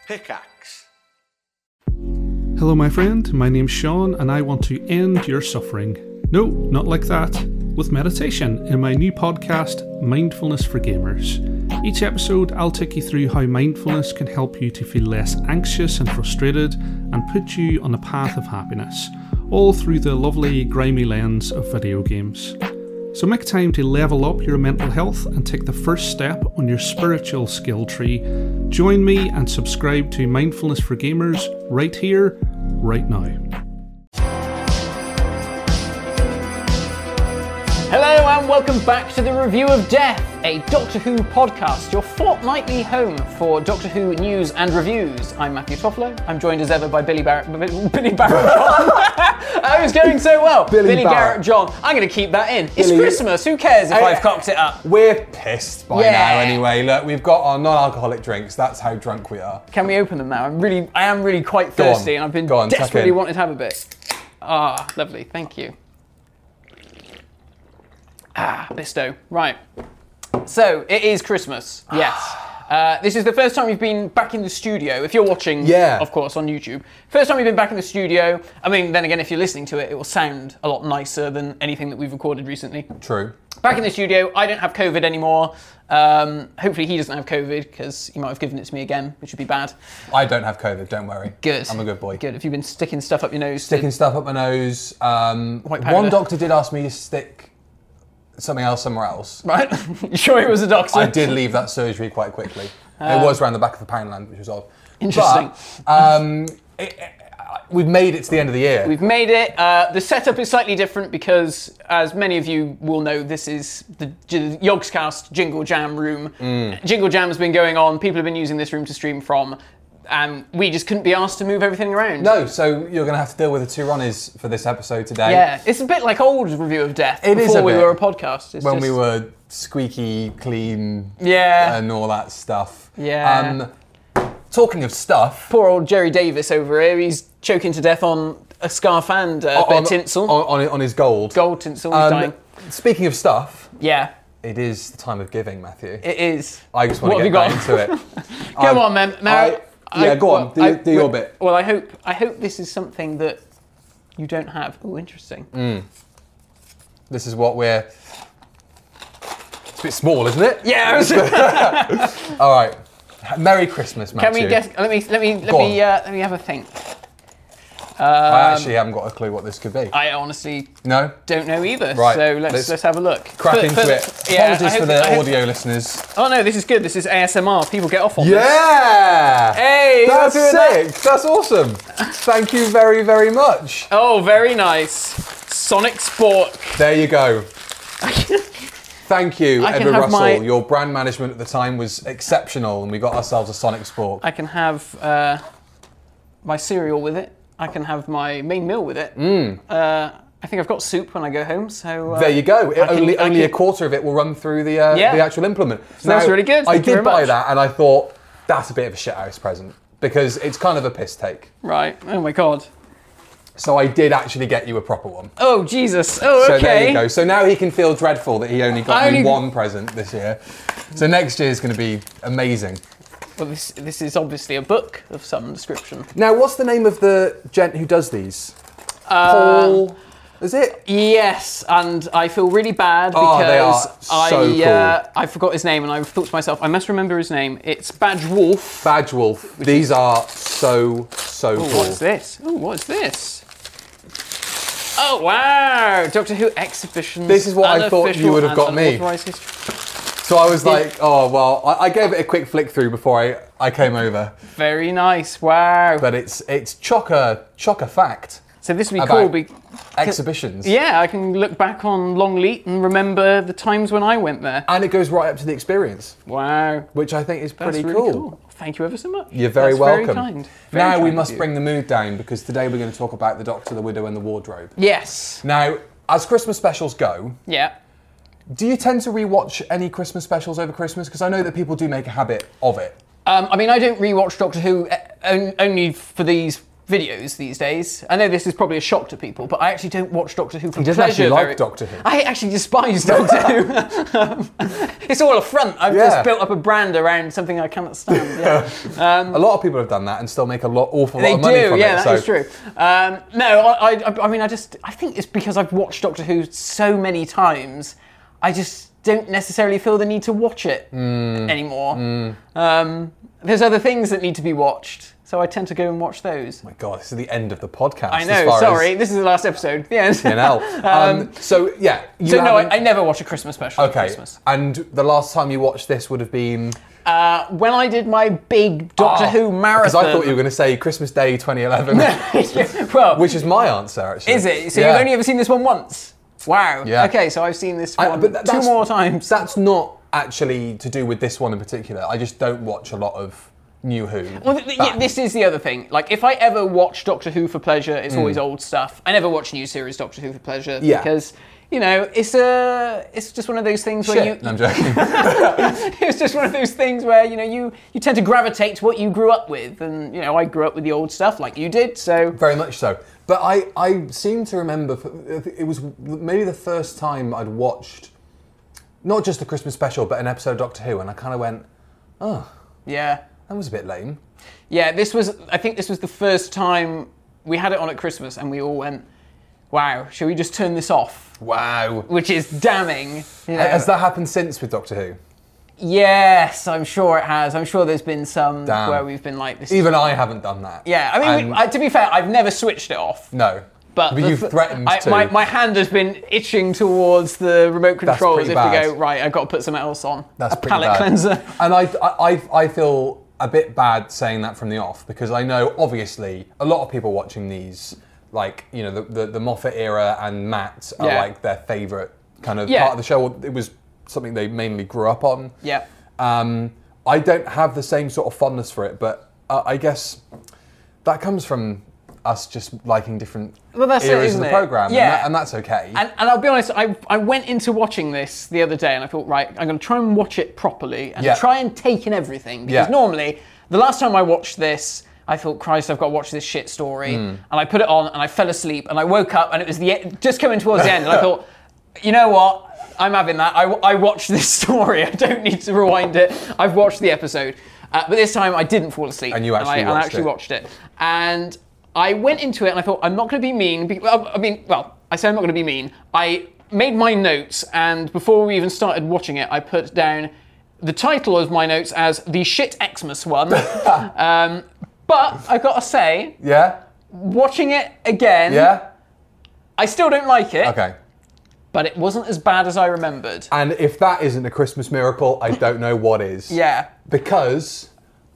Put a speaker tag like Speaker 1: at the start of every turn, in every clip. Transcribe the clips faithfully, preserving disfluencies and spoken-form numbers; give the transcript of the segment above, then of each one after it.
Speaker 1: Pickaxe.
Speaker 2: Hello my friend, my name's Sean and I want to end your suffering. No, not like that. With meditation in my new podcast, Mindfulness for Gamers. Each episode I'll take you through how mindfulness can help you to feel less anxious and frustrated and put you on the path of happiness, all through the lovely grimy lens of video games. So make time to level up your mental health and take the first step on your spiritual skill tree. Join me and subscribe to Mindfulness for Gamers right here, right now.
Speaker 3: Hello and welcome back to the Review of Death, a Doctor Who podcast, your fortnightly home for Doctor Who news and reviews. I'm Matthew Toffolo. I'm joined as ever by Billy Barrett. Billy Barrett John. I was going so well.
Speaker 4: Billy,
Speaker 3: Billy
Speaker 4: Barrett.
Speaker 3: Garrett John. I'm going to keep that in. It's
Speaker 4: Billy...
Speaker 3: Christmas. Who cares if
Speaker 4: I,
Speaker 3: I've cocked it up?
Speaker 4: We're pissed by
Speaker 3: yeah.
Speaker 4: now anyway. Look, we've got our non-alcoholic drinks. That's how drunk we are.
Speaker 3: Can we open them now? I'm really, I am really quite thirsty, and I've been
Speaker 4: on,
Speaker 3: desperately wanting to have a bit. Ah, lovely. Thank you. Ah, Bisto. Right. So, it is Christmas. Yes. Uh, this is the first time you've been back in the studio. If you're watching,
Speaker 4: yeah.
Speaker 3: of course, on YouTube. First time you've been back in the studio. I mean, then again, if you're listening to it, it will sound a lot nicer than anything that we've recorded recently.
Speaker 4: True.
Speaker 3: Back in the studio. I don't have COVID anymore. Um, hopefully he doesn't have COVID, because he might have given it to me again, which would be bad.
Speaker 4: I don't have COVID, don't worry.
Speaker 3: Good.
Speaker 4: I'm a good boy.
Speaker 3: Good. Have you been sticking stuff up your nose?
Speaker 4: Sticking to... stuff up my nose. Um,
Speaker 3: White powder.
Speaker 4: One doctor did ask me to stick something else somewhere else.
Speaker 3: Right? You sure it was a doctor?
Speaker 4: I did leave that surgery quite quickly.
Speaker 3: Um,
Speaker 4: it was around the back of the Poundland, which was odd.
Speaker 3: Interesting.
Speaker 4: But, um, it, it, we've made it to the end of the year.
Speaker 3: We've made it. Uh, the setup is slightly different because, as many of you will know, this is the J- Yogscast Jingle Jam room. Mm. Jingle Jam has been going on. People have been using this room to stream from. And we just couldn't be asked to move everything around.
Speaker 4: No, so you're going to have to deal with the two Ronnies for this episode today.
Speaker 3: Yeah, it's a bit like old Review of Death.
Speaker 4: It
Speaker 3: before
Speaker 4: is a
Speaker 3: we
Speaker 4: bit.
Speaker 3: were a podcast. It's
Speaker 4: when
Speaker 3: just...
Speaker 4: we were squeaky clean
Speaker 3: yeah.
Speaker 4: and all that stuff.
Speaker 3: Yeah.
Speaker 4: Um, talking of stuff.
Speaker 3: Poor old Jerry Davis over here. He's choking to death on a scarf and a
Speaker 4: on,
Speaker 3: bit of tinsel.
Speaker 4: On, on, on his gold.
Speaker 3: Gold tinsel, he's
Speaker 4: um,
Speaker 3: dying.
Speaker 4: Speaking of stuff.
Speaker 3: Yeah.
Speaker 4: It is the time of giving, Matthew.
Speaker 3: It is.
Speaker 4: I just want
Speaker 3: what
Speaker 4: to get
Speaker 3: have you
Speaker 4: back
Speaker 3: got?
Speaker 4: into it.
Speaker 3: Come
Speaker 4: I,
Speaker 3: on, man. Now,
Speaker 4: I, yeah,
Speaker 3: I,
Speaker 4: go on. Do,
Speaker 3: I,
Speaker 4: do your bit.
Speaker 3: Well, I hope I hope this is something that you don't have. Oh, interesting.
Speaker 4: Mm. This is what we're... It's a bit small, isn't it?
Speaker 3: Yeah.
Speaker 4: All right. Merry Christmas, Matthew.
Speaker 3: Can we guess? Let me let me let
Speaker 4: Go
Speaker 3: me uh, let me have a think. Um,
Speaker 4: I actually haven't got a clue what this could be.
Speaker 3: I honestly
Speaker 4: no
Speaker 3: don't know either.
Speaker 4: Right.
Speaker 3: So let's let's,
Speaker 4: let's
Speaker 3: have a look.
Speaker 4: Crack
Speaker 3: For-
Speaker 4: into
Speaker 3: for-
Speaker 4: it.
Speaker 3: yeah,
Speaker 4: Apologies
Speaker 3: I
Speaker 4: for
Speaker 3: hope-
Speaker 4: the
Speaker 3: I hope-
Speaker 4: audio listeners.
Speaker 3: Oh no, this is good. This is A S M R. People get off on this.
Speaker 4: Yeah!
Speaker 3: Hey,
Speaker 4: that's
Speaker 3: look at
Speaker 4: sick. That's awesome. Thank you very, very much.
Speaker 3: Oh, very nice. Sonic Spork.
Speaker 4: There you go. Thank you,
Speaker 3: I can
Speaker 4: Edward
Speaker 3: have
Speaker 4: Russell.
Speaker 3: my-
Speaker 4: Your brand management at the time was exceptional, and we got ourselves a Sonic Spork.
Speaker 3: I can have uh, my cereal with it. I can have my main meal with it.
Speaker 4: Mm.
Speaker 3: Uh, I think I've got soup when I go home, so... Uh,
Speaker 4: there you go. It
Speaker 3: can-
Speaker 4: only
Speaker 3: I
Speaker 4: only
Speaker 3: can-
Speaker 4: a quarter of it will run through the uh,
Speaker 3: Yeah.
Speaker 4: the actual implement.
Speaker 3: Smells really good.
Speaker 4: I
Speaker 3: Thank you
Speaker 4: did
Speaker 3: very
Speaker 4: buy
Speaker 3: much.
Speaker 4: that, and I thought, that's a bit of a shithouse present, because it's kind of a piss take.
Speaker 3: Right. Oh my god.
Speaker 4: So I did actually get you a proper one.
Speaker 3: Oh, Jesus. Oh, okay.
Speaker 4: So there you go. So now he can feel dreadful that he only got
Speaker 3: I
Speaker 4: me
Speaker 3: only-
Speaker 4: one present this year. So next year is going to be amazing.
Speaker 3: Well, this this is obviously a book of some description.
Speaker 4: Now, what's the name of the gent who does these?
Speaker 3: Uh,
Speaker 4: Paul, is it?
Speaker 3: Yes, and I feel really bad
Speaker 4: Oh, they are
Speaker 3: because
Speaker 4: so
Speaker 3: I
Speaker 4: cool.
Speaker 3: uh, I forgot his name, and I thought to myself, I must remember his name. It's Badge Wolf.
Speaker 4: Badge Wolf. These are so, so
Speaker 3: Ooh,
Speaker 4: cool.
Speaker 3: what's this? Oh, what's this? Oh wow! Doctor Who exhibitions.
Speaker 4: This is what I thought you
Speaker 3: unofficial
Speaker 4: would have got
Speaker 3: and
Speaker 4: me.
Speaker 3: unauthorised history.
Speaker 4: So I was like, oh, well, I, I gave it a quick flick through before I, I came over.
Speaker 3: Very nice. Wow.
Speaker 4: But it's it's chocker, chocker fact.
Speaker 3: So this would be
Speaker 4: about
Speaker 3: cool. Be,
Speaker 4: exhibitions.
Speaker 3: yeah, I can look back on Longleat and remember the times when I went there.
Speaker 4: And it goes right up to the experience,
Speaker 3: Wow.
Speaker 4: which I think is
Speaker 3: That's
Speaker 4: pretty
Speaker 3: really
Speaker 4: cool.
Speaker 3: cool. Thank you ever so much.
Speaker 4: You're very
Speaker 3: That's
Speaker 4: welcome.
Speaker 3: Very kind. Very
Speaker 4: now we
Speaker 3: kind
Speaker 4: must
Speaker 3: of you.
Speaker 4: bring the mood down because today we're going to talk about the Doctor, the Widow and the Wardrobe.
Speaker 3: Yes.
Speaker 4: Now, as Christmas specials go,
Speaker 3: Yeah.
Speaker 4: do you tend to rewatch any Christmas specials over Christmas? Because I know that people do make a habit of it.
Speaker 3: Um, I mean, I don't rewatch Doctor Who uh, on- only for these videos these days. I know this is probably a shock to people, but I actually don't watch Doctor Who for
Speaker 4: He doesn't
Speaker 3: pleasure.
Speaker 4: actually like
Speaker 3: very-
Speaker 4: Doctor Who.
Speaker 3: I actually despise Doctor Who. Um, it's all a front. I've
Speaker 4: Yeah.
Speaker 3: just built up a brand around something I cannot stand. Yeah.
Speaker 4: A lot of people have done that and still make a lot, awful lot
Speaker 3: They
Speaker 4: of money
Speaker 3: do,
Speaker 4: from
Speaker 3: yeah,
Speaker 4: it.
Speaker 3: that is
Speaker 4: so.
Speaker 3: true. Um, no, I, I, I mean, I just, I think it's because I've watched Doctor Who so many times, I just don't necessarily feel the need to watch it
Speaker 4: Mm.
Speaker 3: anymore. Um, there's other things that need to be watched, so I tend to go and watch those.
Speaker 4: Oh my God, this is the end of the podcast.
Speaker 3: I
Speaker 4: as
Speaker 3: know,
Speaker 4: far
Speaker 3: sorry,
Speaker 4: As
Speaker 3: this is the last episode. Yeah.
Speaker 4: P and L. um, so yeah. You
Speaker 3: so no, I,
Speaker 4: haven't-
Speaker 3: I never watch a Christmas special at
Speaker 4: Okay.
Speaker 3: Christmas.
Speaker 4: And the last time you watched this would have been.
Speaker 3: Uh, when I did my big Doctor
Speaker 4: Oh,
Speaker 3: Who marathon.
Speaker 4: Because I thought you were going to say Christmas Day twenty eleven,
Speaker 3: well,
Speaker 4: which is my answer actually.
Speaker 3: is it? So
Speaker 4: Yeah.
Speaker 3: you've only ever seen this one once? Wow.
Speaker 4: Yeah.
Speaker 3: Okay, so I've seen this
Speaker 4: I-
Speaker 3: one
Speaker 4: but that-
Speaker 3: two
Speaker 4: that's-
Speaker 3: more times.
Speaker 4: That's not actually to do with this one in particular. I just don't watch a lot of New Who.
Speaker 3: Well, th- th-
Speaker 4: back.
Speaker 3: yeah, this is the other thing. Like, if I ever watch Doctor Who for pleasure, it's always old stuff. I never watch new series Doctor Who for pleasure
Speaker 4: Mm. Yeah.
Speaker 3: because, you know, it's a, it's just one of those things where
Speaker 4: Shit.
Speaker 3: you.
Speaker 4: No, I'm joking.
Speaker 3: It's just one of those things where you know you you tend to gravitate to what you grew up with, and you know I grew up with the old stuff like you did. So
Speaker 4: Very much so. But I, I seem to remember, it was maybe the first time I'd watched, not just a Christmas special, but an episode of Doctor Who, and I kind of went, oh,
Speaker 3: yeah,
Speaker 4: that was a bit lame.
Speaker 3: yeah. This was I think this was the first time we had it on at Christmas, and we all went, "Wow, shall we just turn this off?"
Speaker 4: Wow.
Speaker 3: Which is damning. You know.
Speaker 4: Has that happened since with Doctor Who?
Speaker 3: Yes, I'm sure it has. I'm sure there's been some
Speaker 4: Damn.
Speaker 3: where we've been like this.
Speaker 4: Even I haven't done that.
Speaker 3: Yeah, I mean, we,
Speaker 4: And-
Speaker 3: I, to be fair, I've never switched it off.
Speaker 4: No.
Speaker 3: But, the
Speaker 4: you've
Speaker 3: th-
Speaker 4: threatened
Speaker 3: I,
Speaker 4: to.
Speaker 3: My, my hand has been itching towards the remote control as
Speaker 4: pretty
Speaker 3: if
Speaker 4: bad.
Speaker 3: to go, right, I've got to put something else on.
Speaker 4: That's
Speaker 3: a
Speaker 4: pretty
Speaker 3: palate
Speaker 4: bad.
Speaker 3: cleanser.
Speaker 4: And I, I, I feel a bit bad saying that from the off because I know, obviously, a lot of people watching these, like, you know, the, the, the Moffat era and Matt are
Speaker 3: Yeah.
Speaker 4: like their favourite kind of
Speaker 3: Yeah.
Speaker 4: part of the show. It was something they mainly grew up on.
Speaker 3: Yeah.
Speaker 4: Um, I don't have the same sort of fondness for it, but uh, I guess that comes from us just liking different
Speaker 3: Well, that's it,
Speaker 4: eras
Speaker 3: isn't
Speaker 4: of the
Speaker 3: it?
Speaker 4: programme,
Speaker 3: Yeah.
Speaker 4: and, that, and that's okay.
Speaker 3: And, and I'll be honest, I, I went into watching this the other day and I thought, right, I'm going to try and watch it properly and
Speaker 4: Yeah.
Speaker 3: try and take in everything. Because
Speaker 4: Yeah.
Speaker 3: normally, the last time I watched this, I thought, Christ, I've got to watch this shit story.
Speaker 4: Hmm.
Speaker 3: And I put it on and I fell asleep and I woke up and it was the e- just coming towards the end. And I thought, you know what? I'm having that. I, I watched this story. I don't need to rewind it. I've watched the episode. Uh, but this time I didn't fall asleep.
Speaker 4: And you actually
Speaker 3: I, and I
Speaker 4: watched
Speaker 3: actually
Speaker 4: it.
Speaker 3: watched it. And I went into it and I thought, I'm not going to be mean. Because, well, I mean, well, I say I'm not going to be mean. I made my notes, and before we even started watching it, I put down the title of my notes as the shit Xmas one. um, but I've got to say,
Speaker 4: yeah?
Speaker 3: watching it again,
Speaker 4: Yeah?
Speaker 3: I still don't like it,
Speaker 4: Okay.
Speaker 3: but it wasn't as bad as I remembered.
Speaker 4: And if that isn't a Christmas miracle, I don't know what is.
Speaker 3: Yeah.
Speaker 4: Because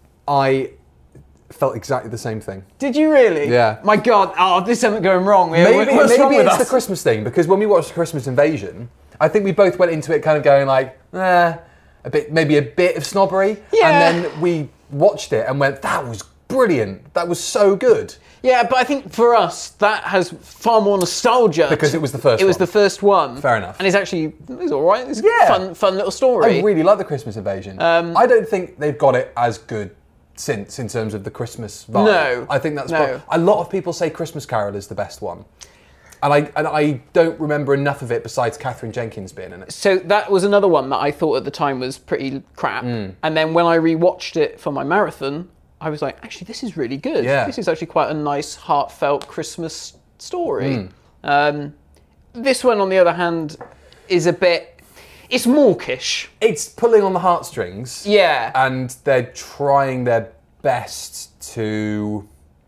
Speaker 4: I felt exactly the same thing.
Speaker 3: Did you really?
Speaker 4: Yeah.
Speaker 3: My God, oh, this isn't going wrong.
Speaker 4: Maybe,
Speaker 3: What's
Speaker 4: maybe
Speaker 3: wrong with
Speaker 4: it's
Speaker 3: us?
Speaker 4: the Christmas thing, because when we watched Christmas Invasion, I think we both went into it kind of going like, eh, a bit, maybe a bit of snobbery.
Speaker 3: Yeah.
Speaker 4: And then we watched it and went, that was brilliant. That was so good.
Speaker 3: Yeah, but I think for us, that has far more nostalgia.
Speaker 4: Because it was the first
Speaker 3: It was
Speaker 4: one.
Speaker 3: the first one.
Speaker 4: Fair enough.
Speaker 3: And it's actually, it's all right. It's a
Speaker 4: Yeah.
Speaker 3: fun, fun little story.
Speaker 4: I really like the Christmas Invasion.
Speaker 3: Um,
Speaker 4: I don't think they've got it as good since in terms of the Christmas vibe.
Speaker 3: No.
Speaker 4: I think that's
Speaker 3: No.
Speaker 4: prob- a lot of people say Christmas Carol is the best one. And I and I don't remember enough of it besides Catherine Jenkins being in it.
Speaker 3: So that was another one that I thought at the time was pretty crap.
Speaker 4: Mm.
Speaker 3: And then when I rewatched it for my marathon, I was like, actually, this is really good.
Speaker 4: Yeah.
Speaker 3: This is actually quite a nice, heartfelt Christmas story.
Speaker 4: Mm.
Speaker 3: Um, this one, on the other hand, is a bit, it's mawkish.
Speaker 4: It's pulling on the heartstrings.
Speaker 3: Yeah.
Speaker 4: And they're trying their best to.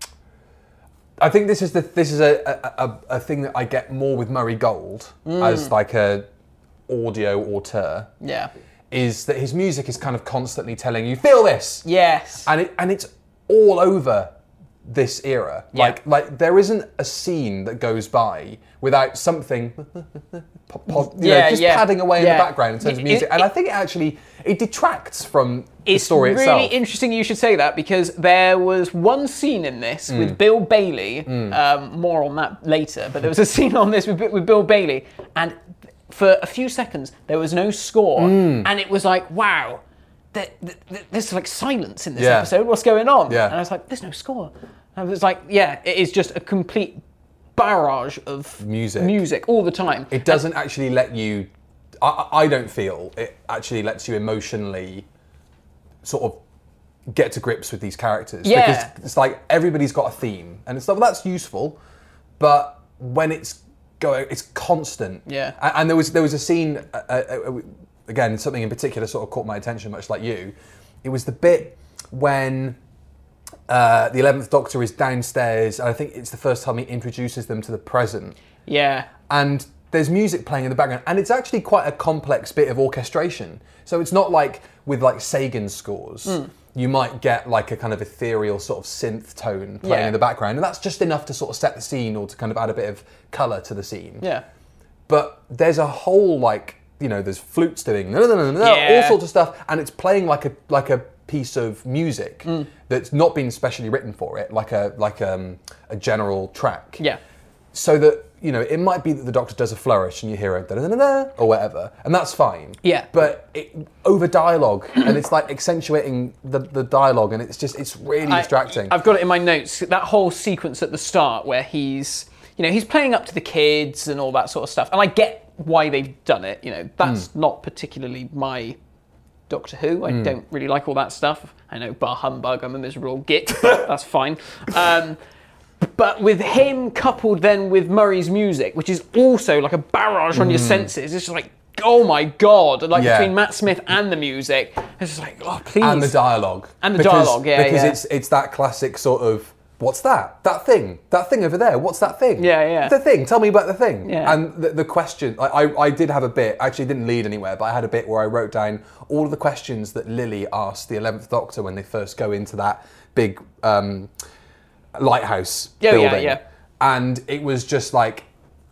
Speaker 4: I think this is the this is a a, a, a thing that I get more with Murray Gold
Speaker 3: Mm.
Speaker 4: as like a audio auteur.
Speaker 3: Yeah.
Speaker 4: Is that his music is kind of constantly telling you, feel this.
Speaker 3: Yes.
Speaker 4: And it and it's all over this era.
Speaker 3: Yeah.
Speaker 4: Like like there isn't a scene that goes by without something pop, pop, you
Speaker 3: Yeah,
Speaker 4: know, just
Speaker 3: yeah,
Speaker 4: padding away in
Speaker 3: yeah.
Speaker 4: the background in terms of
Speaker 3: It-
Speaker 4: music.
Speaker 3: it-
Speaker 4: and I think it actually it detracts from the
Speaker 3: It's
Speaker 4: story
Speaker 3: really
Speaker 4: itself.
Speaker 3: interesting you should say that, because there was one scene in this
Speaker 4: Mm.
Speaker 3: with Bill Bailey. Um, more on that later, but there was a scene on this with, with Bill Bailey, and for a few seconds there was no score,
Speaker 4: Mm.
Speaker 3: and it was like, wow, there, there, there's like silence in this
Speaker 4: Yeah.
Speaker 3: episode. What's going on?
Speaker 4: Yeah.
Speaker 3: And I was like, there's no score. And it's like, yeah, it is just a complete barrage of
Speaker 4: Music.
Speaker 3: music all the time.
Speaker 4: It doesn't actually let you. I, I don't feel it actually lets you emotionally sort of get to grips with these characters.
Speaker 3: Yeah.
Speaker 4: Because it's like everybody's got a theme, and it's like, well, that's useful, but when it's going, it's constant.
Speaker 3: Yeah.
Speaker 4: And, and there was there was a scene, uh, uh, again, something in particular sort of caught my attention, much like you. It was the bit when uh, the eleventh Doctor is downstairs, and I think it's the first time he introduces them to the present.
Speaker 3: Yeah.
Speaker 4: And there's music playing in the background, and it's actually quite a complex bit of orchestration. So it's not like with like Sagan scores. Mm. You might get like a kind of ethereal sort of synth tone playing
Speaker 3: Yeah.
Speaker 4: in the background, and that's just enough to sort of set the scene or to kind of add a bit of colour to the scene.
Speaker 3: Yeah.
Speaker 4: But there's a whole like, you know, there's flutes doing no, no, no, no,
Speaker 3: Yeah.
Speaker 4: all sorts of stuff, and it's playing like a like a piece of music
Speaker 3: Mm.
Speaker 4: that's not been specially written for it, like a like um, a general track.
Speaker 3: Yeah.
Speaker 4: So that, you know, it might be that the Doctor does a flourish and you hear a da-da-da-da or whatever, and that's fine.
Speaker 3: Yeah.
Speaker 4: But it, over dialogue, and it's like accentuating the, the dialogue, and it's just, it's really
Speaker 3: I-
Speaker 4: distracting.
Speaker 3: I've got it in my notes. That whole sequence at the start where he's, you know, he's playing up to the kids and all that sort of stuff. And I get why they've done it. You know, that's
Speaker 4: Mm.
Speaker 3: not particularly my Doctor Who. I don't really like all that stuff. I know, bar humbug, I'm a miserable git, but that's fine. Um, but with him coupled then with Murray's music, which is also like a barrage on your senses, it's just like, oh my God. Like
Speaker 4: Mm. Yeah.
Speaker 3: between Matt Smith and the music, it's just like, oh, please.
Speaker 4: And the dialogue.
Speaker 3: And the
Speaker 4: Because-
Speaker 3: dialogue, yeah,
Speaker 4: Because
Speaker 3: yeah.
Speaker 4: it's it's that classic sort of, what's that? That thing. That thing over there. What's that thing?
Speaker 3: Yeah, yeah.
Speaker 4: The thing. Tell me about the thing.
Speaker 3: Yeah.
Speaker 4: And the, the question, I, I, I did have a bit, actually it didn't lead anywhere, but I had a bit where I wrote down all of the questions that Lily asked the eleventh Doctor when they first go into that big um, lighthouse
Speaker 3: Yeah, yeah,
Speaker 4: building.
Speaker 3: yeah.
Speaker 4: And it was just like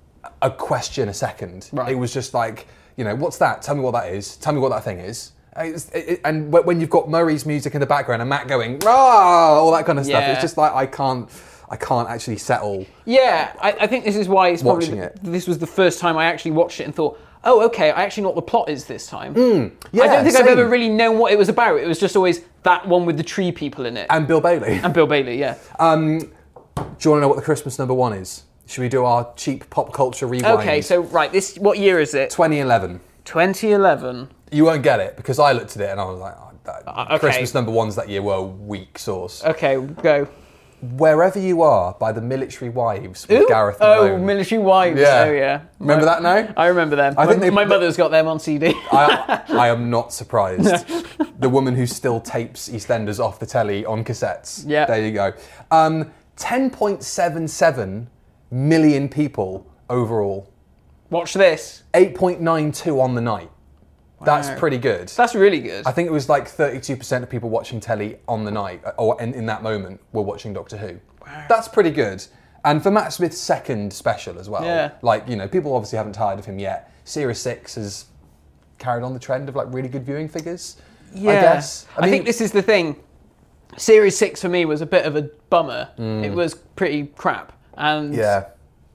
Speaker 4: a question a second.
Speaker 3: Right.
Speaker 4: It was just like, you know, what's that? Tell me what that is. Tell me what that thing is. It's, it, it- and wh- when you've got Murray's music in the background and Matt going, rah, all that kind of stuff,
Speaker 3: Yeah.
Speaker 4: it's just like, I can't, I can't actually settle.
Speaker 3: Yeah, I, I think this is why it's probably
Speaker 4: Watching
Speaker 3: the-
Speaker 4: it.
Speaker 3: this was the first time I actually watched it and thought, oh, okay, I actually know what the plot is this time.
Speaker 4: Yeah,
Speaker 3: I don't think I've
Speaker 4: same.
Speaker 3: ever really known what it was about. It was just always that one with the tree people in it.
Speaker 4: And Bill Bailey.
Speaker 3: And Bill Bailey, yeah.
Speaker 4: Um, do you want to know what the Christmas number one is? Should we do our cheap pop culture rewind?
Speaker 3: Okay, so right, this what year is it?
Speaker 4: twenty eleven.
Speaker 3: twenty eleven.
Speaker 4: You won't get it because I looked at it and I was like, oh, that,
Speaker 3: Uh, okay.
Speaker 4: Christmas number ones that year were weak sauce.
Speaker 3: Okay, go.
Speaker 4: Wherever You Are by the Military Wives with
Speaker 3: Ooh,
Speaker 4: Gareth
Speaker 3: oh,
Speaker 4: Malone.
Speaker 3: Military Wives.
Speaker 4: Yeah.
Speaker 3: Oh, yeah.
Speaker 4: Remember
Speaker 3: My-
Speaker 4: that now?
Speaker 3: I remember them.
Speaker 4: I
Speaker 3: my,
Speaker 4: think they-
Speaker 3: my mother's got them on C D.
Speaker 4: I, I am not surprised. The woman who still tapes EastEnders off the telly on cassettes.
Speaker 3: Yeah.
Speaker 4: There you go. Um, ten point seven seven million people overall.
Speaker 3: Watch this.
Speaker 4: eight point nine two on the night. That's
Speaker 3: Wow.
Speaker 4: pretty good.
Speaker 3: That's really good.
Speaker 4: I think it was like thirty-two percent of people watching telly on the night, or in, in that moment, were watching Doctor Who.
Speaker 3: Wow.
Speaker 4: That's pretty good. And for Matt Smith's second special as well.
Speaker 3: Yeah.
Speaker 4: Like, you know, people obviously haven't tired of him yet. Series six has carried on the trend of like really good viewing figures,
Speaker 3: Yeah.
Speaker 4: I guess.
Speaker 3: I, think this is the thing. Series six for me was a bit of a bummer. It was pretty crap. And
Speaker 4: Yeah.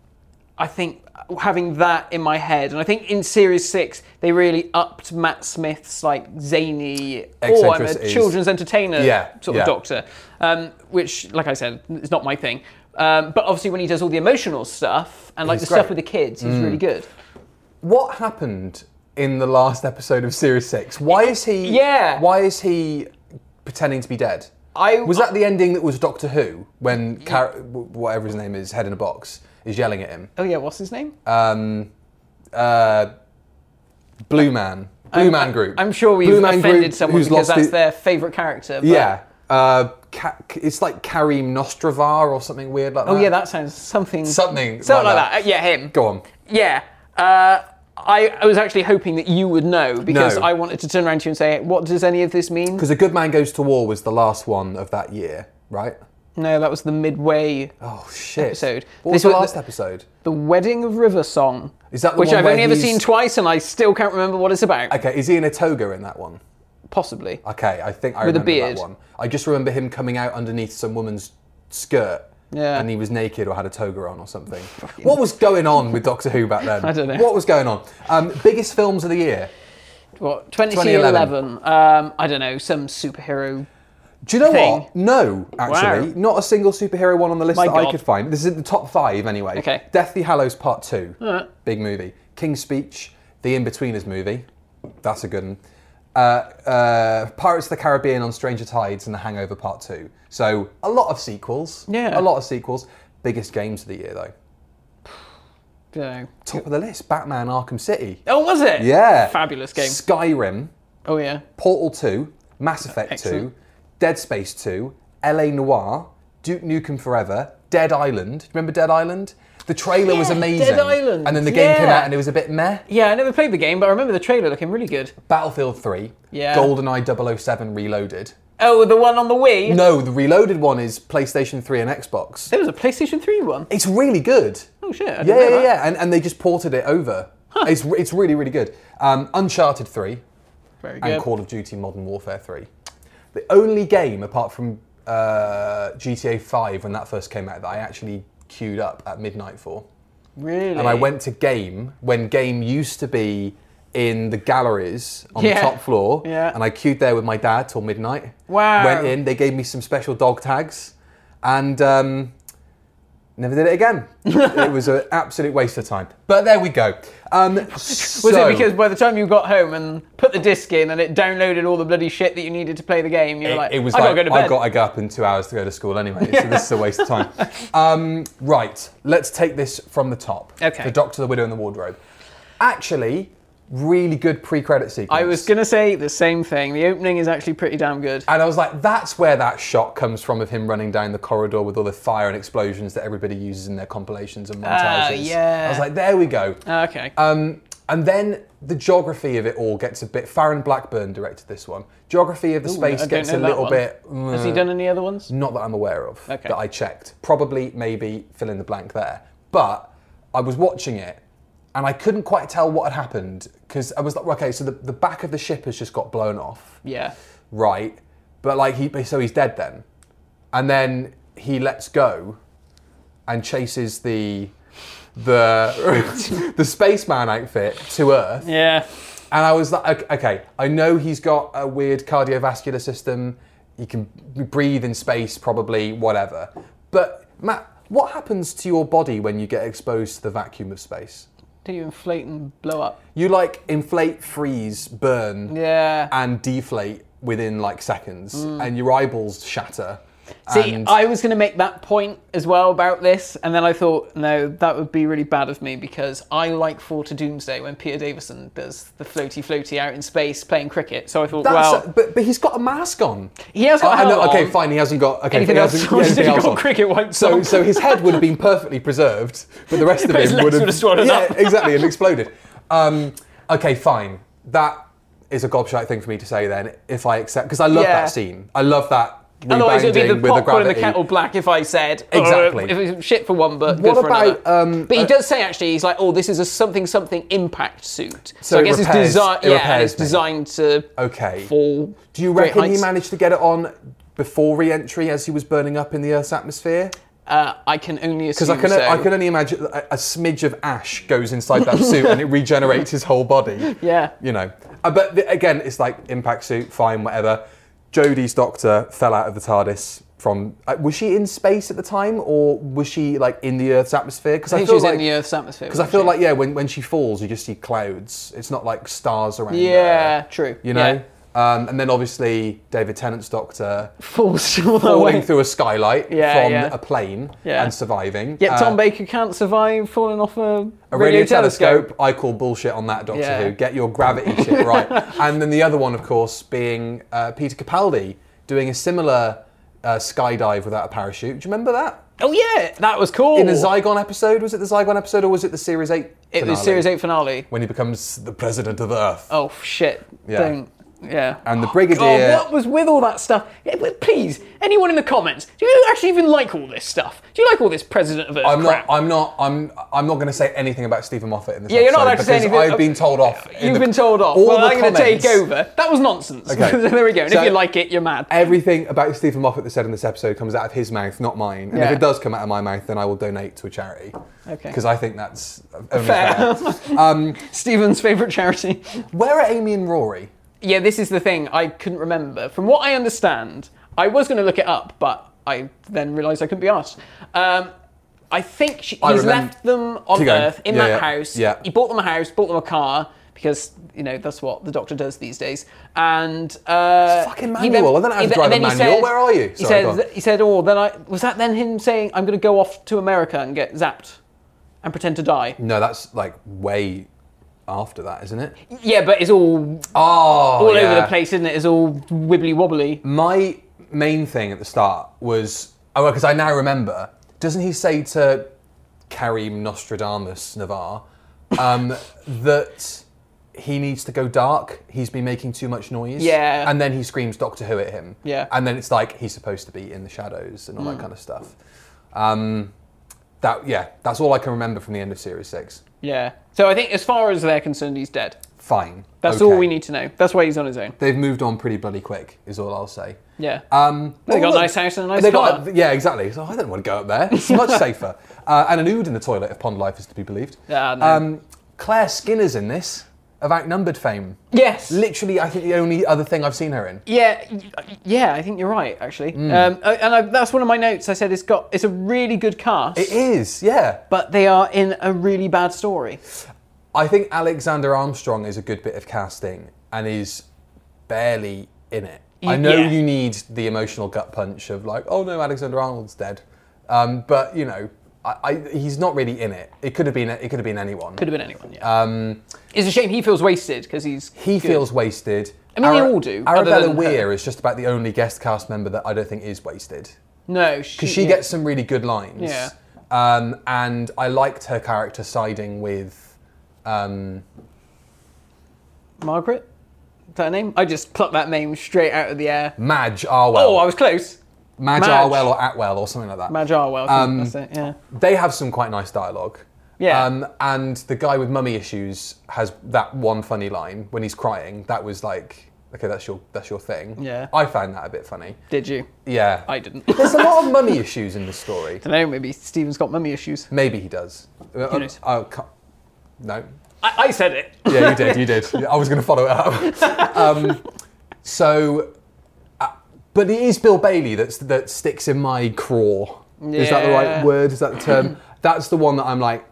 Speaker 3: I think having that in my head, and I think in Series six, they really upped Matt Smith's like zany, oh, I'm a
Speaker 4: Eccentricities.
Speaker 3: children's entertainer
Speaker 4: Yeah,
Speaker 3: sort
Speaker 4: yeah.
Speaker 3: of doctor, um, which, like I said, is not my thing. Um, but obviously when he does all the emotional stuff, and like
Speaker 4: He's
Speaker 3: the stuff
Speaker 4: great.
Speaker 3: with the kids, he's really good.
Speaker 4: What happened in the last episode of Series six? Why is he?
Speaker 3: Yeah.
Speaker 4: Why is he pretending to be dead?
Speaker 3: I
Speaker 4: Was that the ending that was Doctor Who when Car- whatever his name is, head in a box, is yelling at him?
Speaker 3: Oh yeah, what's his name?
Speaker 4: Um, uh, Blue Man, Blue
Speaker 3: I'm-
Speaker 4: Man Group.
Speaker 3: I'm sure we've
Speaker 4: Blue Man
Speaker 3: offended
Speaker 4: Group,
Speaker 3: someone
Speaker 4: who's
Speaker 3: because
Speaker 4: lost
Speaker 3: that's
Speaker 4: the-
Speaker 3: their favourite character. But,
Speaker 4: Yeah, uh, Ka- it's like Karim Nostravar or something weird like that.
Speaker 3: Oh yeah, that sounds something.
Speaker 4: Something
Speaker 3: Something like,
Speaker 4: like
Speaker 3: that. Uh, Yeah, him.
Speaker 4: Go on.
Speaker 3: Yeah. Uh, I, I was actually hoping that you would know because
Speaker 4: No.
Speaker 3: I wanted to turn around to you and say, what does any of this mean?
Speaker 4: Because A Good Man Goes to War was the last one of that year, right?
Speaker 3: No, that was the midway
Speaker 4: Oh shit!
Speaker 3: episode.
Speaker 4: What
Speaker 3: This
Speaker 4: was the
Speaker 3: was
Speaker 4: last episode?
Speaker 3: the Wedding of River Song.
Speaker 4: Is that the
Speaker 3: which
Speaker 4: one
Speaker 3: I've
Speaker 4: where
Speaker 3: only ever
Speaker 4: he's-
Speaker 3: seen twice and I still can't remember what it's about.
Speaker 4: Okay, is he in a toga in that one?
Speaker 3: Possibly.
Speaker 4: Okay, I think I
Speaker 3: With a
Speaker 4: remember
Speaker 3: beard.
Speaker 4: that one. I just remember him coming out underneath some woman's skirt.
Speaker 3: Yeah.
Speaker 4: And he was naked or had a toga on or something. What was going on with Doctor Who back then?
Speaker 3: I don't know.
Speaker 4: What was going on? Um, biggest films of the year?
Speaker 3: What? twenty
Speaker 4: twenty eleven.
Speaker 3: eleven. Um, I don't know, some superhero.
Speaker 4: Do you know
Speaker 3: thing?
Speaker 4: what? No, actually.
Speaker 3: Wow.
Speaker 4: Not a single superhero one on the list
Speaker 3: My
Speaker 4: that I
Speaker 3: God.
Speaker 4: could find. This is in the top five anyway.
Speaker 3: Okay.
Speaker 4: Deathly Hallows Part two.
Speaker 3: Alright.
Speaker 4: Big movie. King's Speech, the In-Betweeners movie. That's a good one. Uh, uh, Pirates of the Caribbean on Stranger Tides and The Hangover Part two. So, a lot of sequels.
Speaker 3: Yeah.
Speaker 4: A lot of sequels. Biggest games of the year, though.
Speaker 3: Dunno.
Speaker 4: Top of the list, Batman Arkham City.
Speaker 3: Oh, was it?
Speaker 4: Yeah.
Speaker 3: Fabulous game.
Speaker 4: Skyrim,
Speaker 3: Oh, yeah.
Speaker 4: Portal two, Mass Effect
Speaker 3: Excellent.
Speaker 4: two, Dead Space two, L A Noire, Duke Nukem Forever, Dead Island. Remember Dead Island? The trailer was
Speaker 3: Yeah,
Speaker 4: amazing.
Speaker 3: Dead Island,
Speaker 4: And then the game came
Speaker 3: yeah.
Speaker 4: out and it was a bit meh.
Speaker 3: Yeah, I never played the game, but I remember the trailer looking really good.
Speaker 4: Battlefield three,
Speaker 3: Yeah.
Speaker 4: GoldenEye double oh seven Reloaded.
Speaker 3: Oh, the one on the Wii?
Speaker 4: No, the Reloaded one is PlayStation three and Xbox.
Speaker 3: There was a PlayStation three one.
Speaker 4: It's really good.
Speaker 3: Oh, shit. I didn't
Speaker 4: Yeah,
Speaker 3: know
Speaker 4: yeah,
Speaker 3: that.
Speaker 4: yeah. And, and they just ported it over. It's, it's really, really good. Um, Uncharted three.
Speaker 3: Very
Speaker 4: And
Speaker 3: good.
Speaker 4: Call of Duty Modern Warfare three. The only game, apart from uh, G T A five when that first came out, that I actually queued up at midnight for.
Speaker 3: Really?
Speaker 4: And I went to Game when Game used to be in the galleries on
Speaker 3: Yeah.
Speaker 4: the top floor.
Speaker 3: Yeah.
Speaker 4: And I queued there with my dad till midnight.
Speaker 3: Wow.
Speaker 4: Went in, they gave me some special dog tags, and um, never did it again. It was an absolute waste of time. But there we go. Um,
Speaker 3: Was it because by the time you got home and put the disc in and it downloaded all the bloody shit that you needed to play the game, you were
Speaker 4: It,
Speaker 3: like,
Speaker 4: it was
Speaker 3: I
Speaker 4: like,
Speaker 3: gotta go to bed.
Speaker 4: I've got to go up in two hours to go to school anyway, so this is a waste of time. Um, right, let's take this from the top.
Speaker 3: Okay.
Speaker 4: The Doctor, the Widow and the Wardrobe. Actually, really good pre-credit sequence.
Speaker 3: I was going to say the same thing. The opening is actually pretty damn good.
Speaker 4: And I was like, that's where that shot comes from of him running down the corridor with all the fire and explosions that everybody uses in their compilations and montages.
Speaker 3: Ah, yeah.
Speaker 4: I was like, there we go.
Speaker 3: Okay.
Speaker 4: Um, and then the geography of it all gets a bit... Farron Blackburn directed this one. Geography of the
Speaker 3: Ooh,
Speaker 4: space
Speaker 3: I don't
Speaker 4: gets
Speaker 3: know
Speaker 4: a
Speaker 3: that
Speaker 4: little
Speaker 3: one.
Speaker 4: bit...
Speaker 3: Has he done any other ones?
Speaker 4: Not that I'm aware of,
Speaker 3: Okay.
Speaker 4: that I checked. Probably, maybe, fill in the blank there. But I was watching it, and I couldn't quite tell what had happened, because I was like, okay, so the, the back of the ship has just got blown off.
Speaker 3: Yeah.
Speaker 4: Right. But like, he, so he's dead then. And then he lets go and chases the the the spaceman outfit to Earth.
Speaker 3: Yeah.
Speaker 4: And I was like, okay, I know he's got a weird cardiovascular system. He can breathe in space, probably, whatever. But Matt, what happens to your body when you get exposed to the vacuum of space?
Speaker 3: Do you inflate and blow up?
Speaker 4: You like inflate, freeze, burn,
Speaker 3: Yeah.
Speaker 4: and deflate within like seconds, and your eyeballs shatter.
Speaker 3: See,
Speaker 4: and
Speaker 3: I was going to make that point as well about this, and then I thought, no, that would be really bad of me because I like Fall to Doomsday when Peter Davison does the floaty floaty out in space playing cricket. So I thought,
Speaker 4: that's
Speaker 3: well,
Speaker 4: but but he's got a mask on.
Speaker 3: he has got a
Speaker 4: I know,
Speaker 3: helmet
Speaker 4: okay,
Speaker 3: on.
Speaker 4: fine. He hasn't got okay.
Speaker 3: Anything
Speaker 4: he
Speaker 3: else?
Speaker 4: hasn't,
Speaker 3: on?
Speaker 4: anything
Speaker 3: He's
Speaker 4: else
Speaker 3: got
Speaker 4: on.
Speaker 3: cricket wipes
Speaker 4: So
Speaker 3: on.
Speaker 4: so his head would have been perfectly preserved, but the rest of
Speaker 3: But his
Speaker 4: him
Speaker 3: legs
Speaker 4: would have,
Speaker 3: would have swallowed
Speaker 4: yeah,
Speaker 3: up.
Speaker 4: exactly, and exploded. Um, okay, fine. That is a gobshite thing for me to say then. If I accept, because I love
Speaker 3: Yeah.
Speaker 4: that scene. I love that.
Speaker 3: Otherwise, it would be the
Speaker 4: rebounding with the
Speaker 3: pot calling the
Speaker 4: gravity.
Speaker 3: kettle black if I said,
Speaker 4: Exactly.
Speaker 3: oh, if it was shit for one, but
Speaker 4: What
Speaker 3: good for
Speaker 4: about,
Speaker 3: another.
Speaker 4: um,
Speaker 3: but he
Speaker 4: uh,
Speaker 3: does say, actually, he's like, oh, this is a something something impact suit. So,
Speaker 4: So
Speaker 3: I
Speaker 4: it
Speaker 3: guess
Speaker 4: repairs-
Speaker 3: it's designed,
Speaker 4: it
Speaker 3: yeah, and
Speaker 4: repairs
Speaker 3: it's
Speaker 4: me.
Speaker 3: designed to
Speaker 4: Okay.
Speaker 3: fall.
Speaker 4: Do you
Speaker 3: great
Speaker 4: reckon he
Speaker 3: heights.
Speaker 4: managed to get it on before re-entry as he was burning up in the Earth's atmosphere?
Speaker 3: Uh, I can only assume
Speaker 4: Because I can,
Speaker 3: so.
Speaker 4: I can only imagine a, a smidge of ash goes inside that suit and it regenerates his whole body.
Speaker 3: Yeah.
Speaker 4: You know. Uh, but the, again, it's like impact suit, fine, whatever. Jodie's doctor fell out of the TARDIS from... Uh, was she in space at the time or was she like in the Earth's atmosphere? Because
Speaker 3: I
Speaker 4: I,
Speaker 3: think
Speaker 4: feel
Speaker 3: she was
Speaker 4: like,
Speaker 3: in the Earth's atmosphere.
Speaker 4: Because I
Speaker 3: wasn't
Speaker 4: feel
Speaker 3: she?
Speaker 4: like, yeah, when, when she falls, you just see clouds. It's not like stars around
Speaker 3: Yeah,
Speaker 4: her,
Speaker 3: true.
Speaker 4: You know?
Speaker 3: Yeah.
Speaker 4: Um, and then obviously David Tennant's doctor
Speaker 3: Falls all the
Speaker 4: falling
Speaker 3: way.
Speaker 4: through a skylight
Speaker 3: Yeah,
Speaker 4: from
Speaker 3: yeah.
Speaker 4: a plane
Speaker 3: Yeah.
Speaker 4: and surviving.
Speaker 3: Yet Tom
Speaker 4: Uh,
Speaker 3: Baker can't survive falling off a,
Speaker 4: a
Speaker 3: radio,
Speaker 4: radio
Speaker 3: telescope.
Speaker 4: telescope. I call bullshit on that, Doctor
Speaker 3: Yeah.
Speaker 4: Who. Get your gravity shit right. And then the other one, of course, being uh, Peter Capaldi doing a similar uh, skydive without a parachute. Do you remember that?
Speaker 3: Oh yeah, that was cool.
Speaker 4: In the Zygon episode, was it the Zygon episode or was it the Series eight
Speaker 3: it
Speaker 4: finale?
Speaker 3: was Series eight finale.
Speaker 4: When he becomes the president of Earth.
Speaker 3: Oh shit!
Speaker 4: Yeah.
Speaker 3: Don't. Yeah.
Speaker 4: And the
Speaker 3: Oh,
Speaker 4: Brigadier...
Speaker 3: God, what was with all that stuff? Yeah, but please, anyone in the comments, do you actually even like all this stuff? Do you like all this President of Earth
Speaker 4: I'm
Speaker 3: crap?
Speaker 4: not. I'm not. I'm. I'm not going to say anything about Stephen Moffat in this.
Speaker 3: Yeah, you're not allowed
Speaker 4: episode
Speaker 3: to say
Speaker 4: because
Speaker 3: anything.
Speaker 4: I've been told off. in
Speaker 3: You've
Speaker 4: the-
Speaker 3: been told off.
Speaker 4: all
Speaker 3: Well,
Speaker 4: the
Speaker 3: I'm going to take
Speaker 4: comments-
Speaker 3: over. That was nonsense.
Speaker 4: Okay.
Speaker 3: So there we go. And
Speaker 4: So-
Speaker 3: if you like it, you're mad.
Speaker 4: Everything about Stephen Moffat that's said in this episode comes out of his mouth, not mine. And
Speaker 3: Yeah.
Speaker 4: if it does come out of my mouth, then I will donate to a charity.
Speaker 3: Okay.
Speaker 4: Because I think that's only
Speaker 3: Fair.
Speaker 4: fair. um,
Speaker 3: Stephen's favourite charity.
Speaker 4: where are Amy and Rory?
Speaker 3: Yeah, this is the thing. I couldn't remember. From what I understand, I was going to look it up, but I then realised I couldn't be asked. Um, I think she,
Speaker 4: I
Speaker 3: he's
Speaker 4: remember-
Speaker 3: left them on
Speaker 4: Keep going.
Speaker 3: Earth in
Speaker 4: Yeah,
Speaker 3: that
Speaker 4: yeah,
Speaker 3: house.
Speaker 4: yeah.
Speaker 3: He bought them a house, bought them a car, because, you know, that's what the Doctor does these days. And uh,
Speaker 4: Fucking
Speaker 3: he
Speaker 4: manual. I don't know how to
Speaker 3: he
Speaker 4: drive
Speaker 3: and
Speaker 4: a
Speaker 3: then he
Speaker 4: manual.
Speaker 3: said-
Speaker 4: Where are you?
Speaker 3: He
Speaker 4: Sorry, go
Speaker 3: said,
Speaker 4: on.
Speaker 3: he said, oh, then I was that then him saying, I'm going to go off to America and get zapped and pretend to die.
Speaker 4: No, that's like way after that, isn't it?
Speaker 3: Yeah, but it's all
Speaker 4: Oh,
Speaker 3: all
Speaker 4: yeah.
Speaker 3: over the place, isn't it? It's all wibbly wobbly.
Speaker 4: My main thing at the start was, oh, because I now remember, doesn't he say to Karim Nostradamus Navar um, that he needs to go dark? He's been making too much noise.
Speaker 3: Yeah.
Speaker 4: And then he screams Doctor Who at him.
Speaker 3: Yeah.
Speaker 4: And then it's like he's supposed to be in the shadows and all that kind of stuff. Um, that yeah, that's all I can remember from the end of Series six.
Speaker 3: Yeah. So I think as far as they're concerned, he's dead.
Speaker 4: Fine.
Speaker 3: That's
Speaker 4: Okay.
Speaker 3: all we need to know. That's why he's on his own.
Speaker 4: They've moved on pretty bloody quick, is all I'll say.
Speaker 3: Yeah.
Speaker 4: Um,
Speaker 3: They got a
Speaker 4: look,
Speaker 3: nice house and a nice
Speaker 4: they
Speaker 3: car.
Speaker 4: got- yeah, exactly. So I don't want to go up there. It's much safer. Uh, and an ood in the toilet, if Pond Life is to be believed.
Speaker 3: Ah, no.
Speaker 4: um, Claire Skinner's in this, of Outnumbered fame.
Speaker 3: Yes.
Speaker 4: Literally, I think the only other thing I've seen her in.
Speaker 3: Yeah, y- yeah, I think you're right, actually.
Speaker 4: Hmm.
Speaker 3: Um, uh, and I, that's one of my notes. I said it's got it's a really good cast,
Speaker 4: It is, yeah.
Speaker 3: but they are in a really bad story.
Speaker 4: I think Alexander Armstrong is a good bit of casting and is barely in it. I know
Speaker 3: yeah.
Speaker 4: you need the emotional gut punch of like, oh no, Alexander Arnold's dead. Um, but, you know, I, I, he's not really in it. It could have been it could have been anyone.
Speaker 3: Could have been anyone. Yeah.
Speaker 4: Um,
Speaker 3: It's a shame he feels wasted because he's
Speaker 4: he
Speaker 3: good.
Speaker 4: feels wasted.
Speaker 3: I mean, they all do, other
Speaker 4: Arabella
Speaker 3: than
Speaker 4: Weir
Speaker 3: her.
Speaker 4: is just about the only guest cast member that I don't think is wasted.
Speaker 3: no
Speaker 4: Because she
Speaker 3: yeah.
Speaker 4: gets some really good lines.
Speaker 3: Yeah.
Speaker 4: Um, and I liked her character siding with um,
Speaker 3: Margaret. Is that her name? I just plucked that name straight out of the air.
Speaker 4: Madge Arwell.
Speaker 3: Oh, I was close.
Speaker 4: Madge,
Speaker 3: Madge.
Speaker 4: Arwell or Atwell or something like that.
Speaker 3: Madge Arwell.
Speaker 4: Um,
Speaker 3: that's it. Yeah.
Speaker 4: They have some quite nice dialogue.
Speaker 3: Yeah.
Speaker 4: Um, and the guy with mummy issues has that one funny line when he's crying. That was like, okay, that's your that's your thing.
Speaker 3: Yeah.
Speaker 4: I found that a bit funny.
Speaker 3: Did you?
Speaker 4: Yeah.
Speaker 3: I didn't.
Speaker 4: There's a lot of mummy issues in this story.
Speaker 3: I don't know. Maybe Stephen's got mummy issues.
Speaker 4: Maybe he does. Who
Speaker 3: knows?
Speaker 4: I, I can't- no.
Speaker 3: I, I said it.
Speaker 4: Yeah, you did. You did. I was going to follow it up. Um, so, uh, but it is Bill Bailey that's that sticks in my craw. Is that the right
Speaker 3: Yeah.
Speaker 4: word? Is that the term? That's the one that I'm like.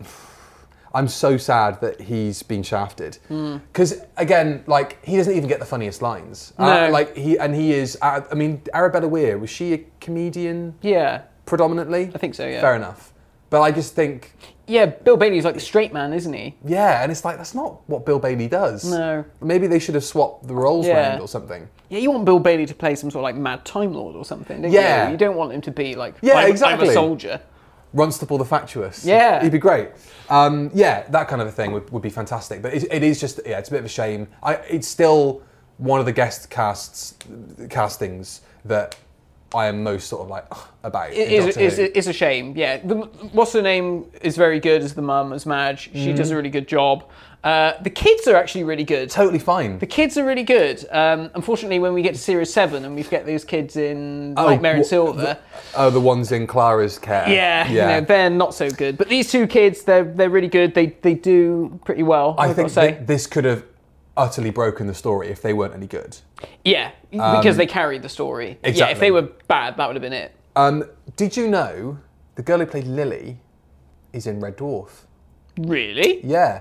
Speaker 4: I'm so sad that he's been shafted. Because again, like he doesn't even get the funniest lines. Uh,
Speaker 3: No.
Speaker 4: like he and he is. Uh, I mean, Arabella Weir, was she a comedian
Speaker 3: Yeah.
Speaker 4: predominantly?
Speaker 3: I think so, yeah.
Speaker 4: Fair enough. But I just think,
Speaker 3: Yeah, Bill Bailey's like the straight man, isn't he?
Speaker 4: yeah, and it's like that's not what Bill Bailey does.
Speaker 3: No.
Speaker 4: Maybe they should have swapped the roles
Speaker 3: Yeah.
Speaker 4: around or something.
Speaker 3: Yeah, you want Bill Bailey to play some sort of like mad Time Lord or something, don't
Speaker 4: Yeah.
Speaker 3: you? You don't want him to be like,
Speaker 4: Yeah,
Speaker 3: I'm,
Speaker 4: exactly.
Speaker 3: I'm a soldier.
Speaker 4: Runstable the Fatuous.
Speaker 3: Yeah.
Speaker 4: He'd be great. Um, yeah, that kind of a thing would, would be fantastic. But it, it is just, yeah, it's a bit of a shame. I, it's still one of the guest casts, castings that I am most sort of like about.
Speaker 3: It
Speaker 4: in
Speaker 3: is,
Speaker 4: Doctor
Speaker 3: it's,
Speaker 4: Who.
Speaker 3: it's a shame, yeah. The, what's her name is very good as the mum, as Madge. She
Speaker 4: Mm-hmm.
Speaker 3: does a really good job. Uh, the kids are actually really good.
Speaker 4: Totally fine.
Speaker 3: The kids are really good. Um, unfortunately, when we get to Series seven and we get those kids in
Speaker 4: Oh,
Speaker 3: Nightmare and
Speaker 4: wha-
Speaker 3: Silver,
Speaker 4: Oh, the ones in Clara's care.
Speaker 3: yeah,
Speaker 4: yeah.
Speaker 3: You know, they're not so good. But these two kids, they're they're really good. They they do pretty well.
Speaker 4: I
Speaker 3: I've
Speaker 4: think
Speaker 3: got to say.
Speaker 4: that this could have utterly broken the story if they weren't any good.
Speaker 3: Yeah, because they carried the story. Yeah, if
Speaker 4: exactly.
Speaker 3: they were bad, that would have been it.
Speaker 4: Um, did you know the girl who played Lily is in Red Dwarf?
Speaker 3: Really?
Speaker 4: Yeah.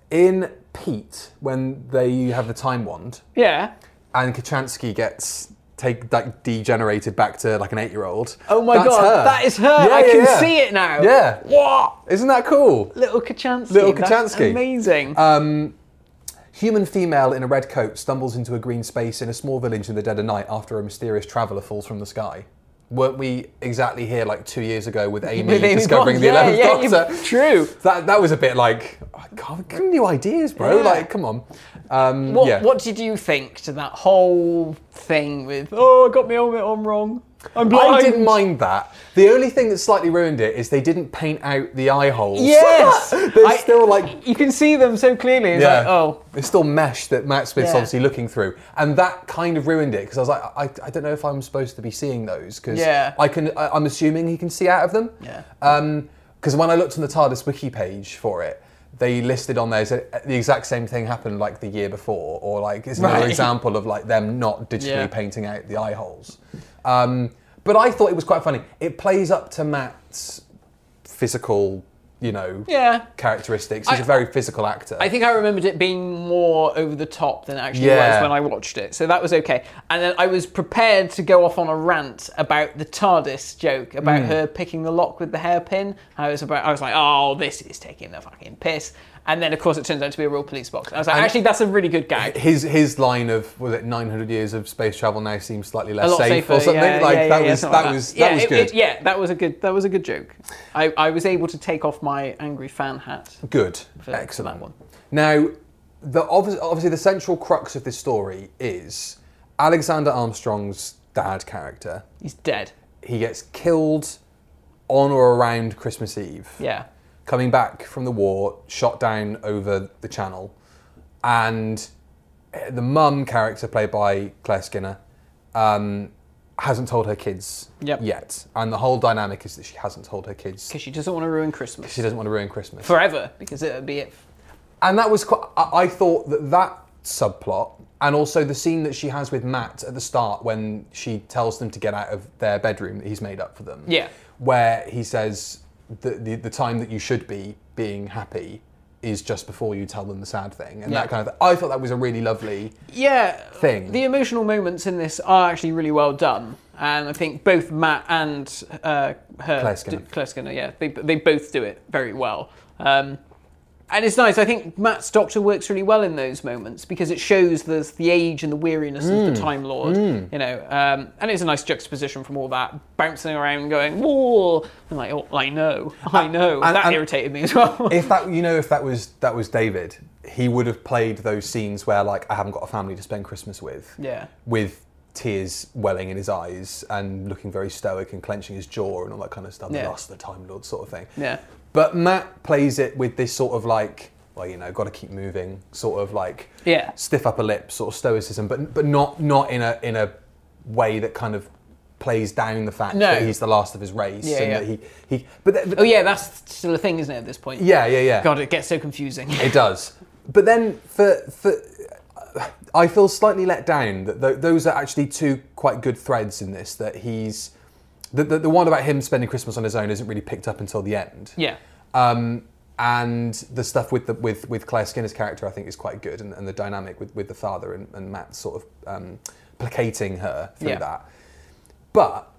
Speaker 4: In Pete, when they have the time wand
Speaker 3: Yeah.
Speaker 4: and Kachansky gets take like degenerated back to like an eight-year-old.
Speaker 3: Oh my
Speaker 4: that's
Speaker 3: god,
Speaker 4: her.
Speaker 3: that is her.
Speaker 4: Yeah,
Speaker 3: I
Speaker 4: yeah,
Speaker 3: can
Speaker 4: yeah.
Speaker 3: see it now.
Speaker 4: Yeah.
Speaker 3: What?
Speaker 4: Isn't that cool?
Speaker 3: Little Kachansky.
Speaker 4: Little
Speaker 3: That's
Speaker 4: Kachansky.
Speaker 3: amazing.
Speaker 4: Um, human female in a red coat stumbles into a green space in a small village in the dead of night after a mysterious traveller falls from the sky. Weren't we exactly here like two years ago with Amy,
Speaker 3: With Amy
Speaker 4: discovering
Speaker 3: Bond,
Speaker 4: the
Speaker 3: yeah,
Speaker 4: eleventh
Speaker 3: yeah,
Speaker 4: Doctor?
Speaker 3: you- true.
Speaker 4: That that was a bit like, oh, God, give me new ideas, bro.
Speaker 3: Yeah.
Speaker 4: Like, come on. Um,
Speaker 3: What,
Speaker 4: yeah.
Speaker 3: what did you think to that whole thing with, oh, I got my helmet on wrong. I'm blind.
Speaker 4: I didn't mind that. The only thing that slightly ruined it is they didn't paint out the eye holes.
Speaker 3: Yes.
Speaker 4: They're
Speaker 3: I-
Speaker 4: still like,
Speaker 3: You can see them so clearly. It's
Speaker 4: yeah,
Speaker 3: like, oh.
Speaker 4: it's still mesh that Matt Smith's
Speaker 3: Yeah.
Speaker 4: obviously looking through, and that kind of ruined it because I was like, I, I don't know if I'm supposed to be seeing those because
Speaker 3: Yeah.
Speaker 4: I can. I, I'm assuming he can see out of them.
Speaker 3: Yeah.
Speaker 4: Because when I looked on the TARDIS wiki page for it, they listed on there that the exact same thing happened like the year before, or like it's another
Speaker 3: Right.
Speaker 4: example of like them not digitally
Speaker 3: Yeah.
Speaker 4: painting out the eye holes. Um, but I thought it was quite funny. It plays up to Matt's physical, you know,
Speaker 3: Yeah.
Speaker 4: characteristics. He's
Speaker 3: I-
Speaker 4: a very physical actor.
Speaker 3: I think I remembered it being more over the top than it actually
Speaker 4: Yeah.
Speaker 3: was when I watched it, so that was okay. And then I was prepared to go off on a rant about the TARDIS joke, about
Speaker 4: Mm.
Speaker 3: her picking the lock with the hairpin. I was about, I was like, oh, this is taking the fucking piss. And then, of course, it turns out to be a real police box. I was like,
Speaker 4: And-
Speaker 3: actually, that's a really good gag.
Speaker 4: His his line of, was it nine hundred years of space travel now seems slightly less
Speaker 3: A lot
Speaker 4: safe
Speaker 3: safer,
Speaker 4: or something?
Speaker 3: yeah,
Speaker 4: like
Speaker 3: yeah,
Speaker 4: that
Speaker 3: yeah,
Speaker 4: was
Speaker 3: something
Speaker 4: that
Speaker 3: like
Speaker 4: was
Speaker 3: yeah,
Speaker 4: that was
Speaker 3: it-
Speaker 4: good.
Speaker 3: it- yeah, that was a good that was a good joke. I, I was able to take off my angry fan hat.
Speaker 4: Good.
Speaker 3: For- for
Speaker 4: Excellent.
Speaker 3: that one.
Speaker 4: Now, the obviously, obviously the central crux of this story is Alexander Armstrong's dad character.
Speaker 3: He's dead.
Speaker 4: He gets killed on or around Christmas Eve.
Speaker 3: Yeah.
Speaker 4: Coming back from the war, shot down over the channel. And the mum character, played by Claire Skinner, um, hasn't told her kids
Speaker 3: Yep.
Speaker 4: yet. And the whole dynamic is that she hasn't told her kids.
Speaker 3: Because she doesn't want to ruin Christmas.
Speaker 4: She doesn't want to ruin Christmas.
Speaker 3: Forever, because it would be it.
Speaker 4: And that was quite, I, I thought that that subplot, and also the scene that she has with Matt at the start when she tells them to get out of their bedroom that he's made up for them.
Speaker 3: Yeah.
Speaker 4: Where he says the, the, the time that you should be being happy is just before you tell them the sad thing. And
Speaker 3: Yeah.
Speaker 4: that kind of thing. I thought that was a really lovely
Speaker 3: Yeah,
Speaker 4: thing.
Speaker 3: The emotional moments in this are actually really well done, and I think both Matt and uh, her
Speaker 4: Claire Skinner.
Speaker 3: d- Claire Skinner, yeah, they they both do it very well. Um, and it's nice. I think Matt's Doctor works really well in those moments because it shows the the age and the weariness of
Speaker 4: Mm.
Speaker 3: the Time Lord. You know, um, and it's a nice juxtaposition from all that bouncing around, going whoa, and like, oh, I know, I know.
Speaker 4: and-
Speaker 3: that
Speaker 4: and-
Speaker 3: irritated me as well.
Speaker 4: If that, you know, if that was that was David, he would have played those scenes where, like, I haven't got a family to spend Christmas with.
Speaker 3: Yeah.
Speaker 4: With tears welling in his eyes and looking very stoic and clenching his jaw and all that kind of stuff.
Speaker 3: Yeah.
Speaker 4: The last of the Time Lord sort of thing.
Speaker 3: Yeah.
Speaker 4: But Matt plays it with this sort of like, well, you know, got to keep moving, sort of like
Speaker 3: Yeah.
Speaker 4: stiff upper lip, sort of stoicism, but but not not in a in a way that kind of plays down the fact
Speaker 3: No.
Speaker 4: that he's the last of his race
Speaker 3: Yeah,
Speaker 4: and
Speaker 3: yeah.
Speaker 4: that he he. But, th- but
Speaker 3: Oh yeah, that's still a thing, isn't it? At this point.
Speaker 4: yeah, yeah, yeah.
Speaker 3: God, it gets so confusing.
Speaker 4: It does. But then for for I feel slightly let down that th- those are actually two quite good threads in this. That he's the, the the one about him spending Christmas on his own isn't really picked up until the end.
Speaker 3: Yeah.
Speaker 4: Um, and the stuff with the with with Claire Skinner's character I think is quite good, and, and the dynamic with, with the father and, and Matt sort of um, placating her through
Speaker 3: Yeah.
Speaker 4: that. But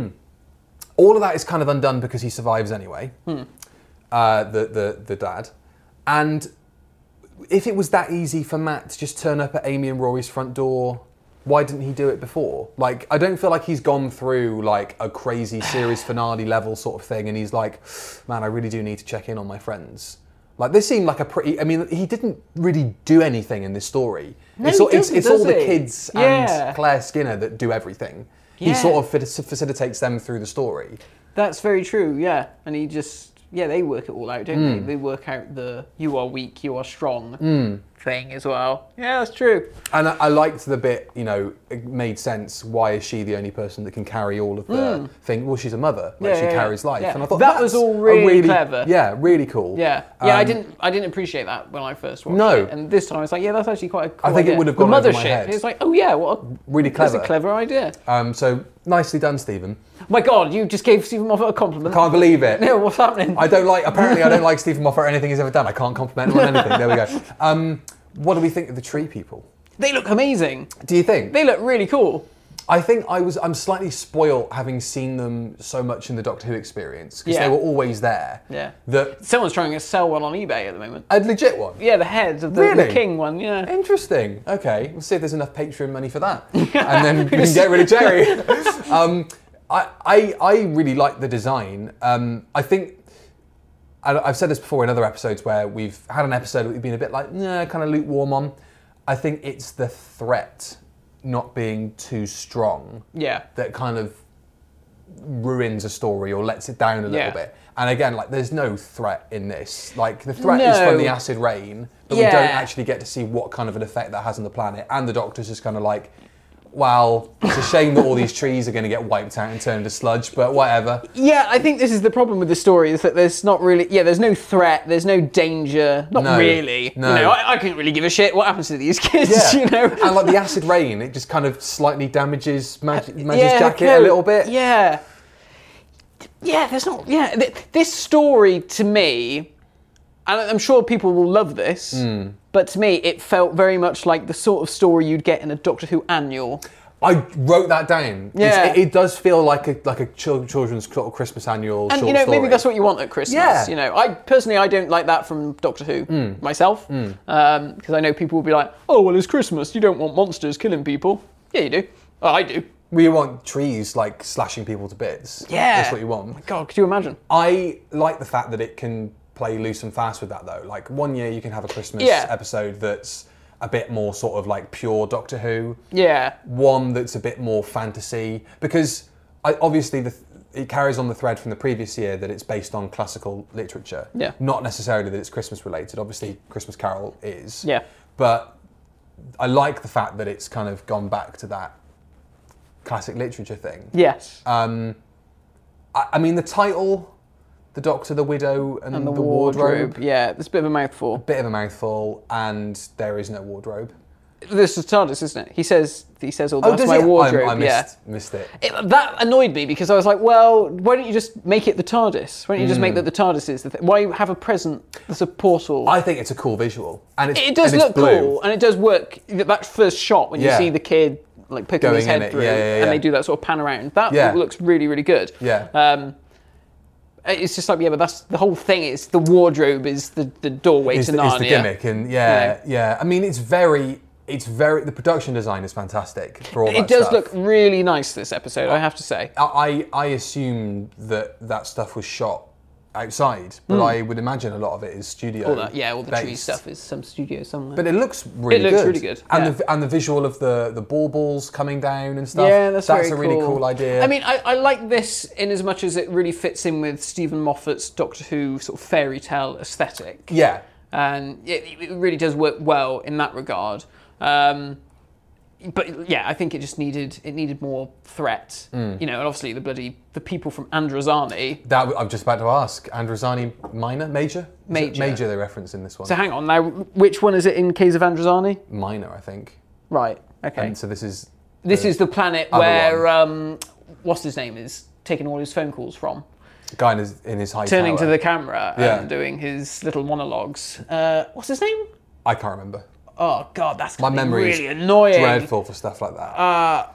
Speaker 4: all of that is kind of undone because he survives anyway.
Speaker 3: Hmm.
Speaker 4: Uh, the the the dad, and if it was that easy for Matt to just turn up at Amy and Rory's front door, why didn't he do it before? Like, I don't feel like he's gone through like a crazy series finale level sort of thing, and he's like, man, I really do need to check in on my friends. Like, this seemed like a pretty. I mean, he didn't really do anything in this story.
Speaker 3: No,
Speaker 4: it's
Speaker 3: he
Speaker 4: all, it's,
Speaker 3: doesn't,
Speaker 4: it's all
Speaker 3: does
Speaker 4: the
Speaker 3: he?
Speaker 4: kids
Speaker 3: Yeah.
Speaker 4: and Claire Skinner that do everything. He
Speaker 3: Yeah.
Speaker 4: sort of faci- facilitates them through the story.
Speaker 3: That's very true, yeah. And he just, yeah, they work it all out, don't
Speaker 4: Hmm.
Speaker 3: they? They work out the you are weak, you are strong thing as well. Yeah, that's true.
Speaker 4: And I, I liked the bit, you know, it made sense. Why is she the only person that can carry all of the thing? Well, she's a mother. Like,
Speaker 3: Hmm. Yeah,
Speaker 4: she
Speaker 3: yeah, yeah.
Speaker 4: carries life.
Speaker 3: Yeah.
Speaker 4: And I thought
Speaker 3: That
Speaker 4: that's
Speaker 3: was all
Speaker 4: a
Speaker 3: really clever.
Speaker 4: Yeah, really cool.
Speaker 3: Yeah, yeah. I
Speaker 4: Um,
Speaker 3: didn't, I didn't appreciate that when I first watched
Speaker 4: No.
Speaker 3: it. And this time I was like, yeah, that's actually quite a cool
Speaker 4: I think it
Speaker 3: idea.
Speaker 4: would have
Speaker 3: the
Speaker 4: gone over
Speaker 3: mothership.
Speaker 4: my head.
Speaker 3: It's like, oh yeah, what? A,
Speaker 4: Really
Speaker 3: That's
Speaker 4: clever.
Speaker 3: a clever idea.
Speaker 4: Um, so nicely done, Stephen.
Speaker 3: My God, you just gave Stephen Moffat a compliment.
Speaker 4: Can't believe it.
Speaker 3: Yeah, what's happening?
Speaker 4: I don't like. Apparently, I don't like Stephen Moffat or anything he's ever done. I can't compliment him on anything. There we go. Um, what do we think of the tree people?
Speaker 3: They look amazing.
Speaker 4: Do you think?
Speaker 3: They look really cool.
Speaker 4: I think I was. I'm slightly spoilt having seen them so much in the Doctor Who experience because
Speaker 3: Yeah.
Speaker 4: they were always there.
Speaker 3: Yeah.
Speaker 4: That
Speaker 3: Someone's trying to sell one on eBay at the moment.
Speaker 4: a legit one.
Speaker 3: Yeah, the head of the, the
Speaker 4: Really?
Speaker 3: king one. Yeah.
Speaker 4: Interesting. Okay, we'll see if there's enough Patreon money for that, and then we can get rid of Jerry. um, I, I I really like the design. Um, I think. and I've said this before in other episodes where we've had an episode that we've been a bit like, nah, kind of lukewarm on. I think it's the threat not being too strong
Speaker 3: Yeah.
Speaker 4: that kind of ruins a story or lets it down a little
Speaker 3: Yeah.
Speaker 4: bit. And again, like, there's no threat in this. Like, the threat
Speaker 3: No.
Speaker 4: is from the acid rain, but we
Speaker 3: Yeah.
Speaker 4: don't actually get to see what kind of an effect that has on the planet. And the Doctor's just kind of like, well, it's a shame that all these trees are going to get wiped out and turned to sludge, but whatever.
Speaker 3: Yeah, I think this is the problem with the story, is that there's not really, yeah, there's no threat, there's no danger, not
Speaker 4: No,
Speaker 3: really.
Speaker 4: no.
Speaker 3: You know, I, I couldn't really give a shit what happens to these kids,
Speaker 4: Yeah.
Speaker 3: you know.
Speaker 4: And like the acid rain, it just kind of slightly damages Mag- Mag's
Speaker 3: Yeah,
Speaker 4: jacket
Speaker 3: coat.
Speaker 4: a little bit.
Speaker 3: Yeah. Yeah, there's not, yeah, th- this story to me, and I'm sure people will love this,
Speaker 4: Hmm.
Speaker 3: but to me it felt very much like the sort of story you'd get in a Doctor Who annual.
Speaker 4: I wrote that down. It's-
Speaker 3: Yeah.
Speaker 4: It, it does feel like a like a chil- children's sort of Christmas annual
Speaker 3: And
Speaker 4: short
Speaker 3: you know,
Speaker 4: story.
Speaker 3: maybe that's what you want at Christmas.
Speaker 4: Yeah.
Speaker 3: You know, I personally I don't like that from Doctor Who
Speaker 4: Mm.
Speaker 3: myself, because I know people will be like, "Oh, well, it's Christmas. You don't want monsters killing people." Yeah, you do. Oh, I do.
Speaker 4: We want trees like slashing people to bits.
Speaker 3: Yeah.
Speaker 4: That's what you want.
Speaker 3: God, could you imagine?
Speaker 4: I like the fact that it can play loose and fast with that though. Like one year you can have a Christmas
Speaker 3: Yeah.
Speaker 4: episode that's a bit more sort of like pure Doctor Who.
Speaker 3: Yeah.
Speaker 4: One that's a bit more fantasy, because I, obviously the, it carries on the thread from the previous year that it's based on classical literature.
Speaker 3: Yeah.
Speaker 4: Not necessarily that it's Christmas related. Obviously Christmas Carol is.
Speaker 3: Yeah.
Speaker 4: But I like the fact that it's kind of gone back to that classic literature thing.
Speaker 3: Yes.
Speaker 4: Um, I, I mean, the title, The Doctor, the Widow, and,
Speaker 3: and the,
Speaker 4: the
Speaker 3: wardrobe.
Speaker 4: wardrobe.
Speaker 3: Yeah, it's a bit of a mouthful.
Speaker 4: Bit of a mouthful, and there is no wardrobe.
Speaker 3: This is TARDIS, isn't it? He says he says all that's
Speaker 4: does
Speaker 3: my
Speaker 4: it?
Speaker 3: wardrobe.
Speaker 4: I, I
Speaker 3: yeah.
Speaker 4: missed, missed it.
Speaker 3: It, that annoyed me because I was like, well, why don't you just make it the TARDIS? Why don't you just make that the TARDIS is the thing? Why have a present that's a portal?
Speaker 4: I think it's a cool visual, and it's,
Speaker 3: it does
Speaker 4: and it's
Speaker 3: look
Speaker 4: blue.
Speaker 3: cool, and it does work. That first shot when you
Speaker 4: Yeah.
Speaker 3: see the kid like poking
Speaker 4: Going
Speaker 3: his
Speaker 4: in
Speaker 3: head
Speaker 4: it.
Speaker 3: through,
Speaker 4: Yeah, yeah,
Speaker 3: and
Speaker 4: yeah.
Speaker 3: they do that sort of pan around. That
Speaker 4: Yeah.
Speaker 3: looks really, really good.
Speaker 4: Yeah.
Speaker 3: Um, it's just like, yeah, but that's the whole thing. Is the wardrobe is the, the doorway
Speaker 4: Is
Speaker 3: to
Speaker 4: the,
Speaker 3: Narnia.
Speaker 4: is the gimmick, and yeah, yeah. I mean, it's very, it's very. The production design is fantastic for all that
Speaker 3: It does
Speaker 4: stuff.
Speaker 3: look really nice this episode, I have to say.
Speaker 4: I I assumed that that stuff was shot outside, but I would imagine a lot of it is studio.
Speaker 3: Hmm. All that, yeah, all the tree
Speaker 4: based.
Speaker 3: stuff is some studio somewhere.
Speaker 4: But it looks really
Speaker 3: It looks
Speaker 4: good.
Speaker 3: really good,
Speaker 4: And
Speaker 3: yeah.
Speaker 4: the and the visual of the the baubles coming down and stuff.
Speaker 3: Yeah, that's,
Speaker 4: that's
Speaker 3: very
Speaker 4: a really cool idea.
Speaker 3: I mean, I, I like this in as much as it really fits in with Stephen Moffat's Doctor Who sort of fairy tale aesthetic.
Speaker 4: yeah,
Speaker 3: And it, it really does work well in that regard. Um, but yeah, I think it just needed it needed more threat.
Speaker 4: Mm.
Speaker 3: You know, and obviously the bloody the people from Androzani.
Speaker 4: that I'm just about to ask. Androzani minor, major, Is it
Speaker 3: Major.
Speaker 4: major. They reference in this one.
Speaker 3: So hang on now, which one is it in Caves of Androzani?
Speaker 4: Minor, I think.
Speaker 3: Right. Okay.
Speaker 4: And so this is.
Speaker 3: This is the planet
Speaker 4: other
Speaker 3: where um, what's his name is taking all his phone calls from.
Speaker 4: the guy in his, in his high
Speaker 3: Turning
Speaker 4: tower.
Speaker 3: to the camera
Speaker 4: Yeah.
Speaker 3: and doing his little monologues. Uh, what's his name?
Speaker 4: I can't remember.
Speaker 3: Oh God, that's
Speaker 4: My
Speaker 3: gonna be
Speaker 4: memory
Speaker 3: really
Speaker 4: is
Speaker 3: annoying.
Speaker 4: dreadful for stuff like that.
Speaker 3: Uh,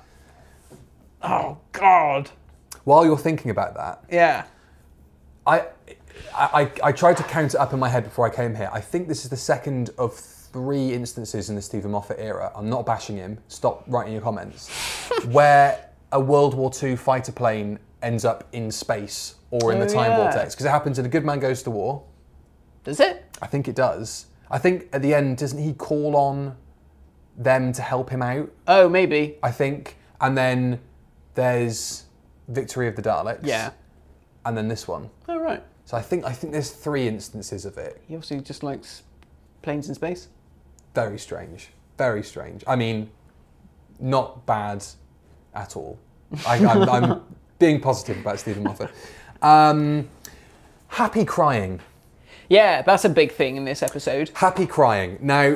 Speaker 3: oh God.
Speaker 4: While you're thinking about that,
Speaker 3: Yeah.
Speaker 4: I, I, I tried to count it up in my head before I came here. I think this is the second of three instances in the Stephen Moffat era. I'm not bashing him. Stop writing your comments. where a World War Two fighter plane ends up in space or in
Speaker 3: Oh,
Speaker 4: the time
Speaker 3: yeah.
Speaker 4: vortex. Because it happens in A Good Man Goes to War.
Speaker 3: Does it?
Speaker 4: I think it does. I think at the end, doesn't he call on them to help him out?
Speaker 3: Oh, maybe.
Speaker 4: I think. And then there's Victory of the Daleks.
Speaker 3: Yeah.
Speaker 4: And then this one.
Speaker 3: Oh, right.
Speaker 4: So I think I think there's three instances of it.
Speaker 3: He obviously just likes planes in space.
Speaker 4: Very strange. Very strange. I mean, not bad at all. I, I'm, I'm being positive about Stephen Moffat. Um, happy crying.
Speaker 3: Yeah, that's a big thing in this episode.
Speaker 4: Happy crying. Now,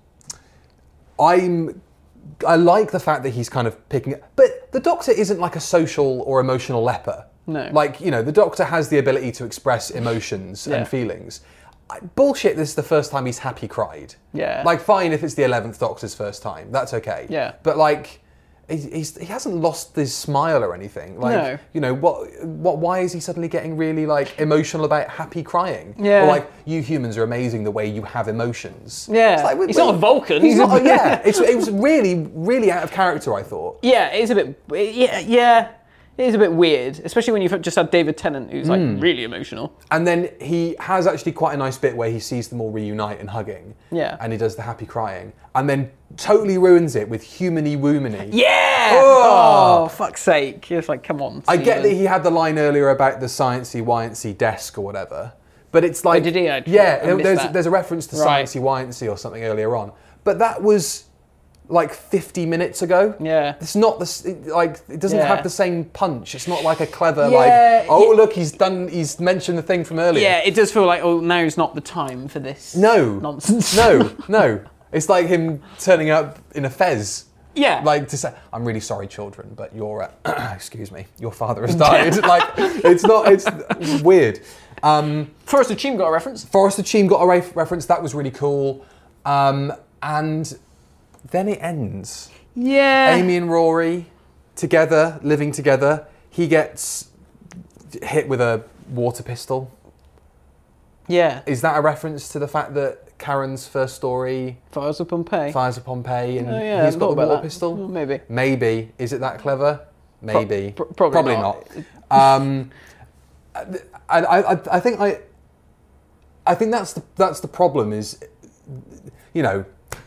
Speaker 4: I'm. I like the fact that he's kind of picking up, but the Doctor isn't like a social or emotional leper.
Speaker 3: No.
Speaker 4: Like, you know, the Doctor has the ability to express emotions
Speaker 3: Yeah.
Speaker 4: and feelings. I, bullshit, this is the first time he's happy cried.
Speaker 3: Yeah.
Speaker 4: Like, fine if it's the eleventh Doctor's first time. That's okay.
Speaker 3: Yeah.
Speaker 4: But, like, he's, he's, he hasn't lost his smile or anything. Like,
Speaker 3: No.
Speaker 4: you know, what, what, why is he suddenly getting really, like, emotional about happy crying?
Speaker 3: Yeah.
Speaker 4: Or, like, you humans are amazing the way you have emotions.
Speaker 3: Yeah.
Speaker 4: It's like, wait,
Speaker 3: He's not
Speaker 4: wait,
Speaker 3: a Vulcan.
Speaker 4: He's
Speaker 3: He's a-
Speaker 4: not, yeah. It's, it was really, really out of character, I thought.
Speaker 3: Yeah, it's a bit. Yeah, yeah. It is a bit weird, especially when you've just had David Tennant, who's like
Speaker 4: Hmm.
Speaker 3: really emotional.
Speaker 4: And then he has actually quite a nice bit where he sees them all reunite and hugging.
Speaker 3: Yeah.
Speaker 4: And he does the happy crying. And then totally ruins it with humany woomany.
Speaker 3: Yeah.
Speaker 4: Oh!
Speaker 3: Oh, fuck's sake! It's like, come on.
Speaker 4: I get that
Speaker 3: Stephen.
Speaker 4: he had the line earlier about the sciencey wiancy desk or whatever. But it's like...
Speaker 3: Oh, did he? I-
Speaker 4: yeah,
Speaker 3: I missed
Speaker 4: there's,
Speaker 3: that.
Speaker 4: there's a reference to
Speaker 3: Right.
Speaker 4: sciencey wiancy or something earlier on. But that was like fifty minutes ago.
Speaker 3: Yeah.
Speaker 4: It's not the it, like it doesn't
Speaker 3: Yeah.
Speaker 4: have the same punch. It's not like a clever
Speaker 3: Yeah,
Speaker 4: like oh
Speaker 3: yeah.
Speaker 4: look he's done he's mentioned the thing from earlier.
Speaker 3: Yeah, it does feel like, oh, now's not the time for this
Speaker 4: No.
Speaker 3: nonsense.
Speaker 4: No, no. It's like him turning up in a fez.
Speaker 3: Yeah.
Speaker 4: Like to say, I'm really sorry, children, but your uh, excuse me, your father has died. Like it's not. It's weird. Um,
Speaker 3: Forest of Cheam got a reference.
Speaker 4: Forest of Cheam got a re- reference. That was really cool. Um, and then it ends.
Speaker 3: Yeah.
Speaker 4: Amy and Rory together, living together. He gets hit with a water pistol.
Speaker 3: Yeah.
Speaker 4: Is that a reference to the fact that Karen's first story
Speaker 3: Fires of Pompeii.
Speaker 4: fires of Pompeii and
Speaker 3: Oh, yeah,
Speaker 4: he's
Speaker 3: I
Speaker 4: got
Speaker 3: thought
Speaker 4: the
Speaker 3: about
Speaker 4: water
Speaker 3: that.
Speaker 4: pistol?
Speaker 3: Well, maybe.
Speaker 4: Maybe. Is it that clever? Maybe.
Speaker 3: Pro- pro- probably
Speaker 4: not.
Speaker 3: not.
Speaker 4: um, I, I, I, I think I, I think that's the that's the problem. Is, you know,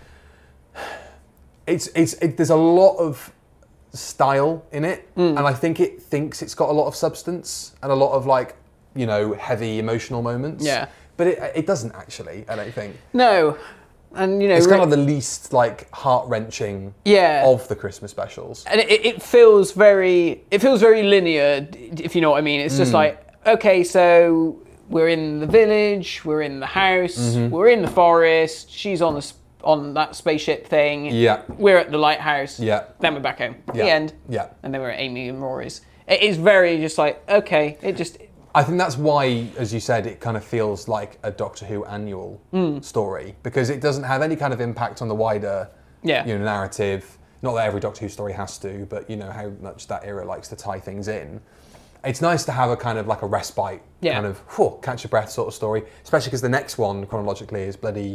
Speaker 4: it's it's it, there's a lot of style in it,
Speaker 3: Mm.
Speaker 4: and I think it thinks it's got a lot of substance and a lot of like, you know, heavy emotional moments.
Speaker 3: Yeah.
Speaker 4: But it it doesn't actually. I don't think.
Speaker 3: No. And, you know...
Speaker 4: It's
Speaker 3: re-
Speaker 4: kind of the least like heart wrenching
Speaker 3: Yeah.
Speaker 4: of the Christmas specials.
Speaker 3: And it, it feels very, it feels very linear, if you know what I mean. It's
Speaker 4: Mm.
Speaker 3: just like, okay, so we're in the village, we're in the house,
Speaker 4: Mm-hmm.
Speaker 3: we're in the forest. She's on the s- on that spaceship thing.
Speaker 4: Yeah.
Speaker 3: We're at the lighthouse.
Speaker 4: Yeah.
Speaker 3: Then we're back home.
Speaker 4: Yeah.
Speaker 3: The end.
Speaker 4: Yeah.
Speaker 3: And then we're at Amy and Rory's. It is very just like, okay, it just.
Speaker 4: I think that's why, as you said, it kind of feels like a Doctor Who annual
Speaker 3: Mm.
Speaker 4: story because it doesn't have any kind of impact on the wider,
Speaker 3: Yeah.
Speaker 4: you know, narrative. Not that every Doctor Who story has to, but you know how much that era likes to tie things in. It's nice to have a kind of like a respite,
Speaker 3: Yeah.
Speaker 4: kind of whew, catch your breath sort of story, especially because the next one chronologically is bloody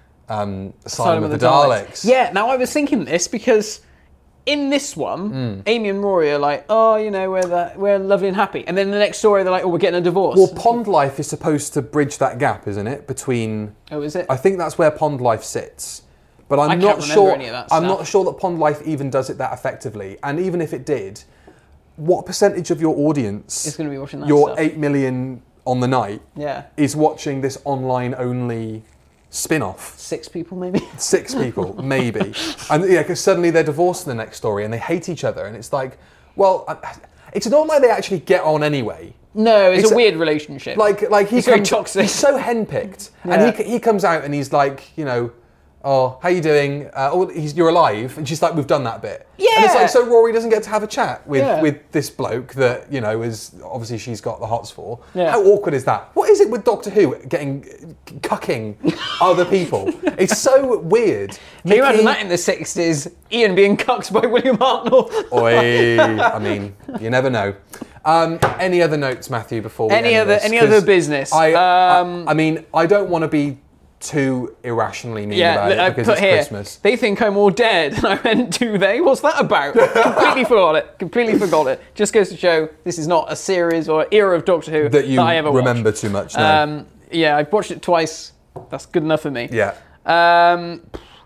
Speaker 4: um, Asylum, of the, Daleks.
Speaker 3: Yeah, now I was thinking this because in this one,
Speaker 4: Mm.
Speaker 3: Amy and Rory are like, oh, you know, we're the, we're lovely and happy. And then the next story, they're like, oh, we're getting a divorce.
Speaker 4: Well, Pond Life is supposed to bridge that gap, isn't it? Between
Speaker 3: oh, is it?
Speaker 4: I think that's where Pond Life sits. But I'm
Speaker 3: I can't
Speaker 4: not
Speaker 3: remember
Speaker 4: sure
Speaker 3: any of that
Speaker 4: I'm
Speaker 3: stuff.
Speaker 4: not sure that Pond Life even does it that effectively. And even if it did, what percentage of your audience
Speaker 3: It's going to be watching that
Speaker 4: your
Speaker 3: stuff.
Speaker 4: eight million on the night
Speaker 3: Yeah.
Speaker 4: is watching this online only spin-off?
Speaker 3: Six people, maybe?
Speaker 4: Six people, maybe. And yeah, because suddenly they're divorced in the next story and they hate each other and it's like, well, I- it's not like they actually get on anyway.
Speaker 3: No, it's,
Speaker 4: It's
Speaker 3: a
Speaker 4: a-
Speaker 3: weird relationship.
Speaker 4: Like, like he
Speaker 3: It's very
Speaker 4: comes,
Speaker 3: toxic.
Speaker 4: he's so henpicked,
Speaker 3: Yeah.
Speaker 4: and he he comes out and he's like, you know, oh, how you doing? Uh, oh, he's, you're alive, and she's like, we've done that bit. And it's
Speaker 3: Yeah.
Speaker 4: like, so Rory doesn't get to have a chat with
Speaker 3: Yeah.
Speaker 4: with this bloke that you know is obviously she's got the hots for.
Speaker 3: Yeah.
Speaker 4: How awkward is that? What is it with Doctor Who getting cucking other people? It's so weird.
Speaker 3: Can you imagine
Speaker 4: He-
Speaker 3: that in the sixties? Ian being cucked by William Hartnell.
Speaker 4: Oi, I mean, you never know. Um, any other notes, Matthew, before we
Speaker 3: Any
Speaker 4: end
Speaker 3: other-
Speaker 4: this?
Speaker 3: any
Speaker 4: 'Cause
Speaker 3: other business?
Speaker 4: I,
Speaker 3: Um,
Speaker 4: I, I mean, I don't want to be too irrationally mean
Speaker 3: Yeah,
Speaker 4: about
Speaker 3: I
Speaker 4: it because
Speaker 3: put
Speaker 4: it's
Speaker 3: here,
Speaker 4: Christmas.
Speaker 3: they think I'm all dead. And I went, do they? What's that about? Completely forgot it. Completely forgot it. Just goes to show this is not a series or era of Doctor Who
Speaker 4: That you
Speaker 3: I ever
Speaker 4: remember
Speaker 3: watched.
Speaker 4: too much. No.
Speaker 3: Um, yeah, I've watched it twice. That's good enough for me.
Speaker 4: yeah.
Speaker 3: Um,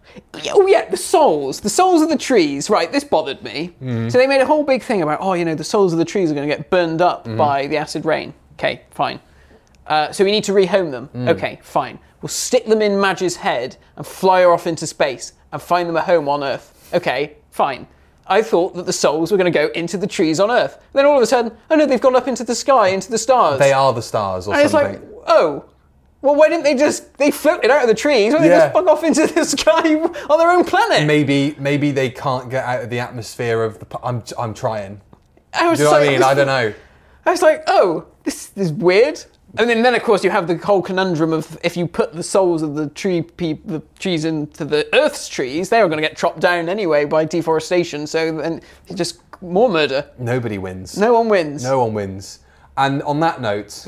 Speaker 3: oh yeah, the souls. The souls of the trees. Right, this bothered me.
Speaker 4: Mm-hmm.
Speaker 3: So they made a whole big thing about, oh, you know, the souls of the trees are going to get burned up
Speaker 4: Mm-hmm.
Speaker 3: by the acid rain. Okay, fine. Uh, so we need to rehome them.
Speaker 4: Mm.
Speaker 3: Okay, fine. We'll stick them in Madge's head and fly her off into space and find them a home on Earth. Okay, fine. I thought that the souls were going to go into the trees on Earth. Then all of a sudden, oh no, they've gone up into the sky, into the stars.
Speaker 4: They are the stars or
Speaker 3: And it's
Speaker 4: something.
Speaker 3: like, oh, well, why didn't they just, they floated out of the trees, why didn't they
Speaker 4: Yeah.
Speaker 3: just bug off into the sky on their own planet?
Speaker 4: maybe maybe they can't get out of the atmosphere of the. p- I'm I'm trying.
Speaker 3: I was
Speaker 4: Do you know what
Speaker 3: so-
Speaker 4: I mean? I don't know.
Speaker 3: I was like, oh, this, this is weird. And then, then, of course, you have the whole conundrum of if you put the souls of the tree pe- the trees into the Earth's trees, they are going to get chopped down anyway by deforestation. So then, it's just more murder.
Speaker 4: Nobody wins.
Speaker 3: No one wins.
Speaker 4: No one wins. And on that note,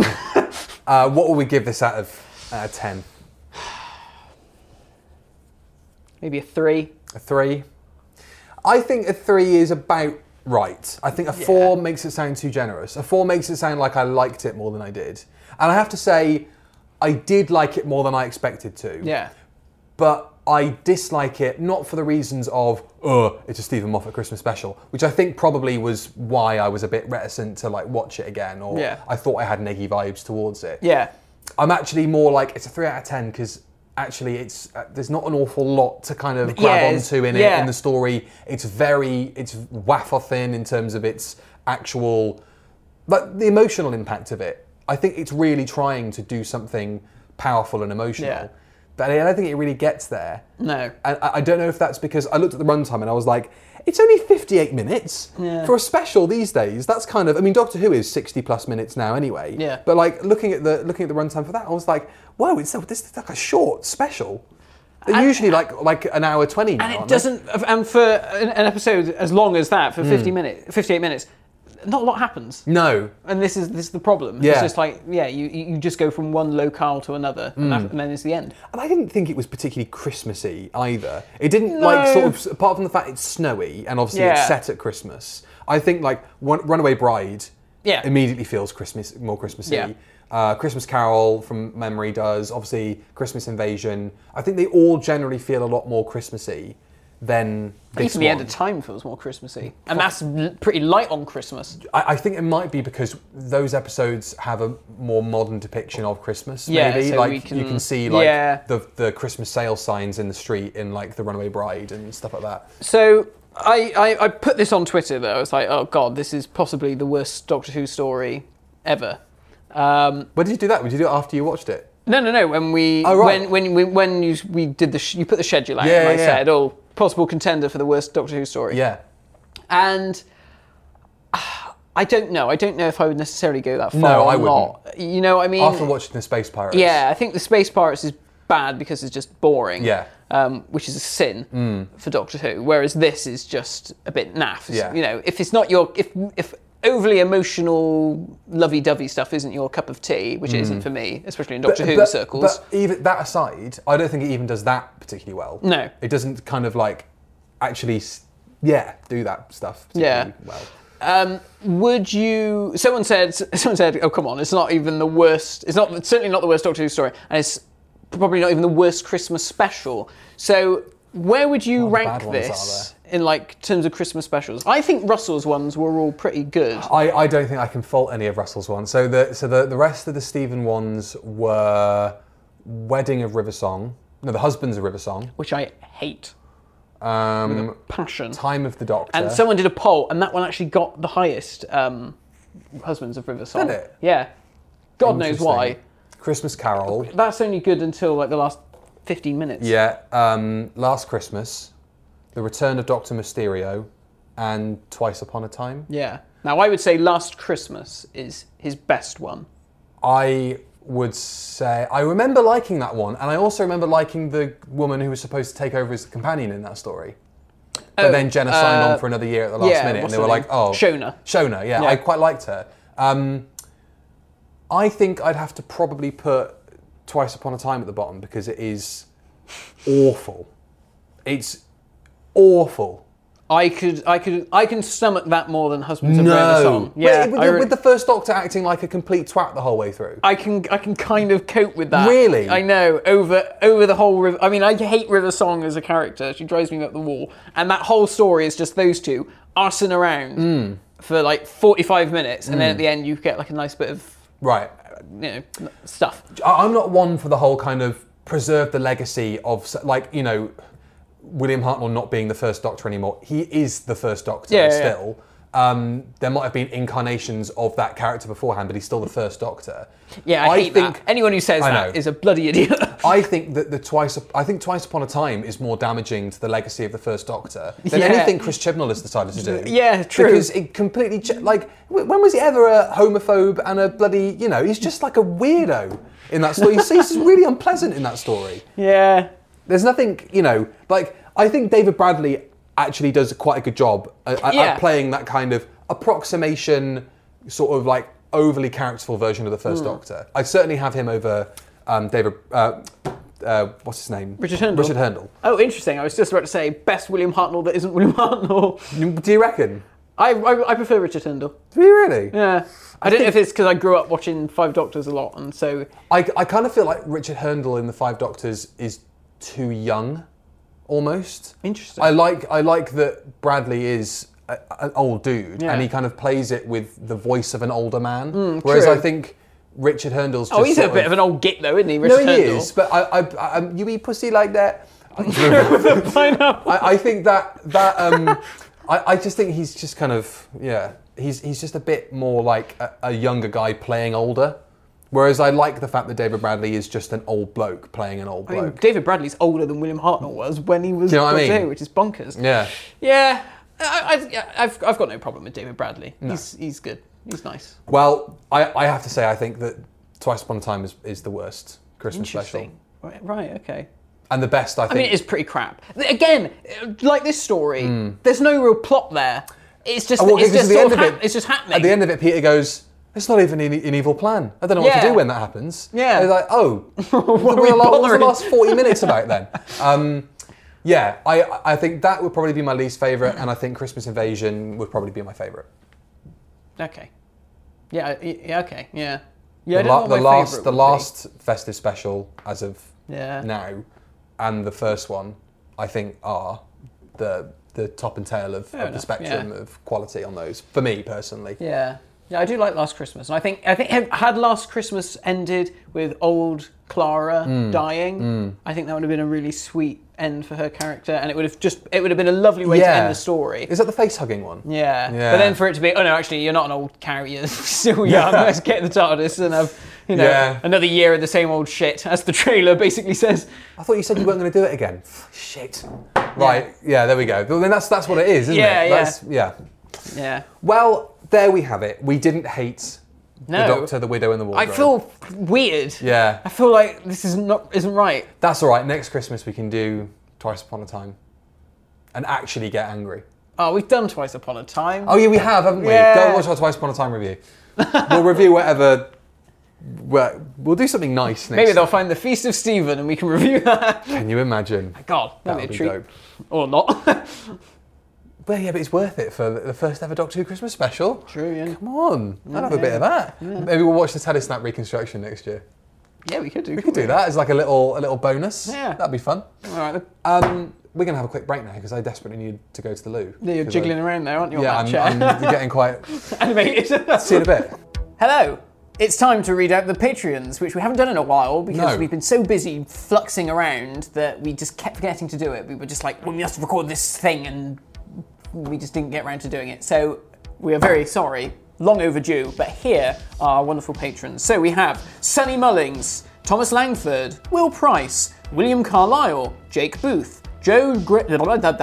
Speaker 4: uh, what will we give this out of out of ten?
Speaker 3: Maybe a three.
Speaker 4: A three. I think a three is about right. I think a four makes it sound too generous. A four makes it sound like I liked it more than I did. And I have to say, I did like it more than I expected to.
Speaker 3: Yeah.
Speaker 4: But I dislike it not for the reasons of, oh, it's a Stephen Moffat Christmas special, which I think probably was why I was a bit reticent to like watch it again, or
Speaker 3: Yeah.
Speaker 4: I thought I had neggy vibes towards it.
Speaker 3: Yeah.
Speaker 4: I'm actually more like, it's a three out of ten because actually it's uh, there's not an awful lot to kind of grab
Speaker 3: Yeah,
Speaker 4: onto in
Speaker 3: yeah.
Speaker 4: it in the story. It's very it's waffle thin in terms of its actual, but the emotional impact of it. I think it's really trying to do something powerful and emotional.
Speaker 3: Yeah.
Speaker 4: But I don't think it really gets there.
Speaker 3: No.
Speaker 4: And I I don't know if that's because I looked at the runtime and I was like, it's only fifty-eight minutes
Speaker 3: Yeah.
Speaker 4: for a special these days. That's kind of, I mean, Doctor Who is sixty plus minutes now anyway.
Speaker 3: Yeah.
Speaker 4: But like looking at the looking at the runtime for that, I was like, whoa, it's this is like a short special. They're
Speaker 3: And-
Speaker 4: usually like like an hour twenty now.
Speaker 3: And it
Speaker 4: aren't they?
Speaker 3: doesn't, and for an an episode as long as that, for fifty minutes, fifty-eight minutes, not a lot happens.
Speaker 4: No.
Speaker 3: And this is this is the problem.
Speaker 4: Yeah.
Speaker 3: It's just like, yeah, you, you just go from one locale to another, and, that, and then it's the end.
Speaker 4: And I didn't think it was particularly Christmassy either. It didn't
Speaker 3: No.
Speaker 4: like sort of, apart from the fact it's snowy and obviously it's
Speaker 3: Yeah.
Speaker 4: set at Christmas. I think like One- Runaway Bride
Speaker 3: Yeah.
Speaker 4: immediately feels Christmas, more Christmassy.
Speaker 3: Yeah.
Speaker 4: Uh, Christmas Carol from memory does. Obviously Christmas Invasion. I think they all generally feel a lot more Christmassy than this
Speaker 3: Even the end
Speaker 4: one.
Speaker 3: of time feels more Christmassy. And that's l- pretty light on Christmas.
Speaker 4: I, I think it might be because those episodes have a more modern depiction of Christmas.
Speaker 3: Yeah,
Speaker 4: maybe
Speaker 3: so
Speaker 4: like
Speaker 3: we can-
Speaker 4: you can see like
Speaker 3: yeah.
Speaker 4: the the Christmas sale signs in the street in like the Runaway Bride and stuff like that.
Speaker 3: So I, I, I put this on Twitter though. I was like, oh god, this is possibly the worst Doctor Who story ever. Um,
Speaker 4: When did you do that? Did you do it after you watched it?
Speaker 3: no, no, no. When we
Speaker 4: Oh, right.
Speaker 3: when when we, when you we did the sh- you put the schedule out,
Speaker 4: Yeah,
Speaker 3: and I
Speaker 4: yeah.
Speaker 3: said, oh, possible contender for the worst Doctor Who story.
Speaker 4: Yeah.
Speaker 3: And ah, I don't know. I don't know if I would necessarily go that far.
Speaker 4: No,
Speaker 3: or
Speaker 4: I wouldn't.
Speaker 3: not. You know, I mean,
Speaker 4: After watching the Space Pirates.
Speaker 3: yeah, I think the Space Pirates is bad because it's just boring.
Speaker 4: Yeah.
Speaker 3: Um, which is a sin for Doctor Who. Whereas this is just a bit naff.
Speaker 4: Yeah.
Speaker 3: You know, if it's not your if if overly emotional, lovey-dovey stuff isn't your cup of tea, which it isn't for me, especially in Doctor Who
Speaker 4: but,
Speaker 3: circles.
Speaker 4: But even that aside, I don't think it even does that particularly well.
Speaker 3: No.
Speaker 4: It doesn't kind of like actually, s- yeah, do that stuff particularly
Speaker 3: Yeah.
Speaker 4: well.
Speaker 3: Um, would you? Someone said. Someone said, "Oh, come on! It's not even the worst. It's not it's certainly not the worst Doctor Who story, and it's probably not even the worst Christmas special." So, where would you
Speaker 4: What other
Speaker 3: rank
Speaker 4: bad ones
Speaker 3: this
Speaker 4: are
Speaker 3: in like terms of Christmas specials? I think Russell's ones were all pretty good.
Speaker 4: I, I don't think I can fault any of Russell's ones. So the so the, the rest of the Stephen ones were Wedding of River Song. No, The Husbands of River Song.
Speaker 3: Which I hate
Speaker 4: Um,
Speaker 3: with a passion.
Speaker 4: Time of the Doctor.
Speaker 3: And someone did a poll, and that one actually got the highest. Um, Husbands of River Song.
Speaker 4: Did it?
Speaker 3: Yeah. God knows
Speaker 4: Interesting.
Speaker 3: why.
Speaker 4: Christmas Carol.
Speaker 3: That's only good until like the last fifteen minutes.
Speaker 4: Yeah. Um, Last Christmas. The Return of Doctor Mysterio. And Twice Upon a Time.
Speaker 3: Yeah. Now I would say Last Christmas is his best one.
Speaker 4: I would say I remember liking that one, and I also remember liking the woman who was supposed to take over as the companion in that story. But
Speaker 3: Oh,
Speaker 4: then Jenna signed
Speaker 3: uh,
Speaker 4: on for another year at the last
Speaker 3: yeah,
Speaker 4: minute, and
Speaker 3: what's
Speaker 4: they
Speaker 3: her
Speaker 4: were
Speaker 3: name?
Speaker 4: like, "Oh,
Speaker 3: Shona.
Speaker 4: Shona, yeah,
Speaker 3: Yeah.
Speaker 4: I quite liked her." Um, I think I'd have to probably put Twice Upon a Time at the bottom because it is awful. It's awful.
Speaker 3: I could, I could, I can stomach that more than Husbands of
Speaker 4: No,
Speaker 3: River Song. Yeah,
Speaker 4: with, with,
Speaker 3: I,
Speaker 4: the,
Speaker 3: re-
Speaker 4: with the first Doctor acting like a complete twat the whole way through.
Speaker 3: I can, I can kind of cope with that.
Speaker 4: Really?
Speaker 3: I know. Over, over the whole. River, I mean, I hate River Song as a character. She drives me up the wall, and that whole story is just those two arsing around
Speaker 4: Mm.
Speaker 3: for like forty-five minutes, and then at the end you get like a nice bit of,
Speaker 4: Right.
Speaker 3: you know, stuff.
Speaker 4: I- I'm not one for the whole kind of preserve the legacy of, s- like, you know, William Hartnell not being the first Doctor anymore. He is the first Doctor
Speaker 3: Yeah, yeah,
Speaker 4: still. Um, there might have been incarnations of that character beforehand, but he's still the first Doctor.
Speaker 3: Yeah, I, hate
Speaker 4: think,
Speaker 3: that. Anyone who says
Speaker 4: I
Speaker 3: that
Speaker 4: know.
Speaker 3: is a bloody idiot.
Speaker 4: I think that the twice, I think Twice Upon a Time is more damaging to the legacy of the first Doctor than
Speaker 3: Yeah.
Speaker 4: anything Chris Chibnall has decided to do.
Speaker 3: Yeah, true.
Speaker 4: Because it completely, ch- like, w- when was he ever a homophobe and a bloody, you know, he's just like a weirdo in that story. He's, he's really unpleasant in that story.
Speaker 3: Yeah.
Speaker 4: There's nothing, you know, like, I think David Bradley actually does quite a good job at, at-
Speaker 3: Yeah.
Speaker 4: at playing that kind of approximation, sort of like overly characterful version of the First Doctor. I certainly have him over um, David, uh, uh, what's his name?
Speaker 3: Richard Hurndall.
Speaker 4: Richard Hurndall.
Speaker 3: Oh, interesting. I was just about to say best William Hartnell that isn't William Hartnell.
Speaker 4: Do you reckon?
Speaker 3: I, I, I prefer Richard Hurndall.
Speaker 4: Do you really?
Speaker 3: Yeah. I, don't know if it's because I grew up watching Five Doctors a lot, and so
Speaker 4: I, I kind of feel like Richard Hurndall in the Five Doctors is too young, almost.
Speaker 3: interesting.
Speaker 4: I like I like that Bradley is a, an old dude,
Speaker 3: Yeah.
Speaker 4: and he kind of plays it with the voice of an older man. Whereas
Speaker 3: true.
Speaker 4: I think Richard Hurndall's just
Speaker 3: Oh, he's a
Speaker 4: sort
Speaker 3: bit of an old git though, isn't he,
Speaker 4: No,
Speaker 3: Richard
Speaker 4: he
Speaker 3: Hurndall?
Speaker 4: is, but I, I, I, you eat pussy like that?
Speaker 3: Pineapple.
Speaker 4: I, I think that, that um, I, I just think he's just kind of, yeah, he's he's just a bit more like a, a younger guy playing older. Whereas I like the fact that David Bradley is just an old bloke playing an old
Speaker 3: I mean,
Speaker 4: bloke.
Speaker 3: David Bradley's older than William Hartnell was when he was
Speaker 4: Do you know what I
Speaker 3: Doctor
Speaker 4: mean?
Speaker 3: Who, which is bonkers.
Speaker 4: Yeah.
Speaker 3: Yeah, I, I, I've, I've got no problem with David Bradley. He's, he's good. He's nice.
Speaker 4: Well, I, I have to say, I think that Twice Upon a Time is, is the worst Christmas special.
Speaker 3: Interesting. Right, right, okay.
Speaker 4: And the best, I
Speaker 3: I
Speaker 4: think.
Speaker 3: mean, it is pretty crap. Again, like this story, there's no real plot there. It's just,
Speaker 4: Oh, well,
Speaker 3: it's
Speaker 4: because
Speaker 3: just,
Speaker 4: at the
Speaker 3: sort
Speaker 4: end
Speaker 3: of
Speaker 4: of
Speaker 3: hap-
Speaker 4: it-
Speaker 3: it's just happening.
Speaker 4: At the end of it, Peter goes, it's not even an, an evil plan. I don't know what
Speaker 3: Yeah.
Speaker 4: to do when that happens.
Speaker 3: Yeah.
Speaker 4: And he's like, oh, what,
Speaker 3: are
Speaker 4: were
Speaker 3: we
Speaker 4: the, la- what was the
Speaker 3: bothering?
Speaker 4: last forty minutes about then? Um, yeah, I, I think that would probably be my least favourite, and I think Christmas Invasion would probably be my favourite.
Speaker 3: Okay. Yeah, y- yeah, okay, yeah. Yeah, I
Speaker 4: The,
Speaker 3: don't
Speaker 4: la-
Speaker 3: know
Speaker 4: the
Speaker 3: what my
Speaker 4: last,
Speaker 3: favourite
Speaker 4: the
Speaker 3: would
Speaker 4: last festive special as of
Speaker 3: be. Yeah.
Speaker 4: now, and the first one, I think are the the top and tail of, of the
Speaker 3: enough,
Speaker 4: spectrum
Speaker 3: yeah.
Speaker 4: of quality on those. For me personally.
Speaker 3: Yeah. Yeah, I do like Last Christmas. And I think I think had Last Christmas ended with old Clara
Speaker 4: Mm.
Speaker 3: dying, I think that would have been a really sweet end for her character, and it would have just it would have been a lovely way to
Speaker 4: Yeah.
Speaker 3: end the story.
Speaker 4: Is that the face hugging one?
Speaker 3: Yeah.
Speaker 4: Yeah.
Speaker 3: But then for it to be, oh no, actually, you're not an old carrot, you're still young. Let's get the TARDIS and have, you know,
Speaker 4: Yeah.
Speaker 3: another year of the same old shit, as the trailer basically says.
Speaker 4: I thought you said you weren't going to do it again. Shit. Right. Yeah. There we go. Well, then that's that's what it is, isn't
Speaker 3: Yeah,
Speaker 4: it?
Speaker 3: yeah.
Speaker 4: That's, yeah.
Speaker 3: Yeah.
Speaker 4: Well, there we have it. We didn't hate
Speaker 3: No.
Speaker 4: the Doctor, the Widow, and the
Speaker 3: I
Speaker 4: Wardrobe.
Speaker 3: feel weird.
Speaker 4: Yeah.
Speaker 3: I feel like this is not isn't right.
Speaker 4: That's all right. Next Christmas we can do Twice Upon a Time, and actually get angry.
Speaker 3: Oh, we've done Twice Upon a Time.
Speaker 4: Oh yeah, we have, haven't we?
Speaker 3: Yeah.
Speaker 4: Go watch our Twice Upon a Time review. We'll review whatever. Well, we'll do something nice next.
Speaker 3: Maybe they'll find the Feast of Stephen and we can review that.
Speaker 4: Can you imagine?
Speaker 3: God,
Speaker 4: That
Speaker 3: that'd
Speaker 4: would
Speaker 3: be
Speaker 4: be
Speaker 3: a treat.
Speaker 4: dope.
Speaker 3: Or not.
Speaker 4: Well, yeah, but it's worth it for the first ever Doctor Who Christmas special.
Speaker 3: True, yeah.
Speaker 4: Come on, I'll have a bit of that. Maybe we'll watch the Telesnap reconstruction next year.
Speaker 3: Yeah, we could do.
Speaker 4: We could do that as like a little a little bonus.
Speaker 3: Yeah.
Speaker 4: That'd be fun.
Speaker 3: All right. then.
Speaker 4: Um, we're gonna have a quick break now because I desperately need to go to the loo.
Speaker 3: Yeah, you're
Speaker 4: 'Cause
Speaker 3: jiggling
Speaker 4: I,
Speaker 3: around there, aren't you?
Speaker 4: Yeah,
Speaker 3: on
Speaker 4: I'm,
Speaker 3: that chair?
Speaker 4: I'm getting quite.
Speaker 3: Animated.
Speaker 4: See you in a bit.
Speaker 3: Hello. It's time to read out the Patreons, which we haven't done in a while because
Speaker 4: No.
Speaker 3: we've been so busy fluxing around that we just kept forgetting to do it. We were just like, well, we must record this thing, and we just didn't get around to doing it. So we are very sorry, long overdue, but here are our wonderful patrons. So we have Sunny Mullings, Thomas Langford, Will Price, William Carlisle, Jake Booth, Joe Gre- Joe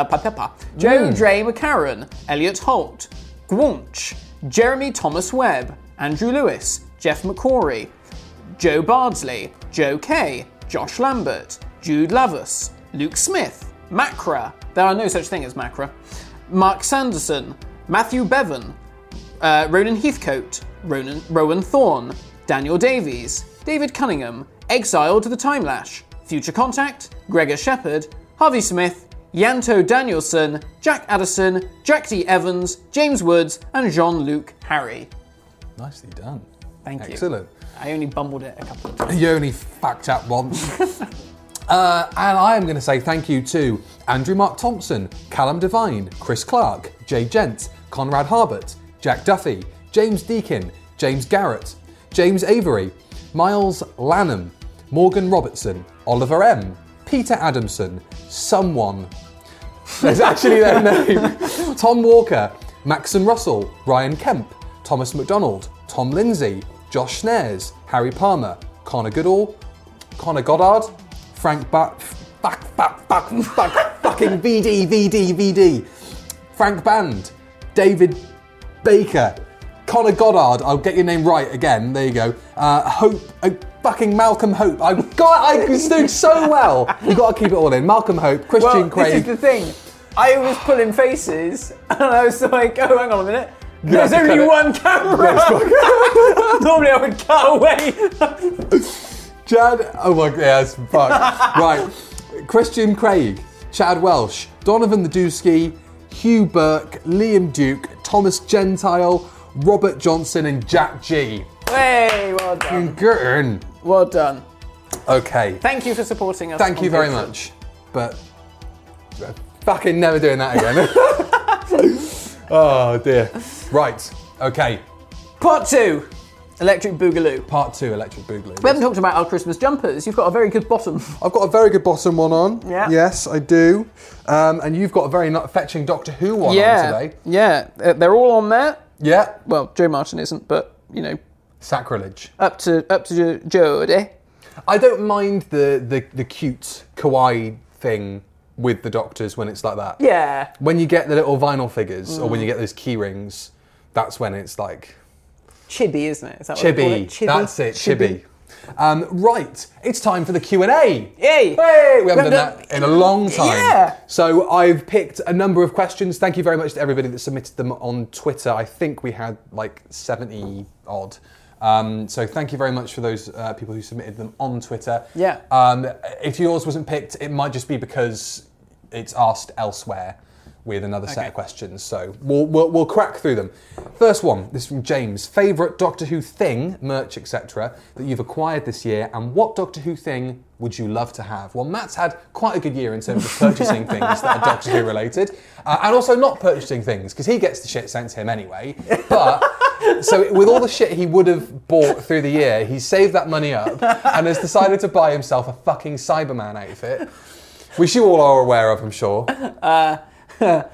Speaker 3: Dre McCarran, Elliot Holt, Gwunch, Jeremy Thomas Webb, Andrew Lewis, Jeff McCrory, Joe Bardsley, Joe Kay, Josh Lambert, Jude Lavus, Luke Smith, Macra, there are no such thing as Macra, Mark Sanderson, Matthew Bevan, uh, Ronan Heathcote, Ronan, Rowan Thorne, Daniel Davies, David Cunningham, Exile to the Timelash, Future Contact, Gregor Shepherd, Harvey Smith, Yanto Danielson, Jack Addison, Jack D. Evans, James Woods, and Jean-Luc Harry.
Speaker 4: Nicely done.
Speaker 3: Thank you.
Speaker 4: Excellent.
Speaker 3: I only bumbled it a couple of times.
Speaker 4: You only fucked up once. uh, and I am going to say thank you to Andrew Mark Thompson, Callum Devine, Chris Clark, Jay Gent, Conrad Harbert, Jack Duffy, James Deakin, James Garrett, James Avery, Miles Lanham, Morgan Robertson, Oliver M, Peter Adamson, someone. There's actually their name. Tom Walker, Maxon Russell, Ryan Kemp, Thomas McDonald, Tom Lindsay, Josh Snares, Harry Palmer, Connor Goodall, Connor Goddard, Frank ba- fuck, fuck, fuck, fuck, fucking V D, V D, V D, Frank Band, David Baker, Connor Goddard, I'll get your name right again, there you go, uh, Hope, uh, fucking Malcolm Hope, I got, I was doing so well, you've got to keep it all in, Malcolm Hope, Christian
Speaker 3: Well,
Speaker 4: Craig.
Speaker 3: this is the thing. I was pulling faces, and I was like, oh, hang on a minute. There's
Speaker 4: to
Speaker 3: only
Speaker 4: cut it.
Speaker 3: one camera. Normally I would cut away.
Speaker 4: Chad, oh my god, yeah, that's fucked. Right, Christian Craig, Chad Welsh, Donovan the Dusky, Hugh Burke, Liam Duke, Thomas Gentile, Robert Johnson, and Jack G.
Speaker 3: Hey, well done.
Speaker 4: Good.
Speaker 3: Well done.
Speaker 4: Okay,
Speaker 3: Thank you for supporting us.
Speaker 4: thank
Speaker 3: on
Speaker 4: you very
Speaker 3: Patreon.
Speaker 4: much, but uh, fucking never doing that again. Oh dear. Right, okay.
Speaker 3: Part two Electric Boogaloo.
Speaker 4: Part two, Electric Boogaloo.
Speaker 3: We haven't talked about our Christmas jumpers. You've got a very good bottom.
Speaker 4: I've got a very good bottom one on.
Speaker 3: Yeah.
Speaker 4: Yes, I do. Um, and you've got a very not fetching Doctor Who one
Speaker 3: yeah.
Speaker 4: on today.
Speaker 3: Yeah, uh, they're all on there.
Speaker 4: Yeah.
Speaker 3: Well, Joe Martin isn't, but, you know,
Speaker 4: Sacrilege.
Speaker 3: up to up to Jodie.
Speaker 4: I don't mind the, the, the cute kawaii thing with the Doctors when it's like that.
Speaker 3: Yeah.
Speaker 4: When you get the little vinyl figures mm. or when you get those key rings, that's when it's like...
Speaker 3: Chibi, isn't it? Is that what they call
Speaker 4: Chibi.
Speaker 3: it? Chibi.
Speaker 4: That's it, chibi. Um, right, it's time for the Q and A.
Speaker 3: Yay!
Speaker 4: Hey, we haven't done that in a long time.
Speaker 3: Yeah.
Speaker 4: So I've picked a number of questions. Thank you very much to everybody that submitted them on Twitter. I think we had like seventy odd. Um, so thank you very much for those uh, people who submitted them on Twitter.
Speaker 3: Yeah.
Speaker 4: Um, if yours wasn't picked, it might just be because it's asked elsewhere with another set
Speaker 3: Okay.
Speaker 4: of questions. So we'll, we'll we'll crack through them. First one, this is from James. Favourite Doctor Who thing, merch, et cetera, that you've acquired this year, and what Doctor Who thing would you love to have? Well, Matt's had quite a good year in terms of purchasing things that are Doctor Who related, uh, and also not purchasing things, because he gets the shit sent to him anyway. But, so with all the shit he would have bought through the year, he's saved that money up and has decided to buy himself a fucking Cyberman outfit, which you all are aware of, I'm sure.
Speaker 3: Uh, uh,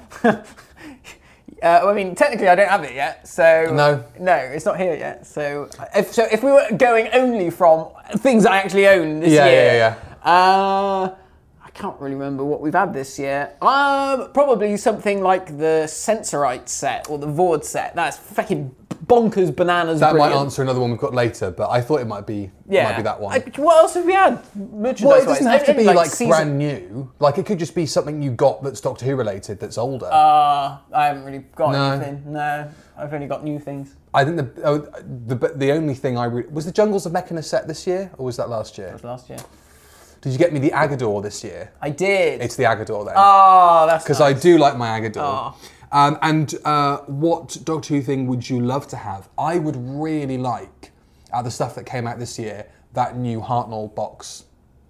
Speaker 3: well, I mean, technically, I don't have it yet, so
Speaker 4: No.
Speaker 3: no, it's not here yet. So, if so, if we were going only from things I actually own this
Speaker 4: Yeah,
Speaker 3: year,
Speaker 4: yeah, yeah,
Speaker 3: yeah. Uh, I can't really remember what we've had this year. Um, probably something like the Sensorite set or the Vord set. That's fucking bonkers, bananas.
Speaker 4: That
Speaker 3: brilliant.
Speaker 4: might answer another one we've got later, but I thought it might be
Speaker 3: Yeah,
Speaker 4: might be that one.
Speaker 3: I, what else have we had?
Speaker 4: Well, it doesn't have to be
Speaker 3: like,
Speaker 4: like
Speaker 3: season-
Speaker 4: brand new. Like it could just be something you got that's Doctor Who related that's older.
Speaker 3: Uh, I haven't really got
Speaker 4: No.
Speaker 3: anything. No, I've only got new things.
Speaker 4: I think the oh, the the only thing I re- was the Jungles of Mechana set this year, or was that last year?
Speaker 3: That was last year.
Speaker 4: Did you get me the Agador this year?
Speaker 3: I did.
Speaker 4: It's the Agador then.
Speaker 3: Oh, that's
Speaker 4: Because
Speaker 3: nice.
Speaker 4: I do like my Agador.
Speaker 3: Oh.
Speaker 4: Um, and uh, what Doctor Who thing would you love to have? I would really like, out of the stuff that came out this year, that new Hartnell box.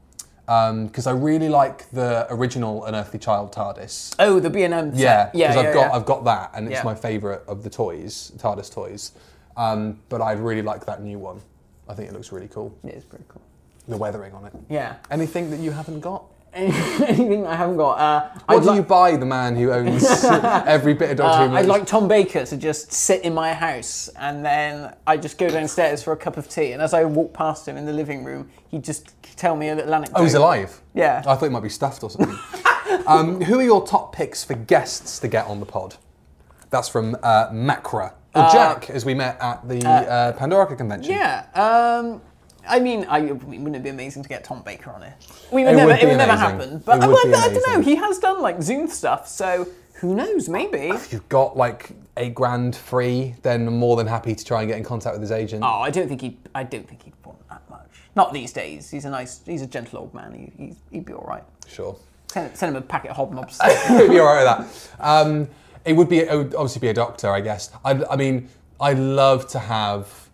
Speaker 4: Because um, I really like the original Unearthly Child TARDIS.
Speaker 3: Oh, the B and M set.
Speaker 4: Yeah,
Speaker 3: yeah,
Speaker 4: because
Speaker 3: yeah,
Speaker 4: I've got
Speaker 3: yeah.
Speaker 4: I've got that, and it's
Speaker 3: Yeah.
Speaker 4: my favourite of the toys, TARDIS toys. Um, but I'd really like that new one. I think it looks really cool.
Speaker 3: It is pretty cool.
Speaker 4: The weathering on it.
Speaker 3: Yeah.
Speaker 4: Anything that you haven't got?
Speaker 3: Anything I haven't got. Uh,
Speaker 4: What
Speaker 3: I'd
Speaker 4: do
Speaker 3: li-
Speaker 4: you buy the man who owns every bit of Doctor
Speaker 3: Uh,
Speaker 4: Who?
Speaker 3: I'd
Speaker 4: merch?
Speaker 3: like Tom Baker to just sit in my house, and then I just go downstairs for a cup of tea. And as I walk past him in the living room, he'd just tell me a little anecdote.
Speaker 4: Oh, he's alive?
Speaker 3: Yeah.
Speaker 4: I thought he might be stuffed or something. um, who are your top picks for guests to get on the pod? That's from uh, Macra. Or
Speaker 3: Uh,
Speaker 4: Jack, as we met at the uh, Pandorica convention.
Speaker 3: Yeah. Um, I mean, I, wouldn't it be amazing to get Tom Baker on it? We would
Speaker 4: It
Speaker 3: never,
Speaker 4: would be
Speaker 3: it would never
Speaker 4: amazing.
Speaker 3: happen. But
Speaker 4: It
Speaker 3: I,
Speaker 4: would
Speaker 3: well,
Speaker 4: be
Speaker 3: I don't know.
Speaker 4: amazing.
Speaker 3: He has done like Zoom stuff, so who knows? Maybe.
Speaker 4: If you've got like eight grand free, then I'm more than happy to try and get in contact with his agent.
Speaker 3: Oh, I don't think he. I don't think he'd want that much. Not these days. He's a nice. He's a gentle old man. He, he's, he'd be all right.
Speaker 4: Sure.
Speaker 3: Send, send him a packet of hobnobs.
Speaker 4: He'd be all right with that. Um, it would be. It would obviously be a doctor, I guess. I, I mean, I love to have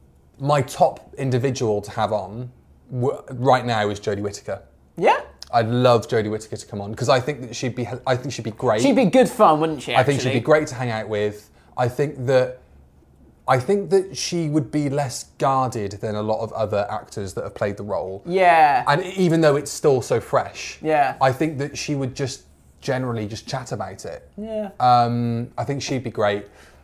Speaker 4: my top individual to have on w- right now is Jodie Whittaker.
Speaker 3: Yeah.
Speaker 4: I'd love Jodie Whittaker to come on because I think that she'd be. I think she'd be great.
Speaker 3: She'd be good fun, wouldn't she?
Speaker 4: I think
Speaker 3: actually?
Speaker 4: she'd be great to hang out with. I think that. I think that she would be less guarded than a lot of other actors that have played the role.
Speaker 3: Yeah.
Speaker 4: And even though it's still so fresh,
Speaker 3: Yeah.
Speaker 4: I think that she would just generally just chat about it.
Speaker 3: Yeah.
Speaker 4: Um, I think she'd be great.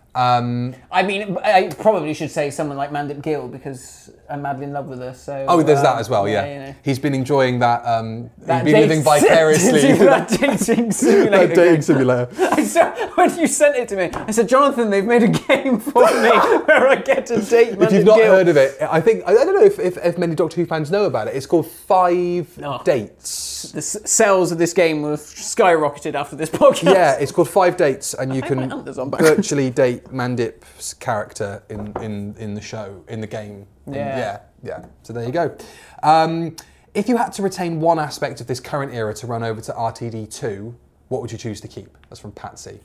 Speaker 4: Um,
Speaker 3: I mean, I probably should say someone like Mandip Gill because I'm madly in love with her. So.
Speaker 4: oh, there's
Speaker 3: um,
Speaker 4: that as well. Yeah,
Speaker 3: You know.
Speaker 4: he's been enjoying that. Um,
Speaker 3: That
Speaker 4: he's been
Speaker 3: date-
Speaker 4: living vicariously. through
Speaker 3: that dating simulator.
Speaker 4: that dating
Speaker 3: game.
Speaker 4: simulator.
Speaker 3: I said, when you sent it to me, I said, Jonathan, they've made a game for me where I get to date Mandip
Speaker 4: If you've not
Speaker 3: Gill.
Speaker 4: heard of it, I think I don't know if, if, if many Doctor Who fans know about it. It's called Five
Speaker 3: Oh.
Speaker 4: Dates.
Speaker 3: The s- sales of this game were skyrocketed after this podcast.
Speaker 4: Yeah, it's called Five Dates, and you
Speaker 3: I have my
Speaker 4: can
Speaker 3: hunters on backwards.
Speaker 4: virtually date Mandip's character in, in, in the show, in the game. In-
Speaker 3: Yeah.
Speaker 4: yeah, yeah. So there you go. Um, if you had to retain one aspect of this current era to run over to R T D two, what would you choose to keep? That's from Patsy.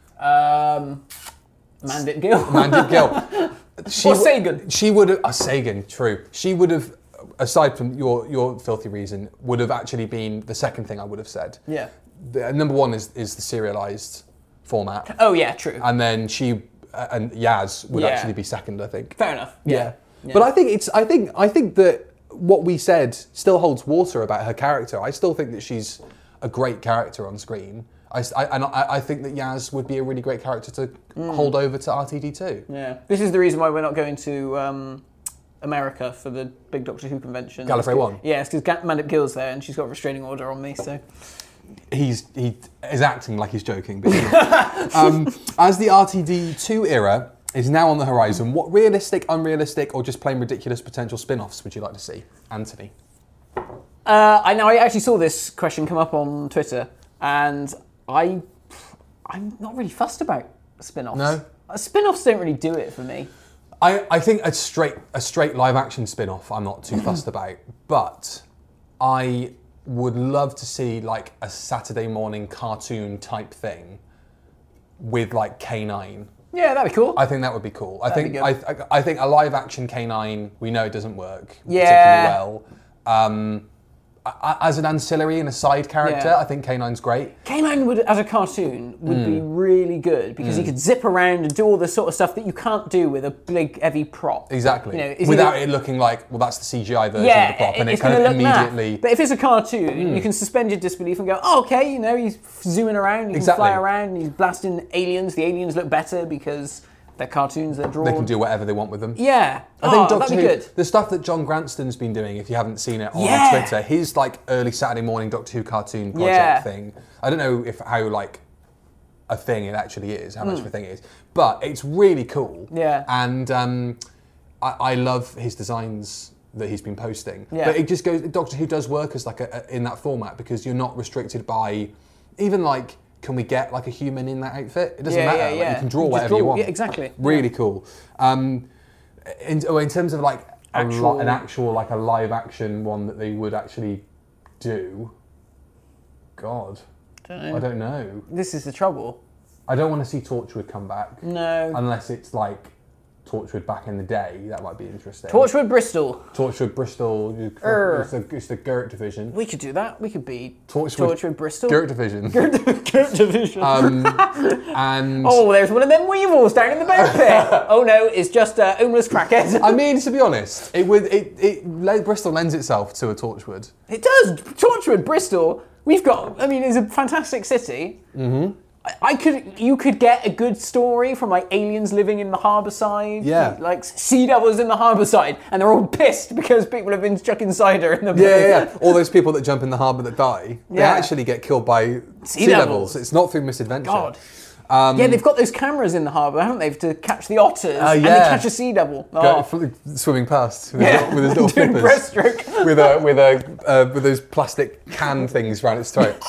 Speaker 3: Um, Mandip Gill.
Speaker 4: Mandip Gill. She
Speaker 3: Or
Speaker 4: w-
Speaker 3: Sagan.
Speaker 4: She would have. Uh, Sagan, true. She would have, aside from your, your filthy reason, would have actually been the second thing I would have said.
Speaker 3: Yeah.
Speaker 4: The, number one is, is the serialized format.
Speaker 3: Oh, yeah, true.
Speaker 4: And then she uh, and Yaz would
Speaker 3: Yeah.
Speaker 4: actually be second, I think.
Speaker 3: Fair enough.
Speaker 4: Yeah.
Speaker 3: Yeah. Yeah.
Speaker 4: But I think it's I think I think that what we said still holds water about her character. I still think that she's a great character on screen. I, I, and I, I think that Yaz would be a really great character to
Speaker 3: Mm.
Speaker 4: hold over to R T D two.
Speaker 3: Yeah. This is the reason why we're not going to um, America for the big Doctor Who convention.
Speaker 4: Gallifrey One?
Speaker 3: Yeah, it's because Mandip Gill's there and she's got a restraining order on me, so...
Speaker 4: He's he is acting like he's joking. But um, as the R T D two era is now on the horizon, what realistic, unrealistic, or just plain ridiculous potential spin-offs would you like to see, Anthony?
Speaker 3: Uh, I know. I actually saw this question come up on Twitter, and I, I'm not really fussed about spin-offs.
Speaker 4: No?
Speaker 3: Uh, spin-offs don't really do it for me.
Speaker 4: I, I think a straight a straight live action spin-off I'm not too fussed about, but I would love to see like a Saturday morning cartoon type thing with like K nine.
Speaker 3: Yeah, that'd be cool.
Speaker 4: I think that would be cool. I
Speaker 3: That'd
Speaker 4: think
Speaker 3: be
Speaker 4: I, I I think a live action K nine, we know it doesn't work
Speaker 3: Yeah.
Speaker 4: particularly well. Um, a- as an ancillary and a side character,
Speaker 3: Yeah.
Speaker 4: I think K nine's great.
Speaker 3: K nine would, as a cartoon, would
Speaker 4: Mm.
Speaker 3: be really good because he could zip around and do all the sort of stuff that you can't do with a big, heavy prop.
Speaker 4: Exactly.
Speaker 3: You know, is
Speaker 4: Without
Speaker 3: it-
Speaker 4: it looking like, well, that's the C G I version
Speaker 3: Yeah,
Speaker 4: of the prop, and it
Speaker 3: it's
Speaker 4: kind
Speaker 3: going
Speaker 4: of
Speaker 3: to look naff.
Speaker 4: immediately.
Speaker 3: But if it's a cartoon, you can suspend your disbelief and go, oh, okay, you know, he's zooming around, he
Speaker 4: Exactly.
Speaker 3: can fly around, he's blasting aliens. The aliens look better because they're cartoons, they're drawn.
Speaker 4: They can do whatever they want with them.
Speaker 3: Yeah.
Speaker 4: I
Speaker 3: oh,
Speaker 4: think Doctor
Speaker 3: that'd be
Speaker 4: Who,
Speaker 3: good.
Speaker 4: the stuff that John Granston's been doing, if you haven't seen it on
Speaker 3: Yeah.
Speaker 4: Twitter, his like early Saturday morning Doctor Who cartoon project
Speaker 3: Yeah.
Speaker 4: thing. I don't know if how like a thing it actually is, how
Speaker 3: Hmm.
Speaker 4: much of a thing it is, but it's really cool.
Speaker 3: Yeah.
Speaker 4: And um, I, I love his designs that he's been posting.
Speaker 3: Yeah.
Speaker 4: But it just goes. Doctor Who does work as like a, a, in that format because you're not restricted by even like. Can we get like a human in that outfit? It doesn't
Speaker 3: Yeah,
Speaker 4: matter.
Speaker 3: yeah,
Speaker 4: Like,
Speaker 3: yeah.
Speaker 4: you can draw
Speaker 3: You just
Speaker 4: whatever
Speaker 3: draw-
Speaker 4: you want.
Speaker 3: yeah, exactly.
Speaker 4: Really cool. Um, in, oh, in terms of like a li-
Speaker 3: Actual-
Speaker 4: an actual like a live action one that they would actually do. God,
Speaker 3: Don't know.
Speaker 4: I don't know.
Speaker 3: This is the trouble.
Speaker 4: I don't want to see Torchwood come back
Speaker 3: No.
Speaker 4: unless it's like Torchwood back in the day. That might be interesting.
Speaker 3: Torchwood Bristol.
Speaker 4: Torchwood Bristol.
Speaker 3: Err.
Speaker 4: It's the, it's the Gert division.
Speaker 3: We could do that. We could be
Speaker 4: Torchwood,
Speaker 3: Torchwood Bristol.
Speaker 4: Gert division.
Speaker 3: Gert division.
Speaker 4: Um, and
Speaker 3: oh, there's one of them weevils down in the boat pit. Oh no, it's just a homeless crackhead.
Speaker 4: I mean, to be honest, it would it, it le- Bristol lends itself to a Torchwood.
Speaker 3: It does. Torchwood, Bristol. We've got. I mean, it's a fantastic city. Mm-hmm. I, I could. You could get a good story from like aliens living in the harbour side.
Speaker 4: Yeah.
Speaker 3: Like sea devils in the harbour side, and they're all pissed because people have been chucking cider in the boat.
Speaker 4: Yeah, yeah, yeah. All those people that jump in the harbour that die, they
Speaker 3: Yeah.
Speaker 4: actually get killed by sea,
Speaker 3: devils.
Speaker 4: devils. It's not through misadventure.
Speaker 3: God.
Speaker 4: Um,
Speaker 3: Yeah, they've got those cameras in the harbour, haven't they, to catch the otters
Speaker 4: Uh,
Speaker 3: and they
Speaker 4: yeah.
Speaker 3: catch a sea devil.
Speaker 4: go-
Speaker 3: Oh.
Speaker 4: fl- swimming past with,
Speaker 3: Yeah.
Speaker 4: his, with his little
Speaker 3: Doing
Speaker 4: flippers.
Speaker 3: breaststroke.
Speaker 4: with a with a uh, with those plastic can things around its throat.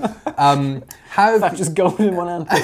Speaker 4: um, have
Speaker 3: I've just gone in one hand.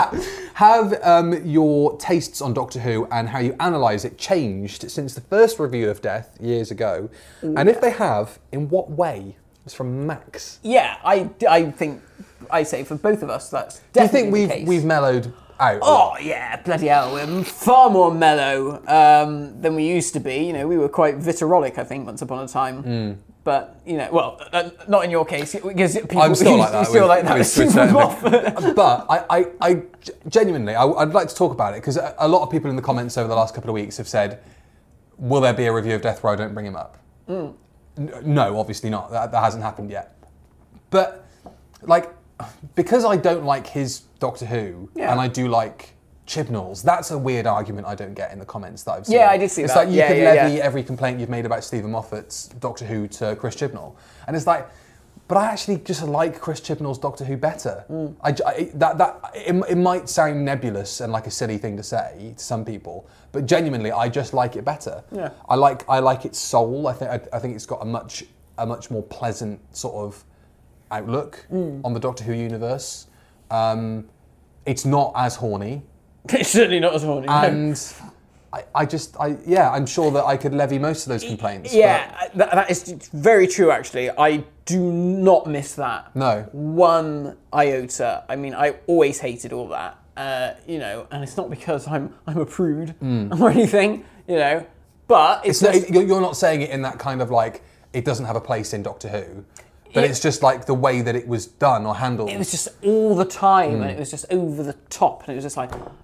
Speaker 4: have um, your tastes on Doctor Who and how you analyse it changed since the first review of Death years ago? And if they have, in what way? It's from Max.
Speaker 3: Yeah, I, I think, I say for both of us, that's
Speaker 4: Do you
Speaker 3: definitely
Speaker 4: think we've
Speaker 3: the case.
Speaker 4: we've mellowed out?
Speaker 3: Oh, yeah, bloody hell. We're far more mellow um, than we used to be. You know, we were quite vitriolic, I think, once upon a time.
Speaker 4: Mm.
Speaker 3: But, you know, well, uh, not in your case, because people
Speaker 4: I'm still like
Speaker 3: you're
Speaker 4: that.
Speaker 3: still
Speaker 4: with-
Speaker 3: like that.
Speaker 4: with
Speaker 3: Super
Speaker 4: Twitter.
Speaker 3: buff.
Speaker 4: But I, I, I genuinely, I, I'd like to talk about it because a, a lot of people in the comments over the last couple of weeks have said, "Will there be a review of Death where I don't bring him up?"
Speaker 3: Mm.
Speaker 4: N- No, obviously not. That, that hasn't happened yet. But like, because I don't like his Doctor Who,
Speaker 3: Yeah.
Speaker 4: and I do like Chibnall's, that's a weird argument I don't get in the comments that I've seen.
Speaker 3: Yeah, I did see
Speaker 4: it's
Speaker 3: that.
Speaker 4: like you
Speaker 3: Yeah,
Speaker 4: could
Speaker 3: yeah,
Speaker 4: levy
Speaker 3: yeah.
Speaker 4: every complaint you've made about Stephen Moffat's Doctor Who to Chris Chibnall, and it's like, but I actually just like Chris Chibnall's Doctor Who better.
Speaker 3: Mm.
Speaker 4: I, I- that that it, it might sound nebulous and like a silly thing to say to some people, but genuinely, I just like it better.
Speaker 3: Yeah.
Speaker 4: I like I like its soul. I think I, I think it's got a much a much more pleasant sort of outlook
Speaker 3: Mm.
Speaker 4: on the Doctor Who universe. Um, it's not as horny,
Speaker 3: It's certainly not as horny. no.
Speaker 4: and I, I just I yeah I'm sure that I could levy most of those complaints.
Speaker 3: Yeah, that, that is very true, actually. I do not miss that.
Speaker 4: No.
Speaker 3: One iota. I mean, I always hated all that. Uh, you know, and it's not because I'm I'm a prude or anything, you know, but it's,
Speaker 4: It's not,
Speaker 3: just-
Speaker 4: you're you're not saying it in that kind of like it doesn't have a place in Doctor Who, but
Speaker 3: It-
Speaker 4: it's just like the way that it was done or handled.
Speaker 3: it was just all the time,
Speaker 4: Hmm.
Speaker 3: and it was just over the top, and it was just like,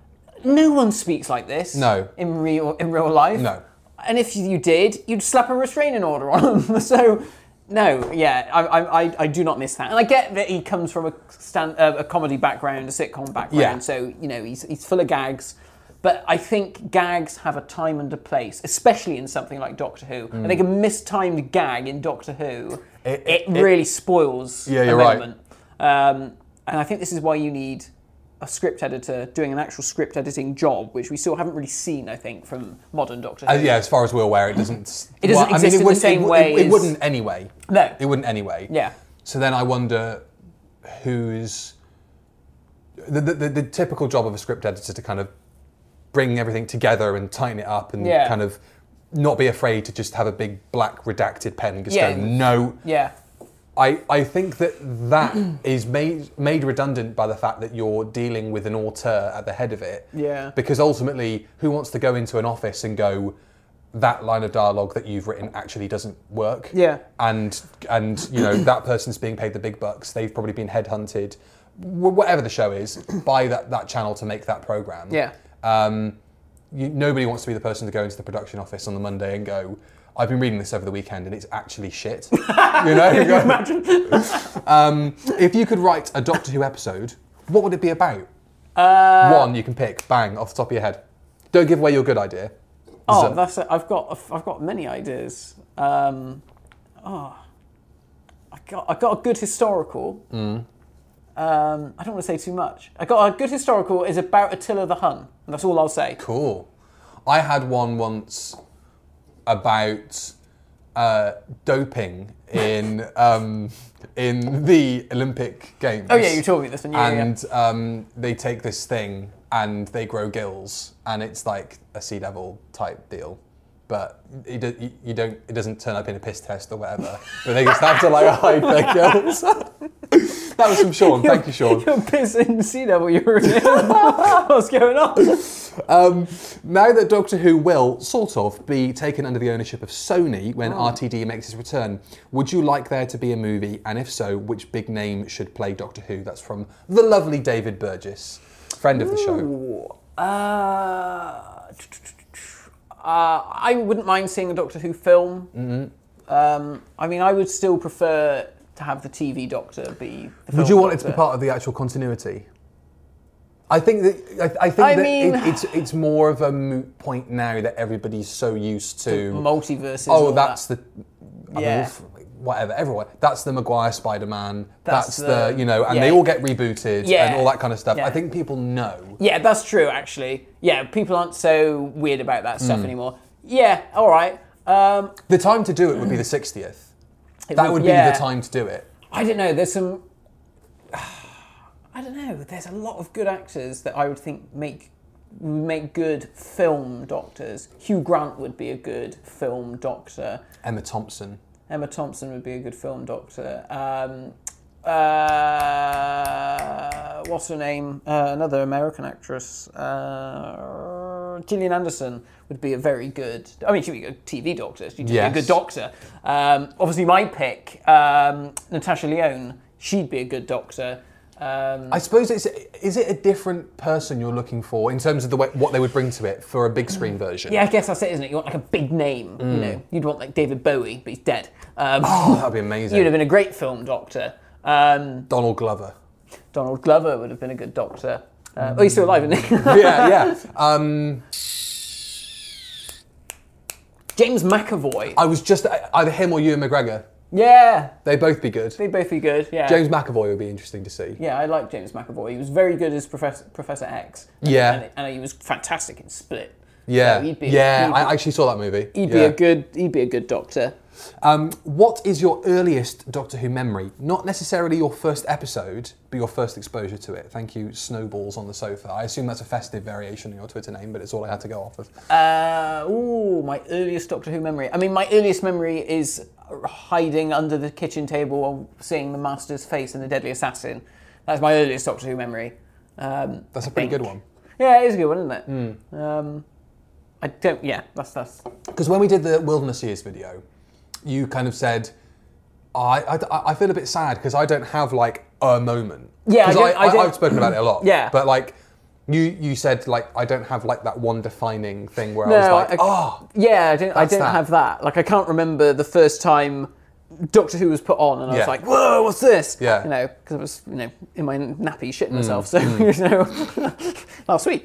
Speaker 3: no one speaks like this.
Speaker 4: No.
Speaker 3: In real in real life.
Speaker 4: No.
Speaker 3: And if you did, you'd slap a restraining order on them. So, no, yeah, I, I, I, I do not miss that. And I get that he comes from a stand, uh, a comedy background, a sitcom background.
Speaker 4: Yeah.
Speaker 3: So, you know, he's he's full of gags. But I think gags have a time and a place, especially in something like Doctor Who. Mm. I think a mistimed gag in Doctor Who, it, it, it really it, spoils
Speaker 4: yeah,
Speaker 3: a
Speaker 4: you're
Speaker 3: moment.
Speaker 4: Right.
Speaker 3: Um, and I think this is why you need a script editor doing an actual script editing job, which we still haven't really seen, I think, from modern Doctor Who.
Speaker 4: Uh, yeah, as far as we're aware, it doesn't...
Speaker 3: It doesn't well, exist I mean, it in the same
Speaker 4: it,
Speaker 3: way
Speaker 4: It, it
Speaker 3: as...
Speaker 4: wouldn't anyway.
Speaker 3: No.
Speaker 4: It wouldn't anyway.
Speaker 3: Yeah.
Speaker 4: So then I wonder who's... The, the, the, the typical job of a script editor to kind of bring everything together and tighten it up and
Speaker 3: yeah.
Speaker 4: kind of not be afraid to just have a big black redacted pen and just
Speaker 3: yeah.
Speaker 4: go, no.
Speaker 3: Yeah.
Speaker 4: I, I think that that is made made redundant by the fact that you're dealing with an auteur at the head of it.
Speaker 3: Yeah.
Speaker 4: Because ultimately, who wants to go into an office and go, that line of dialogue that you've written actually doesn't work?
Speaker 3: Yeah.
Speaker 4: And, and you know, that person's being paid the big bucks. They've probably been headhunted, whatever the show is, by that, that channel to make that programme.
Speaker 3: Yeah.
Speaker 4: Um, you, nobody wants to be the person to go into the production office on the Monday and go, I've been reading this over the weekend and it's actually shit. You know?
Speaker 3: Can you imagine?
Speaker 4: um, if you could write a Doctor Who episode, what would it be about?
Speaker 3: Uh,
Speaker 4: One you can pick, bang, off the top of your head. Don't give away your good idea.
Speaker 3: Oh,
Speaker 4: So-
Speaker 3: that's a, I've got I've got many ideas. Um, oh, I got I got a good historical.
Speaker 4: Mm.
Speaker 3: Um, I don't want to say too much. I got a good historical is about Attila the Hun, and that's all I'll say.
Speaker 4: Cool. I had one once about uh, doping in um, in the Olympic Games.
Speaker 3: Oh yeah, you told me this, and yeah,
Speaker 4: And
Speaker 3: yeah.
Speaker 4: um, they take this thing and they grow gills, and it's like a sea devil type deal. But you, do, you, you don't. It doesn't turn up in a piss test or whatever. But they just have to like hide their gills. That was from Sean. Thank you, Sean.
Speaker 3: You're pissing sea devil urine. What's going on?
Speaker 4: Um, now that Doctor Who will, sort of, be taken under the ownership of Sony when oh. R T D makes its return, would you like there to be a movie? And if so, which big name should play Doctor Who? That's from the lovely David Burgess, friend of the show.
Speaker 3: Ooh, uh, uh, I wouldn't mind seeing a Doctor Who film.
Speaker 4: Mm-hmm.
Speaker 3: Um, I mean, I would still prefer to have the T V Doctor be the film
Speaker 4: Would you want
Speaker 3: Doctor.
Speaker 4: it to be part of the actual continuity? I think that I, I think
Speaker 3: I
Speaker 4: that
Speaker 3: mean,
Speaker 4: it, it's it's more of a moot point now that everybody's so used to
Speaker 3: multiverses.
Speaker 4: Oh,
Speaker 3: all
Speaker 4: that's
Speaker 3: that.
Speaker 4: the I
Speaker 3: yeah.
Speaker 4: mean, whatever. Everyone. That's the Maguire Spider-Man.
Speaker 3: That's,
Speaker 4: that's
Speaker 3: the,
Speaker 4: the you know, and
Speaker 3: yeah.
Speaker 4: they all get rebooted
Speaker 3: yeah.
Speaker 4: and all that kind of stuff.
Speaker 3: Yeah.
Speaker 4: I think people know.
Speaker 3: Yeah, that's true. Actually, yeah, people aren't so weird about that stuff
Speaker 4: Mm.
Speaker 3: anymore. Yeah, all right. Um,
Speaker 4: the time to do it would be the sixtieth. That would, would
Speaker 3: yeah.
Speaker 4: be the time to do it.
Speaker 3: I don't know. There's some. I don't know. There's a lot of good actors that I would think make make good film doctors. Hugh Grant would be a good film doctor.
Speaker 4: Emma Thompson.
Speaker 3: Emma Thompson would be a good film doctor. Um, uh, what's her name? Uh, another American actress. Uh, Gillian Anderson would be a very good. I mean, she'd be a good T V doctor. She'd
Speaker 4: Yes.
Speaker 3: be a good doctor. Um, obviously, my pick, um, Natasha Lyonne. She'd be a good doctor. Um,
Speaker 4: I suppose it's is it a different person you're looking for in terms of the way, what they would bring to it for a big screen version?
Speaker 3: yeah, I guess that's it, isn't it? You want like a big name.
Speaker 4: Mm.
Speaker 3: You know, you'd want like David Bowie, but he's dead. Um,
Speaker 4: Oh, that'd be amazing.
Speaker 3: You'd have been a great film doctor. Um,
Speaker 4: Donald Glover.
Speaker 3: Donald Glover would have been a good doctor. Uh, oh, he's still alive, isn't he?
Speaker 4: yeah, yeah. Um,
Speaker 3: James McAvoy.
Speaker 4: I was just either him or Ewan McGregor.
Speaker 3: Yeah,
Speaker 4: They'd both be good.
Speaker 3: they'd both be good. Yeah.
Speaker 4: James McAvoy would be interesting to see.
Speaker 3: Yeah, I like James McAvoy. He was very good as Professor Professor X.
Speaker 4: Yeah.
Speaker 3: and, and he was fantastic in Split.
Speaker 4: Yeah,
Speaker 3: So he'd be,
Speaker 4: yeah.
Speaker 3: he'd,
Speaker 4: I actually saw that movie.
Speaker 3: he'd
Speaker 4: yeah.
Speaker 3: be a good. He'd be a good doctor.
Speaker 4: Um, what is your earliest Doctor Who memory? Not necessarily your first episode, but your first exposure to it. Thank you, Snowballs on the Sofa. I assume that's a festive variation of your Twitter name, but it's all I had to go off of.
Speaker 3: Uh, ooh, my earliest Doctor Who memory. I mean, my earliest memory is hiding under the kitchen table and seeing the Master's face in The Deadly Assassin. That's my earliest Doctor Who memory. Um,
Speaker 4: That's
Speaker 3: I
Speaker 4: a pretty
Speaker 3: think.
Speaker 4: good one.
Speaker 3: Yeah, it is a good one, isn't it?
Speaker 4: Mm.
Speaker 3: Um, I don't. Yeah, that's that's.
Speaker 4: Because when we did the Wilderness Years video, you kind of said, oh, I, I, I feel a bit sad because I don't have like a moment.
Speaker 3: Yeah, I
Speaker 4: 'Cause
Speaker 3: don't- I don't-
Speaker 4: I've spoken about it a lot.
Speaker 3: Yeah.
Speaker 4: But like, You you said like I don't have like that one defining thing where
Speaker 3: No,
Speaker 4: I was like,
Speaker 3: I-
Speaker 4: oh,
Speaker 3: Yeah, I didn't. I
Speaker 4: That's
Speaker 3: didn't
Speaker 4: that.
Speaker 3: have that. Like, I can't remember the first time Doctor Who was put on, and I
Speaker 4: Yeah.
Speaker 3: was like, "Whoa, what's this?"
Speaker 4: Yeah.
Speaker 3: You know, because I was, you know, in my nappy shitting myself. So, you know, oh sweet.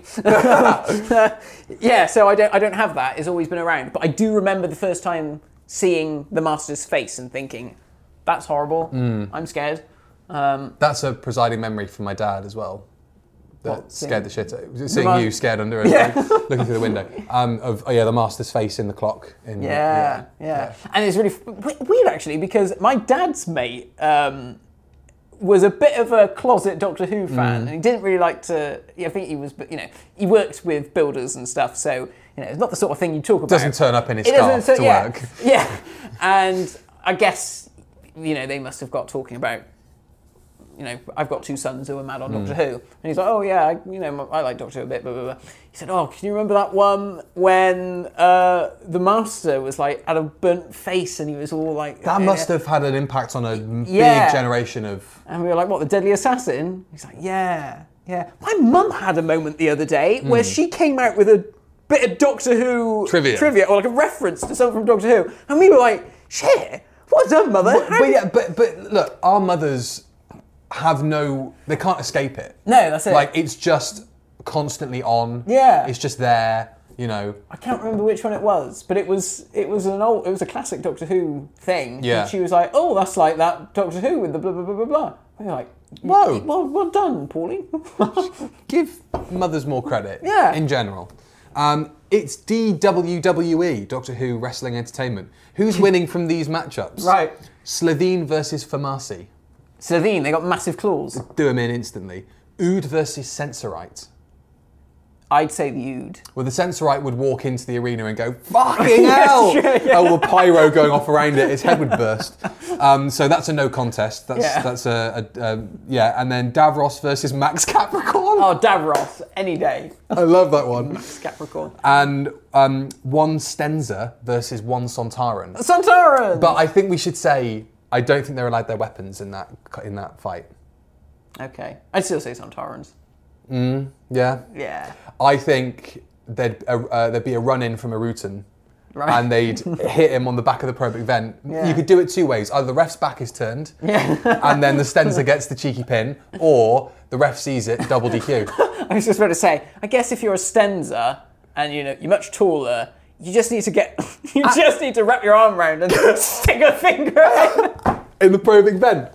Speaker 3: Yeah. So I don't. I don't have that. It's always been around, but I do remember the first time seeing the Master's face and thinking, "That's horrible. I'm scared." Um,
Speaker 4: that's a presiding memory from my dad as well. That
Speaker 3: What,
Speaker 4: scared the shit out. Seeing
Speaker 3: ma-
Speaker 4: you scared under it, like, looking through the window. Um, of oh yeah, the Master's face in the clock. In,
Speaker 3: Yeah, yeah, And it's really f- w- weird actually because my dad's mate um, was a bit of a closet Doctor Who fan, and he didn't really like to. I think he was, you know, he worked with builders and stuff, so you know, it's not the sort of thing you talk about.
Speaker 4: Doesn't turn up in his
Speaker 3: It
Speaker 4: car
Speaker 3: doesn't
Speaker 4: to
Speaker 3: so- yeah,
Speaker 4: work.
Speaker 3: Yeah, and I guess you know they must have got talking about. You know, I've got two sons who are mad on Doctor Who, and he's like, "Oh yeah, I, you know, I like Doctor Who a bit." Blah, blah, blah. He said, "Oh, can you remember that one when uh, the Master was like had a burnt face and he was all like?"
Speaker 4: That
Speaker 3: eh,
Speaker 4: must have had an impact on a big
Speaker 3: Yeah.
Speaker 4: generation of.
Speaker 3: And we were like, "What, the Deadly Assassin?" He's like, "Yeah, yeah." My mum had a moment the other day where she came out with a bit of Doctor Who
Speaker 4: Trivia.
Speaker 3: trivia or like a reference to something from Doctor Who, and we were like, "Shit, what done, mother?"
Speaker 4: But,
Speaker 3: How
Speaker 4: but
Speaker 3: did-"
Speaker 4: yeah, but but look, our mothers have no, they can't escape it.
Speaker 3: No, that's it.
Speaker 4: Like it's just constantly on.
Speaker 3: Yeah.
Speaker 4: It's just there. You know.
Speaker 3: I can't remember which one it was, but it was it was an old it was a classic Doctor Who thing.
Speaker 4: Yeah.
Speaker 3: And she was like, "Oh, that's like that Doctor Who with the blah blah blah blah blah." We were like,
Speaker 4: Whoa.
Speaker 3: well, well done, Pauline."
Speaker 4: Give mothers more credit.
Speaker 3: Yeah.
Speaker 4: In general. Um, it's D W W E, Doctor Who Wrestling Entertainment. Who's winning from these matchups?
Speaker 3: Right.
Speaker 4: Slovene versus Famasi.
Speaker 3: Slovene, they got massive claws.
Speaker 4: Do them in instantly. Ood versus Sensorite.
Speaker 3: I'd say the Ood.
Speaker 4: Well, the Sensorite would walk into the arena and go, fucking hell!
Speaker 3: true, yeah.
Speaker 4: Oh, well, pyro going off around it, his head would burst. Um, so that's a no contest. That's,
Speaker 3: Yeah.
Speaker 4: that's a, a, a, yeah. And then Davros versus Max Capricorn.
Speaker 3: Oh, Davros, any day.
Speaker 4: I love that one.
Speaker 3: Max Capricorn.
Speaker 4: And um, one Stenza versus one Sontaran.
Speaker 3: Sontaran!
Speaker 4: But I think we should say, I don't think they're allowed their weapons in that in that fight.
Speaker 3: Okay. I'd still say Sontarans.
Speaker 4: Yeah?
Speaker 3: Yeah.
Speaker 4: I think there'd, uh, uh, there'd be a run-in from Arutan.
Speaker 3: Right.
Speaker 4: And they'd hit him on the back of the probic vent.
Speaker 3: Yeah.
Speaker 4: You could do it two ways. Either the ref's back is turned,
Speaker 3: Yeah.
Speaker 4: and then the Stenza gets the cheeky pin, or the ref sees it, double D Q.
Speaker 3: I was just about to say, I guess if you're a Stenza and you know you're much taller, you just need to get you just need to wrap your arm around and stick a finger in.
Speaker 4: In the probic vent.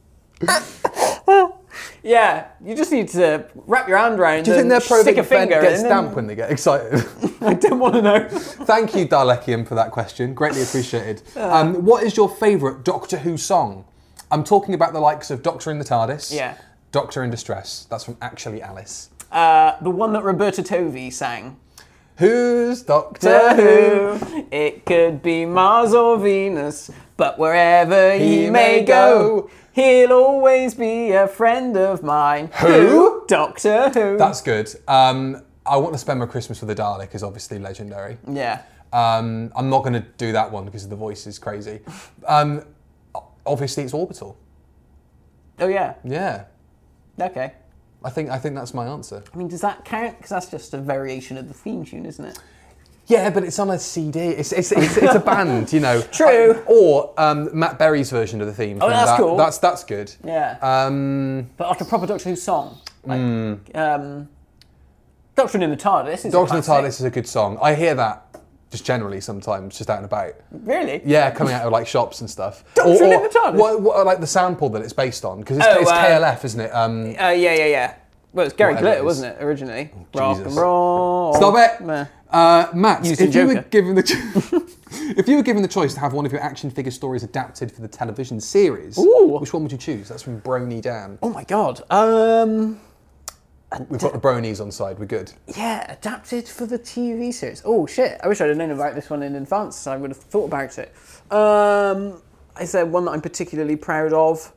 Speaker 3: Yeah, you just need to wrap your hand around
Speaker 4: Do you think
Speaker 3: and
Speaker 4: their
Speaker 3: stick a
Speaker 4: probic vent
Speaker 3: finger
Speaker 4: gets
Speaker 3: in.
Speaker 4: damp when they get excited?
Speaker 3: I don't want to know.
Speaker 4: Thank you, Dalekium, for that question. Greatly appreciated. Um, what is your favourite Doctor Who song? I'm talking about the likes of Doctor in the TARDIS,
Speaker 3: Yeah.
Speaker 4: Doctor in Distress. That's from Actually Alice.
Speaker 3: Uh, the one that Roberta Tovey sang.
Speaker 4: Who's Doctor
Speaker 3: Doctor
Speaker 4: Who?
Speaker 3: Who, it could be Mars or Venus, but wherever he,
Speaker 4: He
Speaker 3: may
Speaker 4: may
Speaker 3: go,
Speaker 4: go.
Speaker 3: he'll always be a friend of mine.
Speaker 4: Who?
Speaker 3: Doctor Who.
Speaker 4: That's good. Um, I Want to Spend My Christmas with a Dalek is obviously legendary.
Speaker 3: yeah.
Speaker 4: Um, I'm not going to do that one because the voice is crazy. Um, obviously, it's Orbital.
Speaker 3: Oh yeah.
Speaker 4: Yeah,
Speaker 3: Okay.
Speaker 4: I think I think that's my answer.
Speaker 3: I mean, does that count? Because that's just a variation of the theme tune, isn't it?
Speaker 4: Yeah, but it's on a C D. It's it's it's, it's a band, you know.
Speaker 3: True.
Speaker 4: Uh, or um, Matt Berry's version of the theme.
Speaker 3: Oh,
Speaker 4: from
Speaker 3: that's
Speaker 4: that.
Speaker 3: cool.
Speaker 4: That's that's good.
Speaker 3: Yeah.
Speaker 4: Um,
Speaker 3: But like a proper Doctor Who song. Like, um, Doctor in the TARDIS is
Speaker 4: Doctor
Speaker 3: a
Speaker 4: in the
Speaker 3: classic.
Speaker 4: TARDIS is a good song. I hear that just generally sometimes, just out and about.
Speaker 3: Really?
Speaker 4: Yeah, coming out of like shops and stuff.
Speaker 3: Doctor in the TARDIS?
Speaker 4: What, what, like the sample that it's based on, because it's,
Speaker 3: Oh,
Speaker 4: it's
Speaker 3: uh,
Speaker 4: K L F, isn't it? Um,
Speaker 3: Uh, yeah, yeah, yeah. Well, it's Gary
Speaker 4: Whatever it
Speaker 3: Glitter,
Speaker 4: is.
Speaker 3: wasn't it, originally? Rock
Speaker 4: Jesus.
Speaker 3: and roll.
Speaker 4: Stop it!
Speaker 3: Meh.
Speaker 4: Uh, Matt,
Speaker 3: Used in
Speaker 4: if you were
Speaker 3: Joker.
Speaker 4: given the cho- if you were given the choice to have one of your action figure stories adapted for the television series,
Speaker 3: Ooh.
Speaker 4: which one would you choose? That's from Brony Dan.
Speaker 3: Oh my god. Um,
Speaker 4: We've got the Bronies on side. We're good.
Speaker 3: yeah, adapted for the T V series. Oh shit! I wish I'd have known about this one in advance. I would have thought about it. Um, is there one that I'm particularly proud of?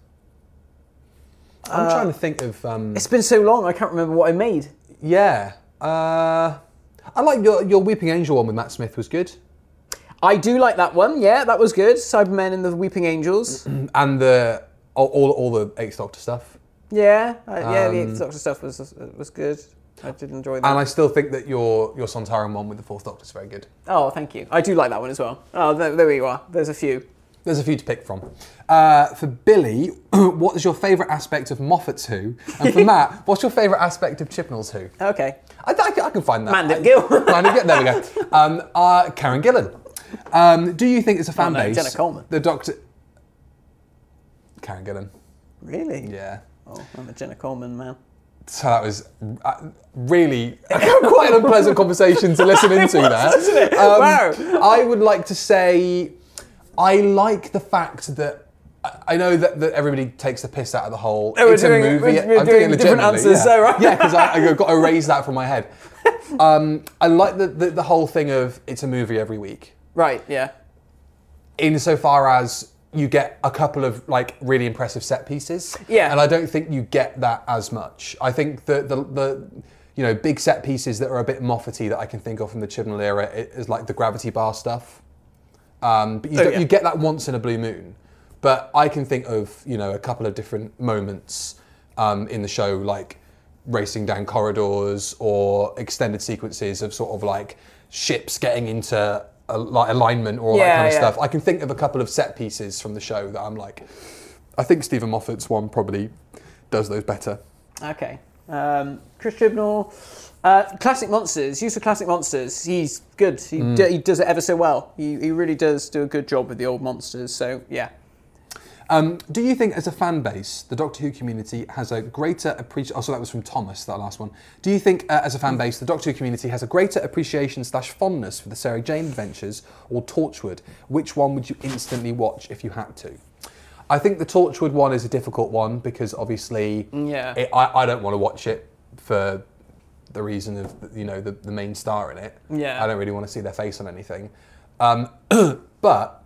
Speaker 4: I'm trying to think of. Um,
Speaker 3: It's been so long, I can't remember what I made.
Speaker 4: yeah. Uh, I like your your Weeping Angel one with Matt Smith was good,
Speaker 3: I do like that one. Yeah, that was good. Cybermen and the Weeping Angels.
Speaker 4: and the all all, all the Eighth Doctor stuff.
Speaker 3: Yeah, uh, yeah. The
Speaker 4: Um,
Speaker 3: Eighth Doctor stuff was was good. I did enjoy that.
Speaker 4: And I still think that your your Sontaran one with the Fourth Doctor is very good.
Speaker 3: Oh, thank you. I do like that one as well. Oh, there, there you are. There's a few.
Speaker 4: There's a few to pick from. Uh, for Billy, what is your favourite aspect of Moffat's Who? And for Matt, what's your favourite aspect of Chibnall's Who?
Speaker 3: Okay.
Speaker 4: I, I, I can find that.
Speaker 3: Mandip Gill.
Speaker 4: Mandip Gill, there we go. Um, uh, Karen Gillan. Um, do you think it's a fan
Speaker 3: Oh, no,
Speaker 4: base?
Speaker 3: Jenna Coleman.
Speaker 4: The Doctor... Karen Gillan.
Speaker 3: Really?
Speaker 4: Yeah.
Speaker 3: Oh, I'm a Jenna Coleman man.
Speaker 4: So that was uh, really quite an unpleasant conversation to listen into there.
Speaker 3: Isn't it?
Speaker 4: Um,
Speaker 3: Wow.
Speaker 4: I would like to say I like the fact that I know that, that everybody takes the piss out of the whole.
Speaker 3: Oh, we're
Speaker 4: it's
Speaker 3: doing-
Speaker 4: a movie.
Speaker 3: we're- we're
Speaker 4: I'm
Speaker 3: doing
Speaker 4: it
Speaker 3: different
Speaker 4: legitimately,
Speaker 3: answers,
Speaker 4: yeah.
Speaker 3: so, right?
Speaker 4: Yeah, because I've got to erase that from my head. Um, I like the, the the whole thing of it's a movie every week.
Speaker 3: Right, yeah.
Speaker 4: Insofar as you get a couple of like really impressive set pieces.
Speaker 3: Yeah.
Speaker 4: And I don't think you get that as much. I think that the the you know big set pieces that are a bit Moffat-y that I can think of from the Chibnall era is like the gravity bar stuff. Um, but you,
Speaker 3: Oh,
Speaker 4: don't,
Speaker 3: yeah.
Speaker 4: you get that once in a blue moon. But I can think of you know a couple of different moments um, in the show, like racing down corridors or extended sequences of sort of like ships getting into a, like alignment or all that
Speaker 3: Yeah,
Speaker 4: kind of
Speaker 3: yeah.
Speaker 4: stuff. I can think of a couple of set pieces from the show that I'm like, I think Stephen Moffat's one probably does those better.
Speaker 3: Okay. Um, Chris Chibnall, uh, classic monsters, use of classic monsters. He's good. He,
Speaker 4: Mm.
Speaker 3: d- he does it ever so well. He, he really does do a good job with the old monsters. So yeah.
Speaker 4: Um, do you think, as a fan base, the Doctor Who community has a greater appreciation? Oh, so that was from Thomas, that last one. Do you think, uh, as a fan base, the Doctor Who community has a greater appreciation slash fondness for the Sarah Jane Adventures or Torchwood? Which one would you instantly watch if you had to? I think the Torchwood one is a difficult one because obviously,
Speaker 3: Yeah.
Speaker 4: it, I, I don't want to watch it for the reason of you know the, the main star in it.
Speaker 3: Yeah.
Speaker 4: I don't really want to see their face on anything. Um, but.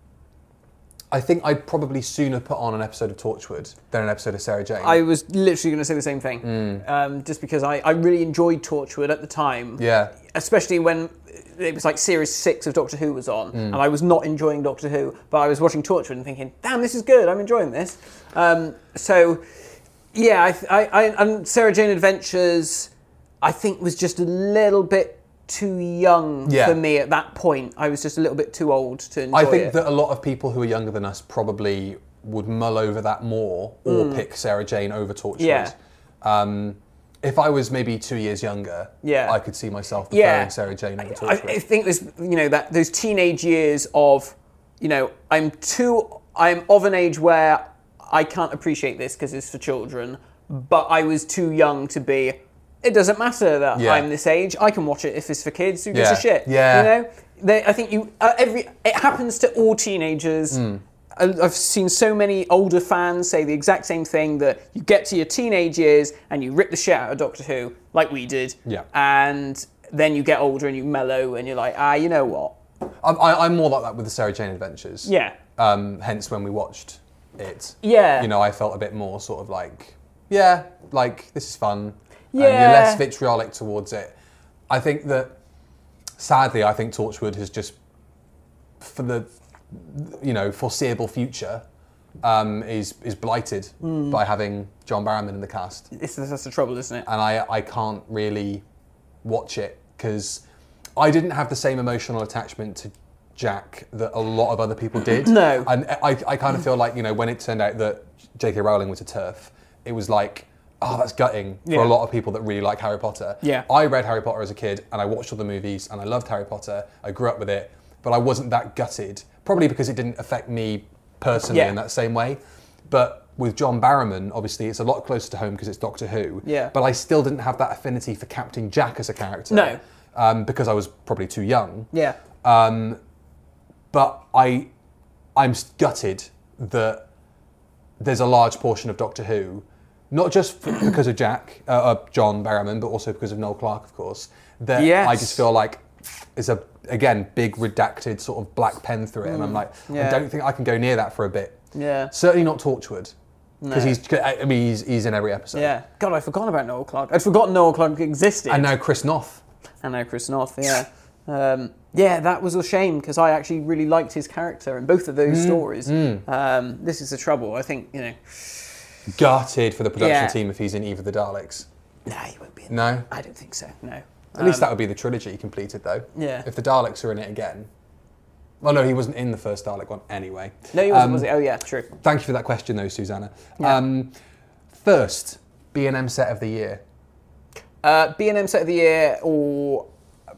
Speaker 4: I think I'd probably sooner put on an episode of Torchwood than an episode of Sarah Jane.
Speaker 3: I was literally going to say the same thing.
Speaker 4: Mm.
Speaker 3: Um, just because I, I really enjoyed Torchwood at the time.
Speaker 4: Yeah.
Speaker 3: Especially when it was like series six of Doctor Who was on,
Speaker 4: Mm.
Speaker 3: and I was not enjoying Doctor Who, but I was watching Torchwood and thinking, damn, this is good, I'm enjoying this. Um, so, yeah, I, I, I, and Sarah Jane Adventures, I think was just a little bit too young
Speaker 4: Yeah.
Speaker 3: for me at that point. I was just a little bit too old to enjoy
Speaker 4: I think
Speaker 3: it.
Speaker 4: that a lot of people who are younger than us probably would mull over that more or pick Sarah Jane over Torchwood.
Speaker 3: Yeah.
Speaker 4: Um, if I was maybe two years younger,
Speaker 3: Yeah.
Speaker 4: I could see myself preferring
Speaker 3: Yeah.
Speaker 4: Sarah Jane over
Speaker 3: I,
Speaker 4: Torchwood.
Speaker 3: I think there's, you know, that those teenage years of, you know, I'm too, I'm of an age where I can't appreciate this because it's for children, but I was too young to be, it doesn't matter that
Speaker 4: Yeah.
Speaker 3: I'm this age, I can watch it if it's for kids, who gives
Speaker 4: Yeah.
Speaker 3: a shit?
Speaker 4: Yeah.
Speaker 3: You know? They, I think you, uh, every, it happens to all teenagers.
Speaker 4: Mm.
Speaker 3: I- I've seen so many older fans say the exact same thing, that you get to your teenage years and you rip the shit out of Doctor Who, like we did.
Speaker 4: Yeah.
Speaker 3: And then you get older and you mellow and you're like, ah, you know what?
Speaker 4: I'm, I, I'm more like that with the Sarah Jane Adventures.
Speaker 3: Yeah.
Speaker 4: Um, hence, when we watched it,
Speaker 3: Yeah.
Speaker 4: you know, I felt a bit more sort of like, yeah, like this is fun. And
Speaker 3: Yeah.
Speaker 4: you're less vitriolic towards it. I think that, sadly, I think Torchwood has just, for the, you know, foreseeable future, um, is is blighted
Speaker 3: Hmm.
Speaker 4: by having John Barrowman in the cast,
Speaker 3: It's, that's the trouble, isn't it?
Speaker 4: and I I can't really watch it because I didn't have the same emotional attachment to Jack that a lot of other people did.
Speaker 3: No.
Speaker 4: And I, I kind of feel like, you know, when it turned out that J K Rowling was a TERF, it was like, oh, that's gutting for
Speaker 3: Yeah.
Speaker 4: a lot of people that really like Harry Potter.
Speaker 3: Yeah.
Speaker 4: I read Harry Potter as a kid and I watched all the movies and I loved Harry Potter. I grew up with it, but I wasn't that gutted, probably because it didn't affect me personally
Speaker 3: Yeah.
Speaker 4: in that same way. But with John Barrowman, obviously, it's a lot closer to home because it's Doctor Who.
Speaker 3: Yeah.
Speaker 4: But I still didn't have that affinity for Captain Jack as a character.
Speaker 3: No.
Speaker 4: Um, because I was probably too young.
Speaker 3: Yeah.
Speaker 4: Um, but I, I'm gutted that there's a large portion of Doctor Who, not just f- because of Jack, uh, uh, John Barrowman, but also because of Noel Clarke, of course, that
Speaker 3: Yes.
Speaker 4: I just feel like is a, again, big redacted sort of black pen through it. And I'm like,
Speaker 3: Yeah.
Speaker 4: I don't think I can go near that for a bit.
Speaker 3: Yeah.
Speaker 4: Certainly not Torchwood. Because
Speaker 3: No.
Speaker 4: he's, I mean, he's, he's in every episode.
Speaker 3: Yeah. God, I'd forgotten about Noel Clarke. I'd forgotten Noel Clarke existed.
Speaker 4: And now Chris Noth.
Speaker 3: And now Chris North, yeah. Um, yeah, that was a shame because I actually really liked his character in both of those stories. Um, this is the trouble. I think, you know,
Speaker 4: Gutted for the production
Speaker 3: Yeah.
Speaker 4: team if he's in Eve of the Daleks.
Speaker 3: No, he won't be in
Speaker 4: No?
Speaker 3: that. I don't think so, no.
Speaker 4: At least that would be the trilogy completed, though.
Speaker 3: Yeah.
Speaker 4: If the Daleks are in it again. Well, no, he wasn't in the first Dalek one anyway.
Speaker 3: No, he wasn't,
Speaker 4: Um,
Speaker 3: was he? Oh, yeah, true.
Speaker 4: Thank you for that question, though, Susanna.
Speaker 3: Yeah.
Speaker 4: Um, first, B and M set of the year.
Speaker 3: Uh, B and M set of the year, or...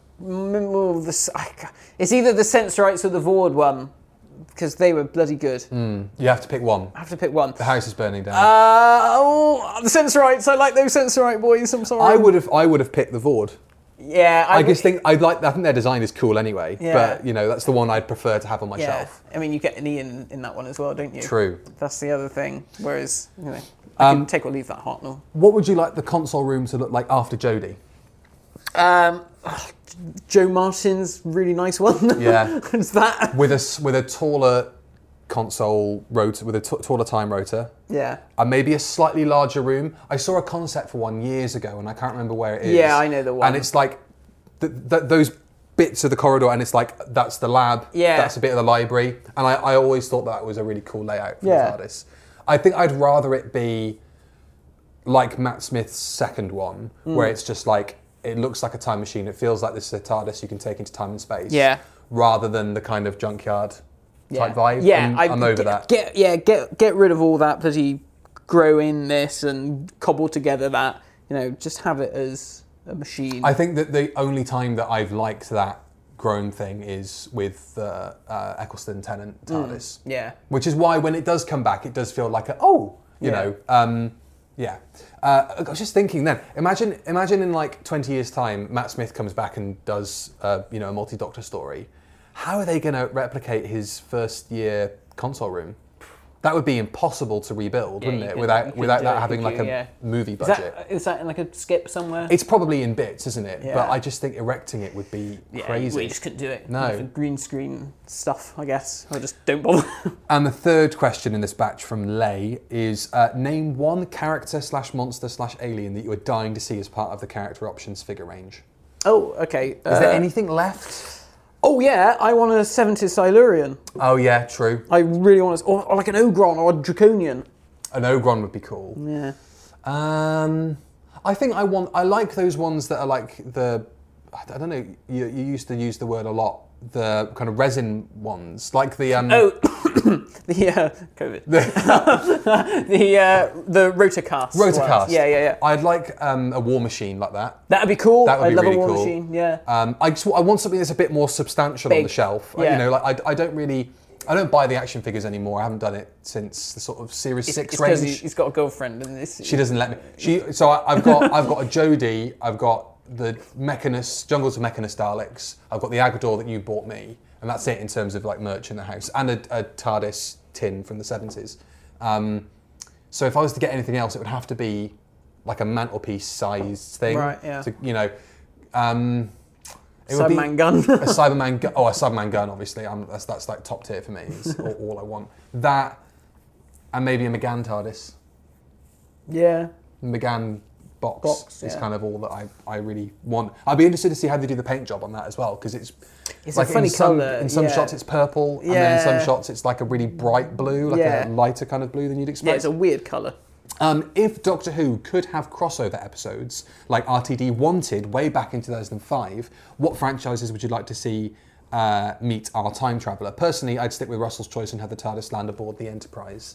Speaker 3: mm, the- I ca- It's either the Sensorites or the Vord one, because they were bloody good.
Speaker 4: Mm, you have to pick one.
Speaker 3: I have to pick one.
Speaker 4: The house is burning down.
Speaker 3: Uh, oh, the Sensorites. I like those Sensorite boys. I'm sorry.
Speaker 4: I would have. I would have picked the Vord.
Speaker 3: Yeah,
Speaker 4: I,
Speaker 3: I
Speaker 4: just think I'd like. I think their design is cool anyway.
Speaker 3: Yeah.
Speaker 4: But you know, that's the one I'd prefer to have on my
Speaker 3: Yeah,
Speaker 4: shelf.
Speaker 3: I mean, you get an Ian in that one as well, don't you?
Speaker 4: True.
Speaker 3: That's the other thing. Whereas, you know, I
Speaker 4: Um,
Speaker 3: can take or leave that Hartnell.
Speaker 4: What would you like the console room to look like after Jodie?
Speaker 3: Um, Joe Martin's really nice one.
Speaker 4: Yeah.
Speaker 3: It's that.
Speaker 4: With a s- with a taller console rotor, with a t- taller time rotor.
Speaker 3: Yeah.
Speaker 4: And maybe a slightly larger room. I saw a concept for one years ago, and I can't remember where it is.
Speaker 3: Yeah, I know the one.
Speaker 4: And it's like th- th- those bits of the corridor, and it's like that's the lab.
Speaker 3: Yeah.
Speaker 4: That's a bit of the library, and I, I always thought that was a really cool layout for
Speaker 3: Yeah.
Speaker 4: the TARDIS. I think I'd rather it be like Matt Smith's second one,
Speaker 3: Mm.
Speaker 4: where it's just like it looks like a time machine. It feels like this is a TARDIS you can take into time and space.
Speaker 3: Yeah.
Speaker 4: Rather than the kind of junkyard
Speaker 3: Yeah.
Speaker 4: type vibe.
Speaker 3: Yeah,
Speaker 4: I'm,
Speaker 3: I-
Speaker 4: I'm over
Speaker 3: get,
Speaker 4: that.
Speaker 3: Get yeah, get get rid of all that bloody grow in this and cobble together that. You know, just have it as a machine.
Speaker 4: I think that the only time that I've liked that grown thing is with the uh, Eccleston Tennant TARDIS.
Speaker 3: yeah.
Speaker 4: Which is why when it does come back, it does feel like a, oh, you
Speaker 3: Yeah.
Speaker 4: know, um, yeah. Uh, I was just thinking then, imagine imagine in like twenty years' time, Matt Smith comes back and does, uh, you know, a multi-doctor story. How are they going to replicate his first year console room? That would be impossible to rebuild,
Speaker 3: Yeah,
Speaker 4: wouldn't
Speaker 3: you
Speaker 4: it?
Speaker 3: could- you
Speaker 4: Without
Speaker 3: could
Speaker 4: without
Speaker 3: do
Speaker 4: that
Speaker 3: it,
Speaker 4: having
Speaker 3: could
Speaker 4: like
Speaker 3: you?
Speaker 4: a
Speaker 3: Yeah.
Speaker 4: movie
Speaker 3: Is
Speaker 4: budget.
Speaker 3: that, is that in like a skip somewhere?
Speaker 4: It's probably in bits, isn't it?
Speaker 3: Yeah.
Speaker 4: But I just think erecting it would be
Speaker 3: yeah,
Speaker 4: crazy.
Speaker 3: We just couldn't do it.
Speaker 4: No.
Speaker 3: For green screen stuff, I guess. I just don't bother.
Speaker 4: And the third question in this batch from Lay is uh, name one character slash monster slash alien that you are dying to see as part of the character options figure range.
Speaker 3: Oh, okay.
Speaker 4: Is
Speaker 3: uh,
Speaker 4: there anything left?
Speaker 3: Oh yeah, I want a seventies Silurian.
Speaker 4: Oh yeah, true.
Speaker 3: I really want to, or, or like an Ogron or a Draconian.
Speaker 4: An Ogron would be cool.
Speaker 3: Yeah.
Speaker 4: Um, I think I want. I like those ones that are like the. I don't know. You, you used to use the word a lot. The kind of resin ones, like the. Um,
Speaker 3: Oh, the uh, COVID. the uh, the Rotocast.
Speaker 4: Rotocast.
Speaker 3: ones. Yeah, yeah, yeah.
Speaker 4: I'd like um, a war machine like that.
Speaker 3: That'd be cool.
Speaker 4: That would
Speaker 3: I'd
Speaker 4: be
Speaker 3: love
Speaker 4: really
Speaker 3: a war
Speaker 4: cool.
Speaker 3: machine. Yeah.
Speaker 4: Um, I just I want something that's a bit more substantial on
Speaker 3: Big.
Speaker 4: the shelf.
Speaker 3: Yeah.
Speaker 4: You know, like I, I don't really I don't buy the action figures anymore. I haven't done it since the sort of Series
Speaker 3: It's,
Speaker 4: Six
Speaker 3: it's 'cause
Speaker 4: range.
Speaker 3: he- he's got a girlfriend, and this.
Speaker 4: She doesn't let me. She so I, I've got I've got a Jodie. I've got the Mechanus Jungles of Mechanus Daleks. I've got the Agador that you bought me, and that's it in terms of like merch in the house, and a, a TARDIS tin from the seventies. Um, so if I was to get anything else, it would have to be like a mantelpiece sized thing.
Speaker 3: Right, yeah.
Speaker 4: To, you know. Um, it would be
Speaker 3: Cyberman gun.
Speaker 4: a Cyberman gun. Oh, a Cyberman gun, obviously. I'm, that's, that's like top tier for me. It's all, all I want. That, and maybe a McGann TARDIS.
Speaker 3: Yeah.
Speaker 4: McGann box,
Speaker 3: Box,
Speaker 4: is
Speaker 3: yeah.
Speaker 4: kind of all that I, I really want. I'd be interested to see how they do the paint job on that as well, because it's
Speaker 3: It's
Speaker 4: like
Speaker 3: a funny
Speaker 4: in some,
Speaker 3: colour.
Speaker 4: in some
Speaker 3: yeah.
Speaker 4: shots it's purple, and then in some
Speaker 3: Yeah.
Speaker 4: shots it's like a really bright blue, like
Speaker 3: Yeah.
Speaker 4: a lighter kind of blue than you'd
Speaker 3: Yeah,
Speaker 4: expect.
Speaker 3: it's a weird colour.
Speaker 4: Um, if Doctor Who could have crossover episodes like R T D wanted way back in two thousand five, what franchises would you like to see uh, meet our time traveller? Personally, I'd stick with Russell's choice and have the TARDIS land aboard the Enterprise.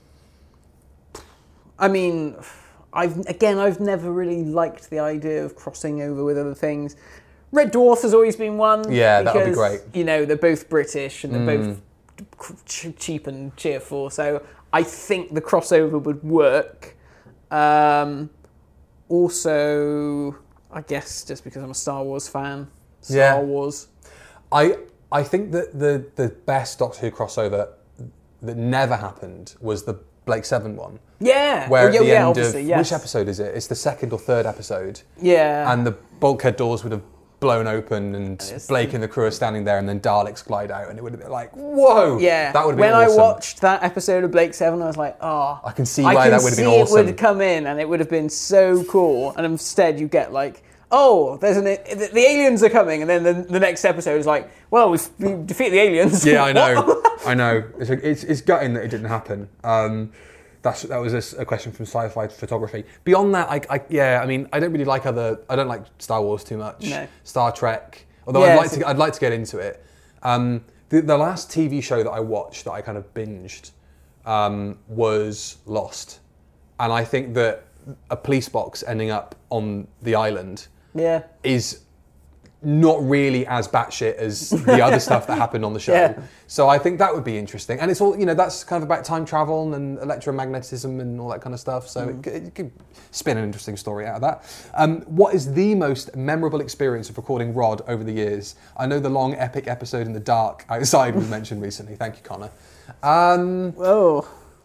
Speaker 3: I mean, I've again, I've never really liked the idea of crossing over with other things. Red Dwarf has always been one.
Speaker 4: Yeah, that would be
Speaker 3: because,
Speaker 4: great.
Speaker 3: You know, they're both British and they're both ch- cheap and cheerful. So I think the crossover would work. Um, also, I guess just because I'm a Star Wars fan, Star
Speaker 4: Yeah.
Speaker 3: Wars.
Speaker 4: I I think that the the best Doctor Who crossover that never happened was the Blake Seven one.
Speaker 3: Yeah.
Speaker 4: Where
Speaker 3: oh,
Speaker 4: at
Speaker 3: yeah,
Speaker 4: the
Speaker 3: yeah,
Speaker 4: end of
Speaker 3: obviously, yes.
Speaker 4: which episode is it? It's the second or third episode,
Speaker 3: Yeah.
Speaker 4: and the bulkhead doors would have blown open, and
Speaker 3: Yes.
Speaker 4: Blake and the crew are standing there, and then Daleks glide out, and it would have been like, whoa!
Speaker 3: Yeah,
Speaker 4: that would have been
Speaker 3: when
Speaker 4: awesome.
Speaker 3: I watched that episode of Blake Seven, I was like, oh,
Speaker 4: I can see
Speaker 3: I
Speaker 4: why
Speaker 3: can
Speaker 4: that would have been
Speaker 3: see
Speaker 4: awesome.
Speaker 3: It would come in, and it would have been so cool. And instead, you get like, oh, there's an the, the aliens are coming, and then the, the next episode is like, well, we've, we defeat the aliens.
Speaker 4: Yeah, I know,
Speaker 3: What?
Speaker 4: I know. It's, it's it's gutting that it didn't happen. Um, That's that was a, a question from Sci-Fi Photography. Beyond that, I, I yeah, I mean, I don't really like other. I don't like Star Wars too much.
Speaker 3: No.
Speaker 4: Star Trek, although
Speaker 3: Yeah,
Speaker 4: I'd like
Speaker 3: so-
Speaker 4: to. I'd like to get into it. Um, the, the last T V show that I watched that I kind of binged um, was Lost, and I think that a police box ending up on the island
Speaker 3: Yeah.
Speaker 4: is not really as batshit as the other stuff that happened on the show.
Speaker 3: Yeah.
Speaker 4: So I think that would be interesting. And it's all, you know, that's kind of about time travel and electromagnetism and all that kind of stuff. So
Speaker 3: Mm.
Speaker 4: it, could, it could spin an interesting story out of that. Um, what is the most memorable experience of recording Rod over the years? I know the long epic episode in the dark outside was mentioned recently. Thank you, Connor. Um,
Speaker 3: Oh.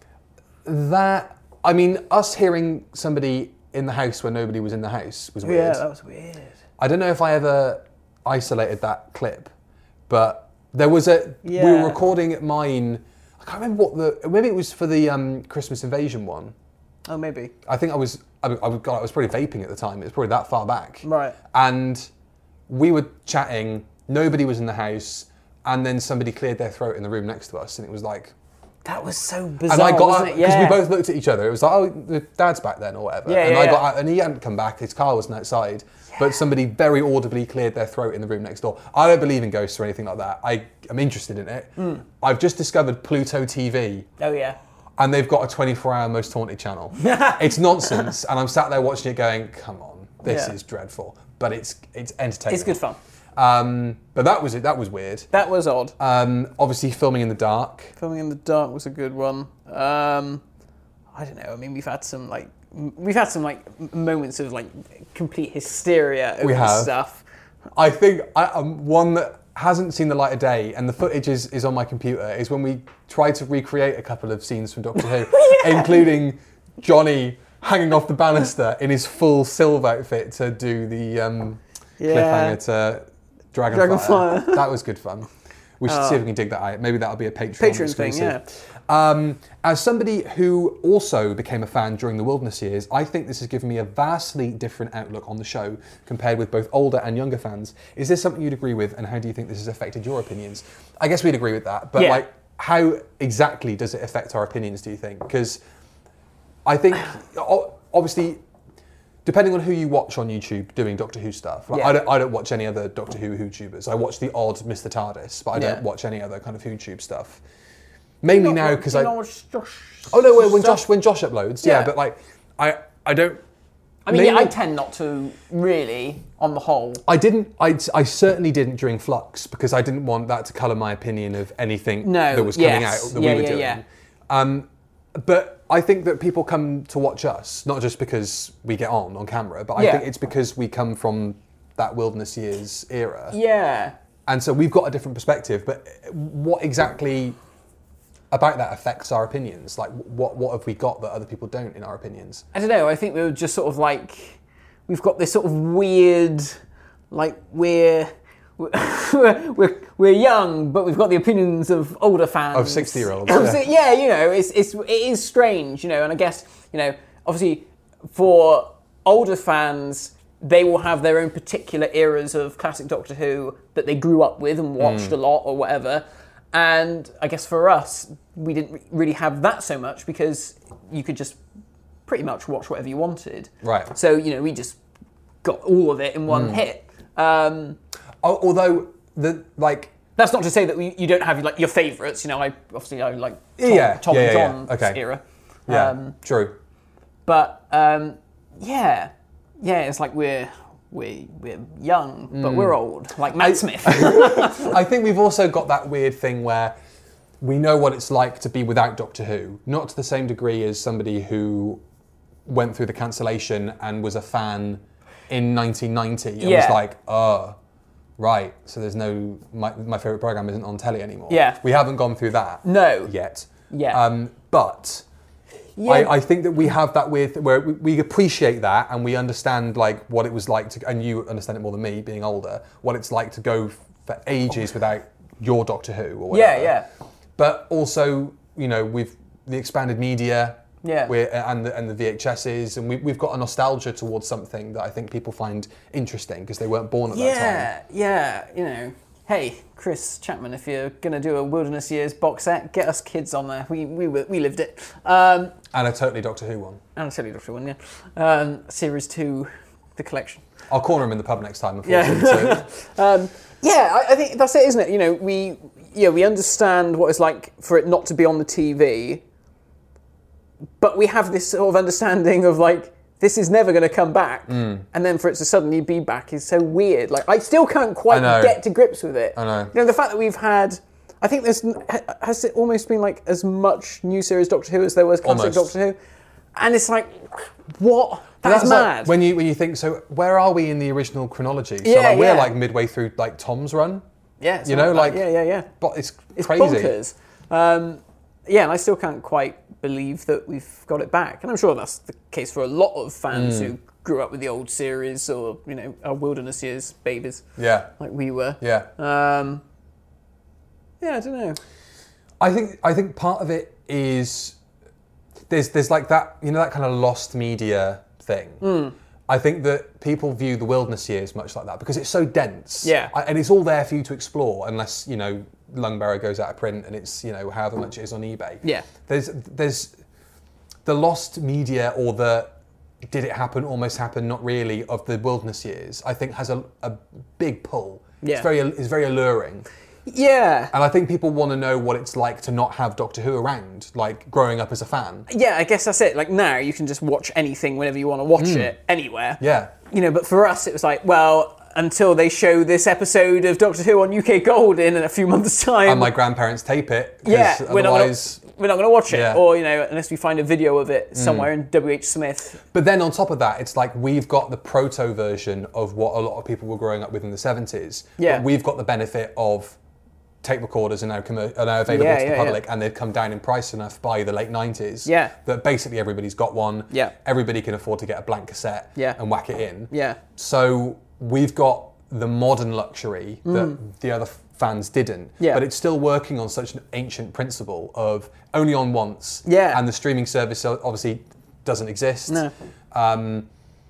Speaker 4: that, I mean, us hearing somebody in the house when nobody was in the house was weird.
Speaker 3: Yeah, that was weird.
Speaker 4: I don't know if I ever isolated that clip, but there was a. We
Speaker 3: Yeah.
Speaker 4: were recording at mine. I can't remember what the. Maybe it was for the um, Christmas Invasion one.
Speaker 3: Oh, maybe.
Speaker 4: I think I was. I, I, was- God, I was probably vaping at the time. It was probably that far back.
Speaker 3: Right.
Speaker 4: And we were chatting. Nobody was in the house, and then somebody cleared their throat in the room next to us, and it was like.
Speaker 3: That was so bizarre,
Speaker 4: And I got
Speaker 3: wasn't
Speaker 4: out
Speaker 3: it?
Speaker 4: because
Speaker 3: Yeah.
Speaker 4: we both looked at each other. It was like, oh, the dad's back then, or whatever.
Speaker 3: Yeah,
Speaker 4: and
Speaker 3: yeah,
Speaker 4: I got
Speaker 3: yeah.
Speaker 4: out, and he hadn't come back. His car wasn't outside, but somebody very audibly cleared their throat in the room next door. I don't believe in ghosts or anything like that. I am interested in it.
Speaker 3: Mm.
Speaker 4: I've just discovered Pluto T V,
Speaker 3: Oh, yeah.
Speaker 4: and they've got a twenty-four hour Most Haunted channel. It's nonsense, and I'm sat there watching it, going, "Come on, this
Speaker 3: Yeah.
Speaker 4: is dreadful," but it's it's entertaining.
Speaker 3: It's good fun.
Speaker 4: Um, but that was it. That was weird.
Speaker 3: That was odd.
Speaker 4: Um, obviously, filming in the dark.
Speaker 3: Filming in the dark was a good one. Um, I don't know. I mean, we've had some like m- we've had some like m- moments of like complete hysteria over
Speaker 4: We have.
Speaker 3: stuff.
Speaker 4: I think I, um, one that hasn't seen the light of day, and the footage is, is on my computer, is when we tried to recreate a couple of scenes from Doctor Who, including Johnny hanging off the banister in his full silver outfit to do the um,
Speaker 3: Yeah.
Speaker 4: cliffhanger to Dragonfire.
Speaker 3: Dragonfire.
Speaker 4: That was good fun. We should see if we can dig that out. Maybe that'll be a Patreon,
Speaker 3: Patreon thing,
Speaker 4: exclusive. Um, as somebody who also became a fan during the Wilderness years, I think this has given me a vastly different outlook on the show compared with both older and younger fans. Is this something you'd agree with, and how do you think this has affected your opinions? I guess we'd agree with that, but
Speaker 3: Yeah.
Speaker 4: like, how exactly does it affect our opinions, do you think? Because I think, o- obviously, depending on who you watch on YouTube doing Doctor Who stuff, like,
Speaker 3: Yeah.
Speaker 4: I don't I don't watch any other Doctor Who YouTubers. I watch the odd Mister TARDIS, but I
Speaker 3: Yeah.
Speaker 4: don't watch any other kind of YouTube stuff. Mainly now because I.
Speaker 3: Josh.
Speaker 4: Oh no, when Josh when Josh uploads, yeah,
Speaker 3: Yeah.
Speaker 4: but like I I don't.
Speaker 3: I mean, yeah, I
Speaker 4: mainly-
Speaker 3: tend not to really, on the whole.
Speaker 4: I didn't. I, I certainly didn't during Flux because I didn't want that to colour my opinion of anything
Speaker 3: No,
Speaker 4: that was coming
Speaker 3: yes.
Speaker 4: out that
Speaker 3: Yeah,
Speaker 4: we were
Speaker 3: yeah,
Speaker 4: doing.
Speaker 3: yeah.
Speaker 4: Um, but I think that people come to watch us not just because we get on on camera, but I
Speaker 3: Yeah.
Speaker 4: think it's because we come from that Wilderness Years era,
Speaker 3: Yeah.
Speaker 4: and so we've got a different perspective. But what exactly about that affects our opinions? Like, what what have we got that other people don't in our opinions?
Speaker 3: I don't know. I think we were just sort of like, we've got this sort of weird, like we're we're we're, we're young, but we've got the opinions of older fans
Speaker 4: Of sixty-year-olds,
Speaker 3: Of
Speaker 4: yeah.
Speaker 3: si- yeah, you know, it's it's it is strange, you know, and I guess you know, obviously for older fans, they will have their own particular eras of classic Doctor Who that they grew up with and watched a lot or whatever. And I guess for us, we didn't really have that so much because you could just pretty much watch whatever you wanted.
Speaker 4: Right.
Speaker 3: So, you know, we just got all of it in one hit. Um,
Speaker 4: Al- Although the like.
Speaker 3: that's not to say that we, you don't have like your favourites. You know, I obviously I like Tom,
Speaker 4: Yeah,
Speaker 3: Tom
Speaker 4: yeah,
Speaker 3: and
Speaker 4: yeah, yeah.
Speaker 3: John's
Speaker 4: Okay.
Speaker 3: era.
Speaker 4: Yeah,
Speaker 3: Um,
Speaker 4: true.
Speaker 3: but um, yeah, yeah, it's like we're we we're young, but we're old, like Matt Smith.
Speaker 4: I think we've also got that weird thing where we know what it's like to be without Doctor Who, not to the same degree as somebody who went through the cancellation and was a fan in nineteen ninety and
Speaker 3: Yeah.
Speaker 4: was like, oh, right, so there's no, my, my favourite programme isn't on telly anymore.
Speaker 3: Yeah.
Speaker 4: We haven't gone through that
Speaker 3: No.
Speaker 4: yet.
Speaker 3: Yeah.
Speaker 4: Um, but
Speaker 3: Yeah.
Speaker 4: I, I think that we have that weird, where we, we appreciate that and we understand like what it was like to, and you understand it more than me being older, what it's like to go for ages without your Doctor Who or
Speaker 3: Yeah,
Speaker 4: whatever.
Speaker 3: yeah.
Speaker 4: But also, you know, we've the expanded media,
Speaker 3: Yeah.
Speaker 4: we're, and the, and the V H S's, and we, we've got a nostalgia towards something that I think people find interesting because they weren't born at that time.
Speaker 3: Yeah, yeah, you know, hey, Chris Chapman, if you're going to do a Wilderness Years box set, get us kids on there. We we we lived it. Um,
Speaker 4: And a totally Doctor Who one.
Speaker 3: and a silly Doctor Who one, yeah. Um, series two, the collection.
Speaker 4: I'll corner him in the pub next time.
Speaker 3: Yeah.
Speaker 4: Yeah.
Speaker 3: Um, yeah, I, I think that's it, isn't it? You know, we yeah we understand what it's like for it not to be on the T V, but we have this sort of understanding of like, this is never going to come back,
Speaker 4: Mm.
Speaker 3: and then for it to suddenly be back is so weird. Like, I still can't quite
Speaker 4: I know.
Speaker 3: get to grips with it.
Speaker 4: I know.
Speaker 3: You know, the fact that we've had, I think there's has it almost been like as much new series Doctor Who as there was classic
Speaker 4: Almost.
Speaker 3: Doctor Who, and it's like, what?
Speaker 4: But
Speaker 3: That's,
Speaker 4: like
Speaker 3: mad.
Speaker 4: when you when you think, so where are we in the original chronology? So
Speaker 3: Yeah,
Speaker 4: like we're
Speaker 3: yeah.
Speaker 4: like midway through like Tom's run.
Speaker 3: yeah,
Speaker 4: you
Speaker 3: something
Speaker 4: know,
Speaker 3: that.
Speaker 4: like-
Speaker 3: yeah, yeah, yeah.
Speaker 4: But it's,
Speaker 3: It's
Speaker 4: crazy.
Speaker 3: bonkers. Um, yeah, and I still can't quite believe that we've got it back. And I'm sure that's the case for a lot of fans
Speaker 4: Mm.
Speaker 3: who grew up with the old series or, you know, our Wilderness Years babies,
Speaker 4: Yeah.
Speaker 3: like we were.
Speaker 4: Yeah.
Speaker 3: Um, yeah, I don't know.
Speaker 4: I think I think part of it is there's there's like that, you know, that kind of lost media thing.
Speaker 3: Hmm.
Speaker 4: I think that people view the Wilderness Years much like that because it's so dense.
Speaker 3: Yeah.
Speaker 4: I- And it's all there for you to explore unless, you know, Lungbarrow goes out of print and it's, you know, however much it is on eBay.
Speaker 3: Yeah.
Speaker 4: There's there's the lost media or the did it happen, almost happen, not really of the Wilderness Years, I think has a, a big pull.
Speaker 3: Yeah.
Speaker 4: It's very it's very alluring.
Speaker 3: Yeah.
Speaker 4: And I think people want to know what it's like to not have Doctor Who around, like growing up as a fan.
Speaker 3: Yeah, I guess that's it. Like now you can just watch anything whenever you want to watch it, anywhere.
Speaker 4: Yeah.
Speaker 3: You know, but for us it was like, well, until they show this episode of Doctor Who on U K Gold in a few months' time.
Speaker 4: And my grandparents tape it. 'cause
Speaker 3: Yeah, we're not, gonna,
Speaker 4: otherwise...
Speaker 3: we're not going to watch it,
Speaker 4: Yeah.
Speaker 3: or you know, unless we find a video of it somewhere in W H Smith.
Speaker 4: But then on top of that, it's like we've got the proto version of what a lot of people were growing up with in the seventies.
Speaker 3: Yeah.
Speaker 4: But we've got the benefit of tape recorders are now, commer- are now available
Speaker 3: Yeah,
Speaker 4: to the
Speaker 3: yeah,
Speaker 4: public, and they've come down in price enough by the late nineties
Speaker 3: Yeah.
Speaker 4: that basically everybody's got one.
Speaker 3: Yeah.
Speaker 4: Everybody can afford to get a blank cassette
Speaker 3: Yeah.
Speaker 4: and whack it in.
Speaker 3: Yeah,
Speaker 4: So we've got the modern luxury that the other f- fans didn't.
Speaker 3: Mm. Yeah.
Speaker 4: But it's still working on such an ancient principle of only on once.
Speaker 3: Yeah.
Speaker 4: And the streaming service o- obviously doesn't exist.
Speaker 3: No.
Speaker 4: Um,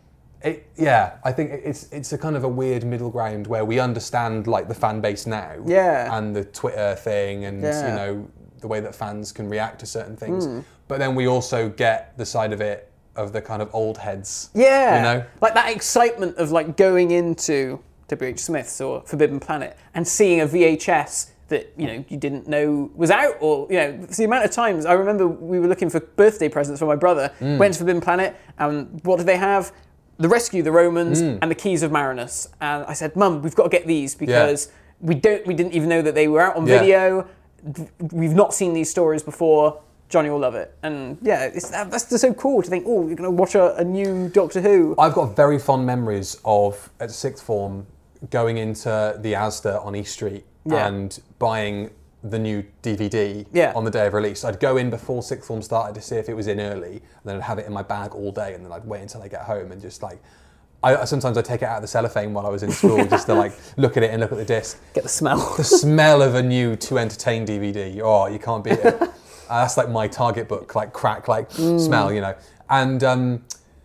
Speaker 4: it, yeah, I think it's it's a kind of a weird middle ground where we understand like the fan base now.
Speaker 3: Yeah.
Speaker 4: And the Twitter thing and,
Speaker 3: Yeah.
Speaker 4: you know, the way that fans can react to certain things. But then we also get the side of it of the kind of old heads.
Speaker 3: yeah.
Speaker 4: You know?
Speaker 3: Like that excitement of like going into W H Smith's or Forbidden Planet and seeing a V H S that, you know, you didn't know was out, or, you know, the amount of times I remember we were looking for birthday presents for my brother,
Speaker 4: Mm.
Speaker 3: went to Forbidden Planet, and what did they have? The Rescue the Romans
Speaker 4: Mm.
Speaker 3: and the Keys of Marinus. And I said, Mum, we've got to get these because we don't, we didn't even know that they were out on
Speaker 4: Yeah.
Speaker 3: video. We've not seen these stories before. Johnny will love it. And yeah, it's, that, that's just so cool to think, oh, you're going to watch a, a new Doctor Who.
Speaker 4: I've got very fond memories of, at sixth form, going into the Asda on East Street
Speaker 3: Yeah.
Speaker 4: and buying the new D V D
Speaker 3: Yeah.
Speaker 4: on the day of release. I'd go in before sixth form started to see if it was in early, and then I'd have it in my bag all day, and then I'd wait until I get home and just like, I sometimes I'd take it out of the cellophane while I was in school just to like look at it and look at the disc.
Speaker 3: Get the smell.
Speaker 4: The smell of a new To Entertain D V D, oh, you can't beat it. Uh, that's like my target book, like crack, like smell, you know. And um,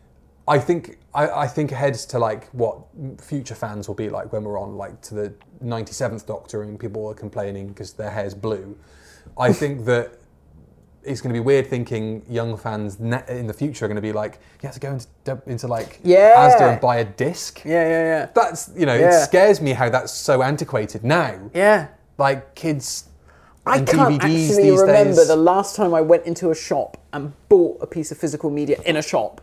Speaker 4: I think I, I think ahead to like what future fans will be like when we're on like to the ninety-seventh Doctor and people are complaining because their hair's blue. I think that it's going to be weird thinking young fans ne- in the future are going to be like, you have to go into, into like
Speaker 3: Yeah.
Speaker 4: Asda and buy a disc.
Speaker 3: Yeah, yeah, yeah.
Speaker 4: That's, you know,
Speaker 3: Yeah.
Speaker 4: it scares me how that's so antiquated now.
Speaker 3: Yeah.
Speaker 4: Like kids
Speaker 3: I
Speaker 4: and
Speaker 3: can't
Speaker 4: D V Ds
Speaker 3: actually
Speaker 4: these
Speaker 3: remember
Speaker 4: days.
Speaker 3: the last time I went into a shop and bought a piece of physical media in a shop.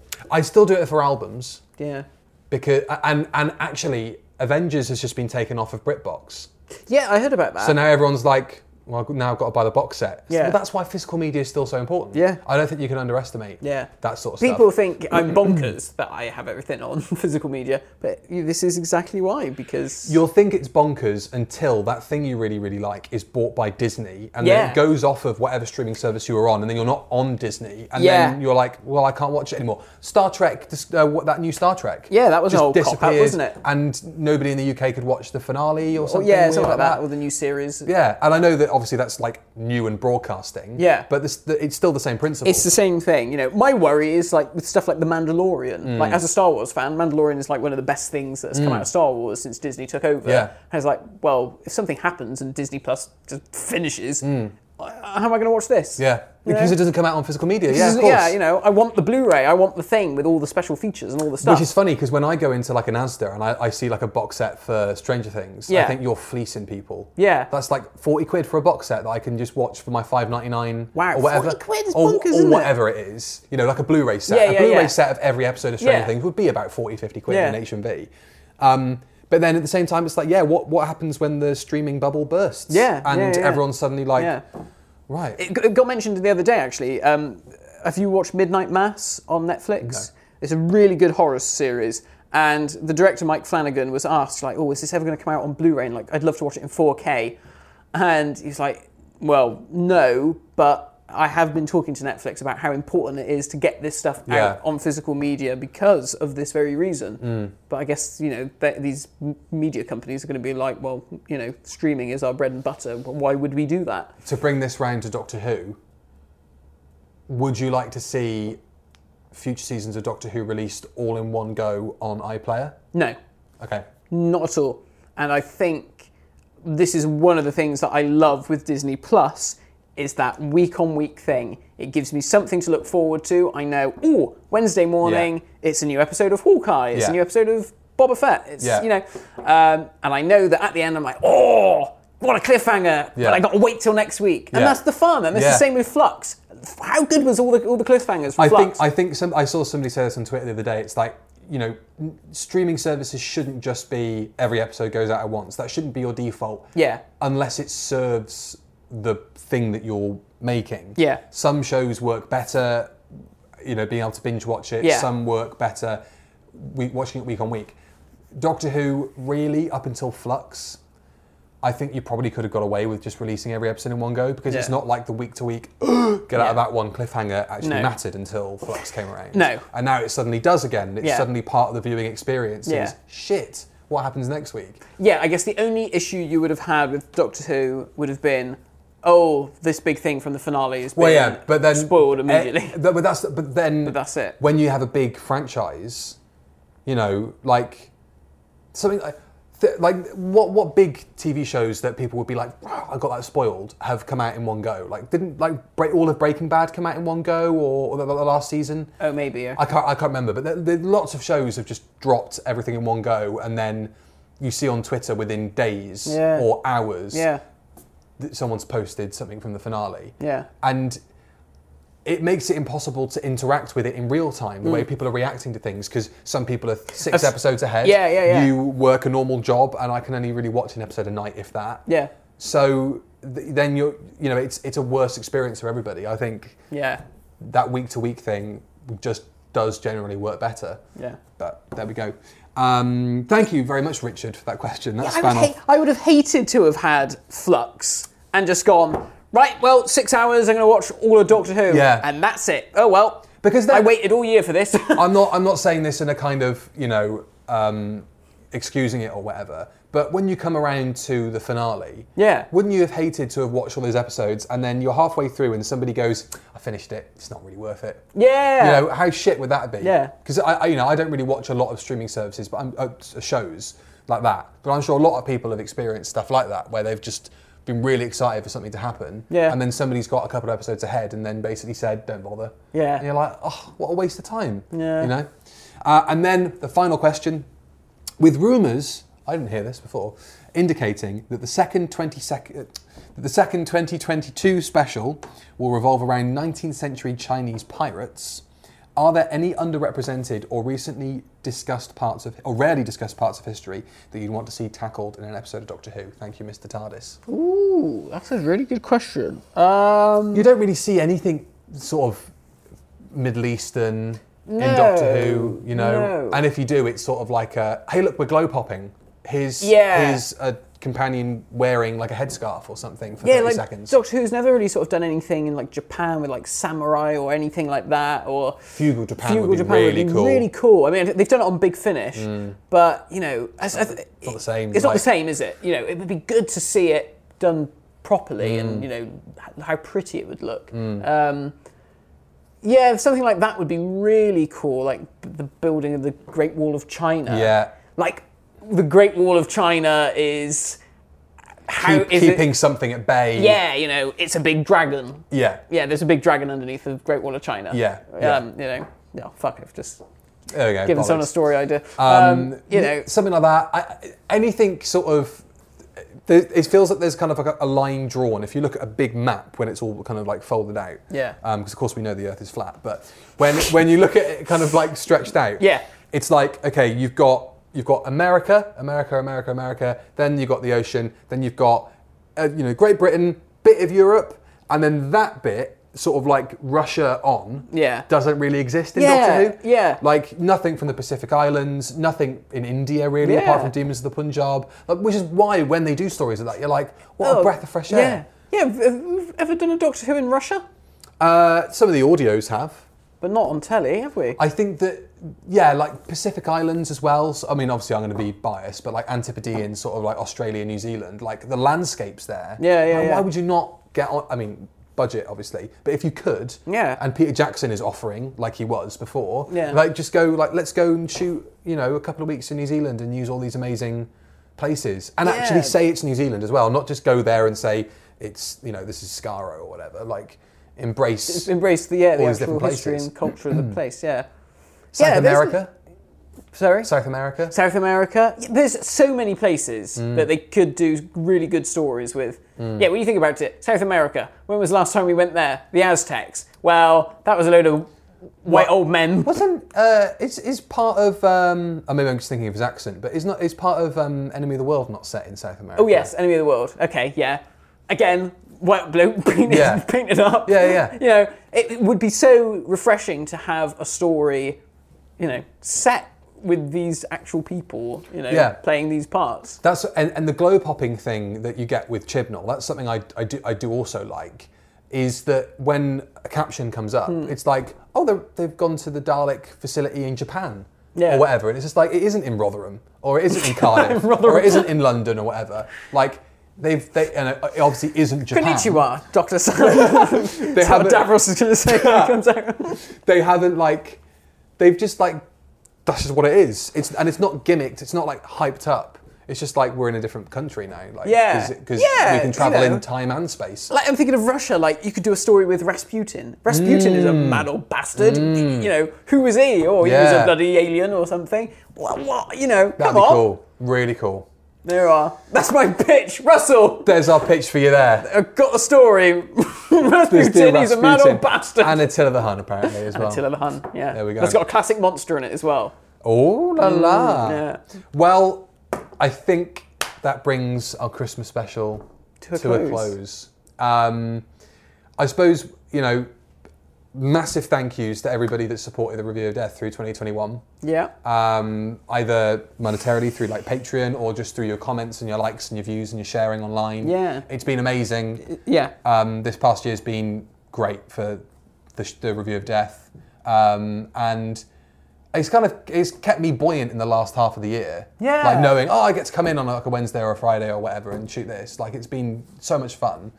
Speaker 4: I still do it for albums
Speaker 3: Yeah.
Speaker 4: because, and and actually, Avengers has just been taken off of BritBox.
Speaker 3: Yeah, I heard about that.
Speaker 4: So now everyone's like, well, now I've got to buy the box set. So
Speaker 3: Yeah.
Speaker 4: that's why physical media is still so important.
Speaker 3: Yeah.
Speaker 4: I don't think you can underestimate
Speaker 3: Yeah.
Speaker 4: that sort of
Speaker 3: People
Speaker 4: stuff.
Speaker 3: think I'm bonkers that I have everything on physical media, but you- this is exactly why, because...
Speaker 4: You'll think it's bonkers until that thing you really, really like is bought by Disney and
Speaker 3: Yeah.
Speaker 4: then it goes off of whatever streaming service you were on and then you're not on Disney and
Speaker 3: Yeah.
Speaker 4: then you're like, well, I can't watch it anymore. Star Trek, this, uh, what, that new Star Trek.
Speaker 3: Yeah, that was
Speaker 4: just
Speaker 3: an old cop-out,
Speaker 4: disappeared
Speaker 3: wasn't it?
Speaker 4: And nobody in the U K could watch the finale or
Speaker 3: Oh,
Speaker 4: something.
Speaker 3: yeah,
Speaker 4: weird
Speaker 3: something like that,
Speaker 4: that.
Speaker 3: or the new series.
Speaker 4: Yeah, and I know that obviously that's like new and broadcasting.
Speaker 3: Yeah.
Speaker 4: But this, the, it's still the same principle.
Speaker 3: It's the same thing, you know. My worry is like with stuff like The Mandalorian.
Speaker 4: Mm.
Speaker 3: Like as a Star Wars fan, Mandalorian is like one of the best things that's come out of Star Wars since Disney took over.
Speaker 4: Yeah.
Speaker 3: And it's like, well, if something happens and Disney Plus just finishes,
Speaker 4: Mm.
Speaker 3: how am I going to watch this?
Speaker 4: Yeah. Because
Speaker 3: know?
Speaker 4: it doesn't come out on physical media. Yeah, of course.
Speaker 3: Yeah, you know, I want the Blu-ray, I want the thing with all the special features and all the stuff.
Speaker 4: Which is funny because when I go into like an Asda and I, I see like a box set for Stranger Things,
Speaker 3: Yeah.
Speaker 4: I think you're fleecing people.
Speaker 3: Yeah.
Speaker 4: That's like forty quid for a box set that I can just watch for my five ninety-nine
Speaker 3: Wow,
Speaker 4: or whatever.
Speaker 3: forty quid is
Speaker 4: or,
Speaker 3: bonkers,
Speaker 4: or
Speaker 3: isn't it?
Speaker 4: whatever it is. You know, like a Blu-ray set.
Speaker 3: Yeah,
Speaker 4: a
Speaker 3: yeah,
Speaker 4: Blu-ray
Speaker 3: yeah.
Speaker 4: set of every episode of Stranger
Speaker 3: Yeah.
Speaker 4: Things would be about forty, fifty quid
Speaker 3: Yeah.
Speaker 4: in H M V. Um, but then at the same time, it's like, yeah, what, what happens when the streaming bubble bursts?
Speaker 3: Yeah,
Speaker 4: And
Speaker 3: yeah, yeah.
Speaker 4: everyone's suddenly like,
Speaker 3: Yeah.
Speaker 4: right.
Speaker 3: It g- it got mentioned the other day, actually. Um, have you watched Midnight Mass on Netflix?
Speaker 4: No.
Speaker 3: It's a really good horror series. And the director, Mike Flanagan, was asked, like, oh, is this ever going to come out on Blu-ray? And, like, I'd love to watch it in four K. And he's like, well, no, but I have been talking to Netflix about how important it is to get this stuff
Speaker 4: Yeah.
Speaker 3: out on physical media because of this very reason. But I guess, you know, th- these m- media companies are going to be like, well, you know, streaming is our bread and butter. Why would we do that?
Speaker 4: To bring this round to Doctor Who, would you like to see future seasons of Doctor Who released all in one go on iPlayer?
Speaker 3: No.
Speaker 4: Okay.
Speaker 3: Not at all. And I think this is one of the things that I love with Disney Plus is that week on week thing. It gives me something to look forward to. I know, oh, Wednesday morning,
Speaker 4: Yeah.
Speaker 3: it's a new episode of Hawkeye. It's
Speaker 4: Yeah.
Speaker 3: a new episode of Boba Fett. It's,
Speaker 4: Yeah.
Speaker 3: you know, um, and I know that at the end I'm like, oh, what a cliffhanger.
Speaker 4: Yeah.
Speaker 3: But I got to wait till next week. And
Speaker 4: Yeah.
Speaker 3: that's the fun. And it's
Speaker 4: Yeah.
Speaker 3: the same with Flux. How good was all the all the cliffhangers for
Speaker 4: I
Speaker 3: Flux?
Speaker 4: think I think some I saw somebody say this on Twitter the other day. It's like, you know, n- streaming services shouldn't just be every episode goes out at once. That shouldn't be your default.
Speaker 3: Yeah.
Speaker 4: Unless it serves the thing that you're making.
Speaker 3: Yeah.
Speaker 4: Some shows work better, you know, being able to binge watch it.
Speaker 3: Yeah.
Speaker 4: Some work better we, watching it week on week. Doctor Who, really, up until Flux, I think you probably could have got away with just releasing every episode in one go because it's
Speaker 3: Yeah.
Speaker 4: not like the week to week get out
Speaker 3: Yeah.
Speaker 4: of that one cliffhanger actually
Speaker 3: No.
Speaker 4: mattered until Flux came around.
Speaker 3: No.
Speaker 4: And now it suddenly does again. It's
Speaker 3: Yeah.
Speaker 4: suddenly part of the viewing experience.
Speaker 3: Yeah.
Speaker 4: Is, shit, what happens next week?
Speaker 3: Yeah, I guess the only issue you would have had with Doctor Who would have been, oh, this big thing from the finale is being
Speaker 4: Well, yeah, but then
Speaker 3: spoiled immediately.
Speaker 4: eh, but that's but then
Speaker 3: But that's it.
Speaker 4: When you have a big franchise, you know, like something like th- like what what big T V shows that people would be like, oh, I got that spoiled, have come out in one go. Like didn't like break, all of Breaking Bad come out in one go, or, or the, the last season?
Speaker 3: Oh, maybe. Yeah.
Speaker 4: I can't I can't remember, but there, there, lots of shows have just dropped everything in one go, and then you see on Twitter within days
Speaker 3: Yeah.
Speaker 4: or hours
Speaker 3: yeah.
Speaker 4: that someone's posted something from the finale.
Speaker 3: Yeah.
Speaker 4: And it makes it impossible to interact with it in real time, the way people are reacting to things, because some people are six
Speaker 3: That's-
Speaker 4: episodes ahead.
Speaker 3: Yeah, yeah, yeah.
Speaker 4: You work a normal job, and I can only really watch an episode a night, if that.
Speaker 3: Yeah.
Speaker 4: So th- then you're, you know, it's it's a worse experience for everybody. I think
Speaker 3: Yeah.
Speaker 4: that week to week thing just does generally work better.
Speaker 3: Yeah.
Speaker 4: But there we go. Um, thank you very much, Richard, for that question. That's
Speaker 3: I would,
Speaker 4: span
Speaker 3: hate,
Speaker 4: off.
Speaker 3: I would have hated to have had Flux and just gone, right, well, six hours, I'm going to watch all of Doctor Who.
Speaker 4: Yeah.
Speaker 3: And that's it. Oh, well.
Speaker 4: Because then-
Speaker 3: I waited all year for this.
Speaker 4: I'm not. I'm not saying this in a kind of, you know, um, excusing it or whatever. But when you come around to the finale,
Speaker 3: Yeah.
Speaker 4: wouldn't you have hated to have watched all those episodes and then you're halfway through and somebody goes, "I finished it. It's not really worth it."
Speaker 3: yeah.
Speaker 4: You know, how shit would that be?
Speaker 3: Yeah.
Speaker 4: Because I, I, you know, I don't really watch a lot of streaming services, but I'm, uh, shows like that. But I'm sure a lot of people have experienced stuff like that, where they've just been really excited for something to happen,
Speaker 3: Yeah.
Speaker 4: and then somebody's got a couple of episodes ahead, and then basically said, "Don't bother."
Speaker 3: Yeah.
Speaker 4: And you're like, "Oh, what a waste of time."
Speaker 3: Yeah.
Speaker 4: You know. Uh, and then the final question, with rumours, I didn't hear this before, indicating that the second twenty sec- uh, that the second twenty twenty-two special will revolve around nineteenth century Chinese pirates. Are there any underrepresented or recently discussed parts of, or rarely discussed parts of history that you'd want to see tackled in an episode of Doctor Who? Thank you, Mister TARDIS.
Speaker 3: Ooh, that's a really good question. Um,
Speaker 4: You don't really see anything sort of Middle Eastern in
Speaker 3: No,
Speaker 4: Doctor Who, you know.
Speaker 3: no.
Speaker 4: And if you do, it's sort of like a, hey, look, we're glow popping. His
Speaker 3: Yeah.
Speaker 4: his a companion wearing like a headscarf or something for
Speaker 3: yeah,
Speaker 4: thirty
Speaker 3: like
Speaker 4: seconds.
Speaker 3: Doctor Who's never really sort of done anything in like Japan with like samurai or anything like that, or
Speaker 4: Feudal Japan
Speaker 3: Feudal
Speaker 4: would be
Speaker 3: Japan
Speaker 4: really
Speaker 3: would be
Speaker 4: cool.
Speaker 3: really cool. I mean, they've done it on Big Finish, but you know, as, as,
Speaker 4: not the same,
Speaker 3: It's not
Speaker 4: like-
Speaker 3: the same, is it? You know, it would be good to see it done properly,
Speaker 4: Mm.
Speaker 3: and you know h- how pretty it would look. Um, yeah, something like that would be really cool, like the building of the Great Wall of China.
Speaker 4: Yeah.
Speaker 3: Like the Great Wall of China is how
Speaker 4: Keep,
Speaker 3: is
Speaker 4: keeping
Speaker 3: it?
Speaker 4: something at bay.
Speaker 3: Yeah, you know, it's a big dragon.
Speaker 4: Yeah.
Speaker 3: Yeah, there's a big dragon underneath the Great Wall of China.
Speaker 4: Yeah, yeah.
Speaker 3: Um, you know, no, fuck, I've just
Speaker 4: There we go.
Speaker 3: given someone a
Speaker 4: bollocks.
Speaker 3: story idea.
Speaker 4: Um,
Speaker 3: Um, you know,
Speaker 4: something like that. I, anything sort of. There, it feels like there's kind of like a, a line drawn. If you look at a big map when it's all kind of like folded out.
Speaker 3: Yeah.
Speaker 4: Because of course we know the Earth is flat, but when when you look at it kind of like stretched out.
Speaker 3: Yeah.
Speaker 4: It's like, okay, you've got you've got America, America, America, America. Then you've got the ocean. Then you've got uh, you know Great Britain, bit of Europe, and then that bit. Sort of like Russia on
Speaker 3: Yeah.
Speaker 4: doesn't really exist in
Speaker 3: Yeah,
Speaker 4: Doctor Who.
Speaker 3: yeah.
Speaker 4: Like nothing from the Pacific Islands, nothing in India really,
Speaker 3: Yeah.
Speaker 4: apart from Demons of the Punjab. Like, which is why when they do stories like that, you're like, what
Speaker 3: Oh,
Speaker 4: a breath of fresh air.
Speaker 3: Yeah, yeah. Have you ever done a Doctor Who in Russia?
Speaker 4: Uh, some of the audios have.
Speaker 3: But not on telly, have we?
Speaker 4: I think that, yeah, like Pacific Islands as well. So, I mean, obviously I'm going to be biased, but like Antipodean, sort of like Australia, New Zealand, like the landscapes there.
Speaker 3: Yeah, yeah,
Speaker 4: like,
Speaker 3: yeah.
Speaker 4: Why would you not get on? I mean, budget obviously, but if you could,
Speaker 3: Yeah.
Speaker 4: and Peter Jackson is offering like he was before,
Speaker 3: Yeah.
Speaker 4: like just go like let's go and shoot, you know, a couple of weeks in New Zealand and use all these amazing places and
Speaker 3: Yeah.
Speaker 4: actually say it's New Zealand as well, not just go there and say it's, you know, this is Skaro or whatever. Like embrace
Speaker 3: Embrace the yeah, the
Speaker 4: all these
Speaker 3: actual
Speaker 4: different
Speaker 3: history
Speaker 4: places.
Speaker 3: and culture of the place. Yeah.
Speaker 4: South
Speaker 3: yeah, there's-
Speaker 4: America,
Speaker 3: Sorry.
Speaker 4: South America.
Speaker 3: South America. Yeah, there's so many places
Speaker 4: Mm.
Speaker 3: that they could do really good stories with. Yeah, when you think about it, South America. When was the last time we went there? The Aztecs. Well, that was a load of white
Speaker 4: What?
Speaker 3: old men.
Speaker 4: Wasn't uh, is is part of um, oh, maybe I'm just thinking of his accent, but is not is part of um, Enemy of the World not set in South America?
Speaker 3: Oh yes, Enemy of the World. Okay, yeah. Again, white bloke painted,
Speaker 4: Yeah.
Speaker 3: painted up.
Speaker 4: Yeah, yeah.
Speaker 3: You know, it, it would be so refreshing to have a story, you know, set with these actual people, you know,
Speaker 4: Yeah.
Speaker 3: playing these parts.
Speaker 4: That's and, and the globe hopping thing that you get with Chibnall. That's something I, I do I do also like. Is that when a caption comes up,
Speaker 3: Hmm.
Speaker 4: it's like, oh, they're- they've gone to the Dalek facility in Japan,
Speaker 3: Yeah.
Speaker 4: or whatever, and it's just like it isn't in Rotherham, or it isn't in Cardiff,
Speaker 3: Rotherham.
Speaker 4: or it isn't in London, or whatever. Like they've they and it obviously isn't Japan.
Speaker 3: Konnichiwa, Doctor Silent.
Speaker 4: They haven't.
Speaker 3: Davros is going to say when he comes out.
Speaker 4: They haven't like they've just like that's just what it is. It's and it's not gimmicked. It's not like hyped up. It's just like we're in a different country now. Like,
Speaker 3: Yeah.
Speaker 4: because
Speaker 3: Yeah,
Speaker 4: we can travel
Speaker 3: you know.
Speaker 4: in time and space.
Speaker 3: Like I'm thinking of Russia. Like you could do a story with Rasputin. Rasputin is a
Speaker 4: Mm.
Speaker 3: mad old bastard. You know, who was he? Or he was
Speaker 4: Yeah.
Speaker 3: a bloody alien or something. What? what you know,
Speaker 4: That'd
Speaker 3: come
Speaker 4: be
Speaker 3: on.
Speaker 4: cool. Really cool.
Speaker 3: There you are. That's my pitch, Russell.
Speaker 4: There's our pitch for you there.
Speaker 3: I've got a story.
Speaker 4: Let's do
Speaker 3: Rasputin, he's a mad
Speaker 4: Rasputin.
Speaker 3: old bastard.
Speaker 4: And Attila the Hun apparently as well.
Speaker 3: Attila the Hun. Yeah.
Speaker 4: There we go.
Speaker 3: It's got a classic monster in it as well.
Speaker 4: Oh la la.
Speaker 3: yeah.
Speaker 4: Well, I think that brings our Christmas special
Speaker 3: To a
Speaker 4: close.
Speaker 3: close.
Speaker 4: Um, I suppose, you know, massive thank yous to everybody that supported the Review of Death through twenty twenty-one.
Speaker 3: Yeah.
Speaker 4: Um, either monetarily through like Patreon or just through your comments and your likes and your views and your sharing online.
Speaker 3: Yeah.
Speaker 4: It's been amazing.
Speaker 3: Yeah.
Speaker 4: Um, this past year's been great for the, sh- the Review of Death. Um, and it's kind of it's kept me buoyant in the last half of the year.
Speaker 3: Yeah.
Speaker 4: Like knowing, oh, I get to come in on like a Wednesday or a Friday or whatever and shoot this. Like it's been so much fun.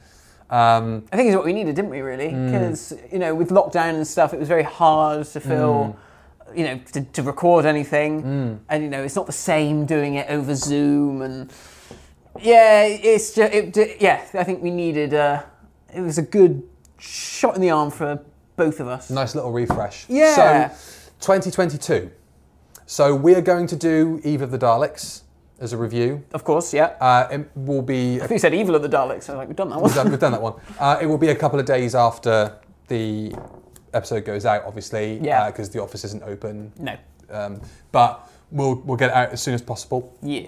Speaker 4: Um,
Speaker 3: I think it's what we needed, didn't we, really?
Speaker 4: Mm.
Speaker 3: Because, you know, with lockdown and stuff, it was very hard to feel,
Speaker 4: Mm.
Speaker 3: you know, to, to record anything. And, you know, it's not the same doing it over Zoom. And, yeah, it's just, it, yeah, I think we needed, uh, it was a good shot in the arm for both of us.
Speaker 4: nice little refresh.
Speaker 3: Yeah.
Speaker 4: So, twenty twenty-two. So we're going to do Eve of the Daleks as a review.
Speaker 3: Of course, yeah.
Speaker 4: Uh, it will be
Speaker 3: I think you said Evil of the Daleks. I was like, we've done that one.
Speaker 4: We've done, we've done that one. Uh, it will be a couple of days after the episode goes out, obviously,
Speaker 3: Yeah.
Speaker 4: because the office isn't open.
Speaker 3: No.
Speaker 4: Um, but we'll we'll get it out as soon as possible.
Speaker 3: Yeah.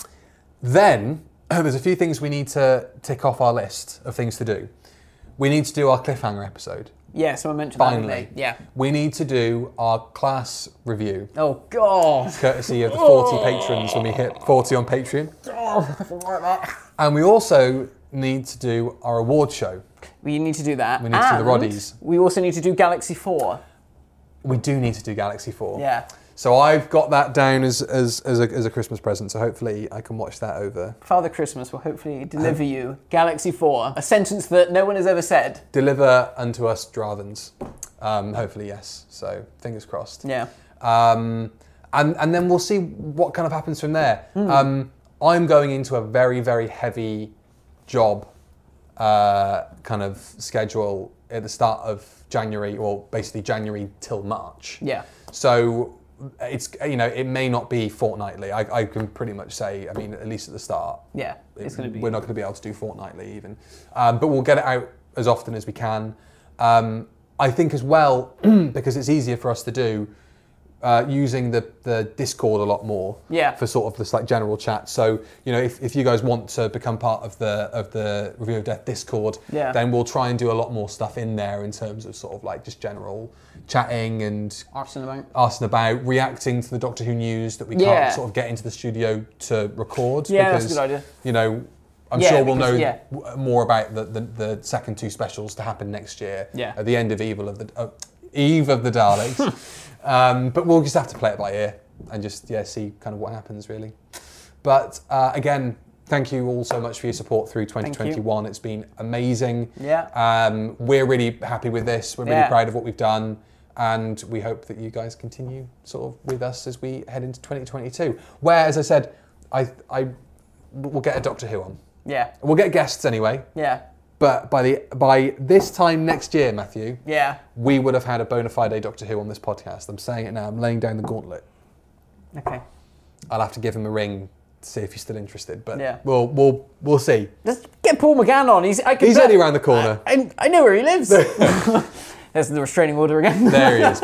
Speaker 4: Then there's a few things we need to tick off our list of things to do. We need to do our cliffhanger episode.
Speaker 3: Yeah, someone mentioned
Speaker 4: Finally.
Speaker 3: that. Didn't they? Yeah.
Speaker 4: We need to do our class review,
Speaker 3: Oh, God.
Speaker 4: courtesy of the forty patrons when we hit forty on Patreon. And we also need to do our award show.
Speaker 3: We need to do that.
Speaker 4: We need to do the
Speaker 3: And
Speaker 4: Roddies.
Speaker 3: we also need to do Galaxy four.
Speaker 4: We do need to do Galaxy four.
Speaker 3: Yeah.
Speaker 4: So I've got that down as as as a, as a Christmas present. So hopefully I can watch that over.
Speaker 3: Father Christmas will hopefully deliver you Galaxy four, a sentence that no one has ever said.
Speaker 4: Deliver unto us Dravens. Um, hopefully yes. So fingers crossed.
Speaker 3: Yeah.
Speaker 4: Um, and and then we'll see what kind of happens from there.
Speaker 3: Mm.
Speaker 4: Um, I'm going into a very very heavy job uh, kind of schedule at the start of January, or basically January till March.
Speaker 3: Yeah.
Speaker 4: So it's, you know, it may not be fortnightly. I, I can pretty much say, I mean, at least at the start.
Speaker 3: Yeah, it's going to be.
Speaker 4: We're not going to be able to do fortnightly even, um, but we'll get it out as often as we can. Um, I think as well, because it's easier for us to do, uh, using the, the Discord a lot more.
Speaker 3: Yeah.
Speaker 4: For sort of this like general chat. So, you know, if, if you guys want to become part of the of the Review of Death Discord,
Speaker 3: yeah.
Speaker 4: then we'll try and do a lot more stuff in there in terms of sort of like just general chatting and
Speaker 3: arsing about,
Speaker 4: arsing about, reacting to the Doctor Who news that we
Speaker 3: yeah.
Speaker 4: can't sort of get into the studio to record.
Speaker 3: Yeah,
Speaker 4: because,
Speaker 3: that's a good idea.
Speaker 4: You know, I'm
Speaker 3: yeah,
Speaker 4: sure we'll
Speaker 3: because,
Speaker 4: know
Speaker 3: yeah.
Speaker 4: w- more about the, the, the second two specials to happen next year.
Speaker 3: Yeah.
Speaker 4: At the end of Evil of the uh, Eve of the Daleks. um, but we'll just have to play it by ear and just yeah see kind of what happens really. But uh, again, thank you all so much for your support through twenty twenty-one. It's been amazing.
Speaker 3: Yeah.
Speaker 4: Um, we're really happy with this. We're really
Speaker 3: yeah.
Speaker 4: proud of what we've done. And we hope that you guys continue sort of with us as we head into twenty twenty-two. Where, as I said, I, I, we'll get a Doctor Who on.
Speaker 3: Yeah.
Speaker 4: We'll get guests anyway.
Speaker 3: Yeah.
Speaker 4: But by the by this time next year, Matthew,
Speaker 3: yeah,
Speaker 4: we would have had a bona fide Doctor Who on this podcast. I'm saying it now. I'm laying down the gauntlet.
Speaker 3: Okay.
Speaker 4: I'll have to give him a ring to see if he's still interested. But
Speaker 3: yeah.
Speaker 4: we'll we'll we'll see.
Speaker 3: Let's get Paul McGann on. He's I can
Speaker 4: he's
Speaker 3: bet,
Speaker 4: only around the corner.
Speaker 3: I, I, I know where he lives. There's the restraining order again.
Speaker 4: There he is.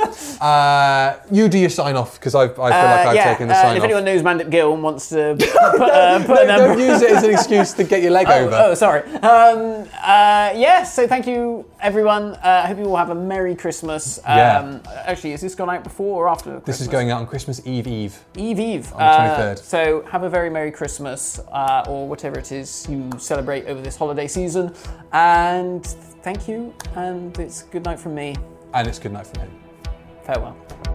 Speaker 4: Uh, you do your sign off because I I feel like I've
Speaker 3: uh, yeah,
Speaker 4: taken the
Speaker 3: uh,
Speaker 4: sign
Speaker 3: if
Speaker 4: off.
Speaker 3: anyone knows Mandip Gill and wants to put, uh, put
Speaker 4: no,
Speaker 3: a number,
Speaker 4: don't use it as an excuse to get your leg
Speaker 3: oh,
Speaker 4: over.
Speaker 3: Oh, sorry. Um, uh, yeah. So thank you, everyone. Uh, I hope you all have a Merry Christmas. Um,
Speaker 4: Yeah.
Speaker 3: Actually, is this gone out before or after Christmas?
Speaker 4: This is going out on Christmas Eve Eve.
Speaker 3: Eve Eve.
Speaker 4: On the twenty-third.
Speaker 3: Uh, so have a very Merry Christmas uh, or whatever it is you celebrate over this holiday season. And thank you. And it's good night from me.
Speaker 4: And it's good night from him.
Speaker 3: Farewell.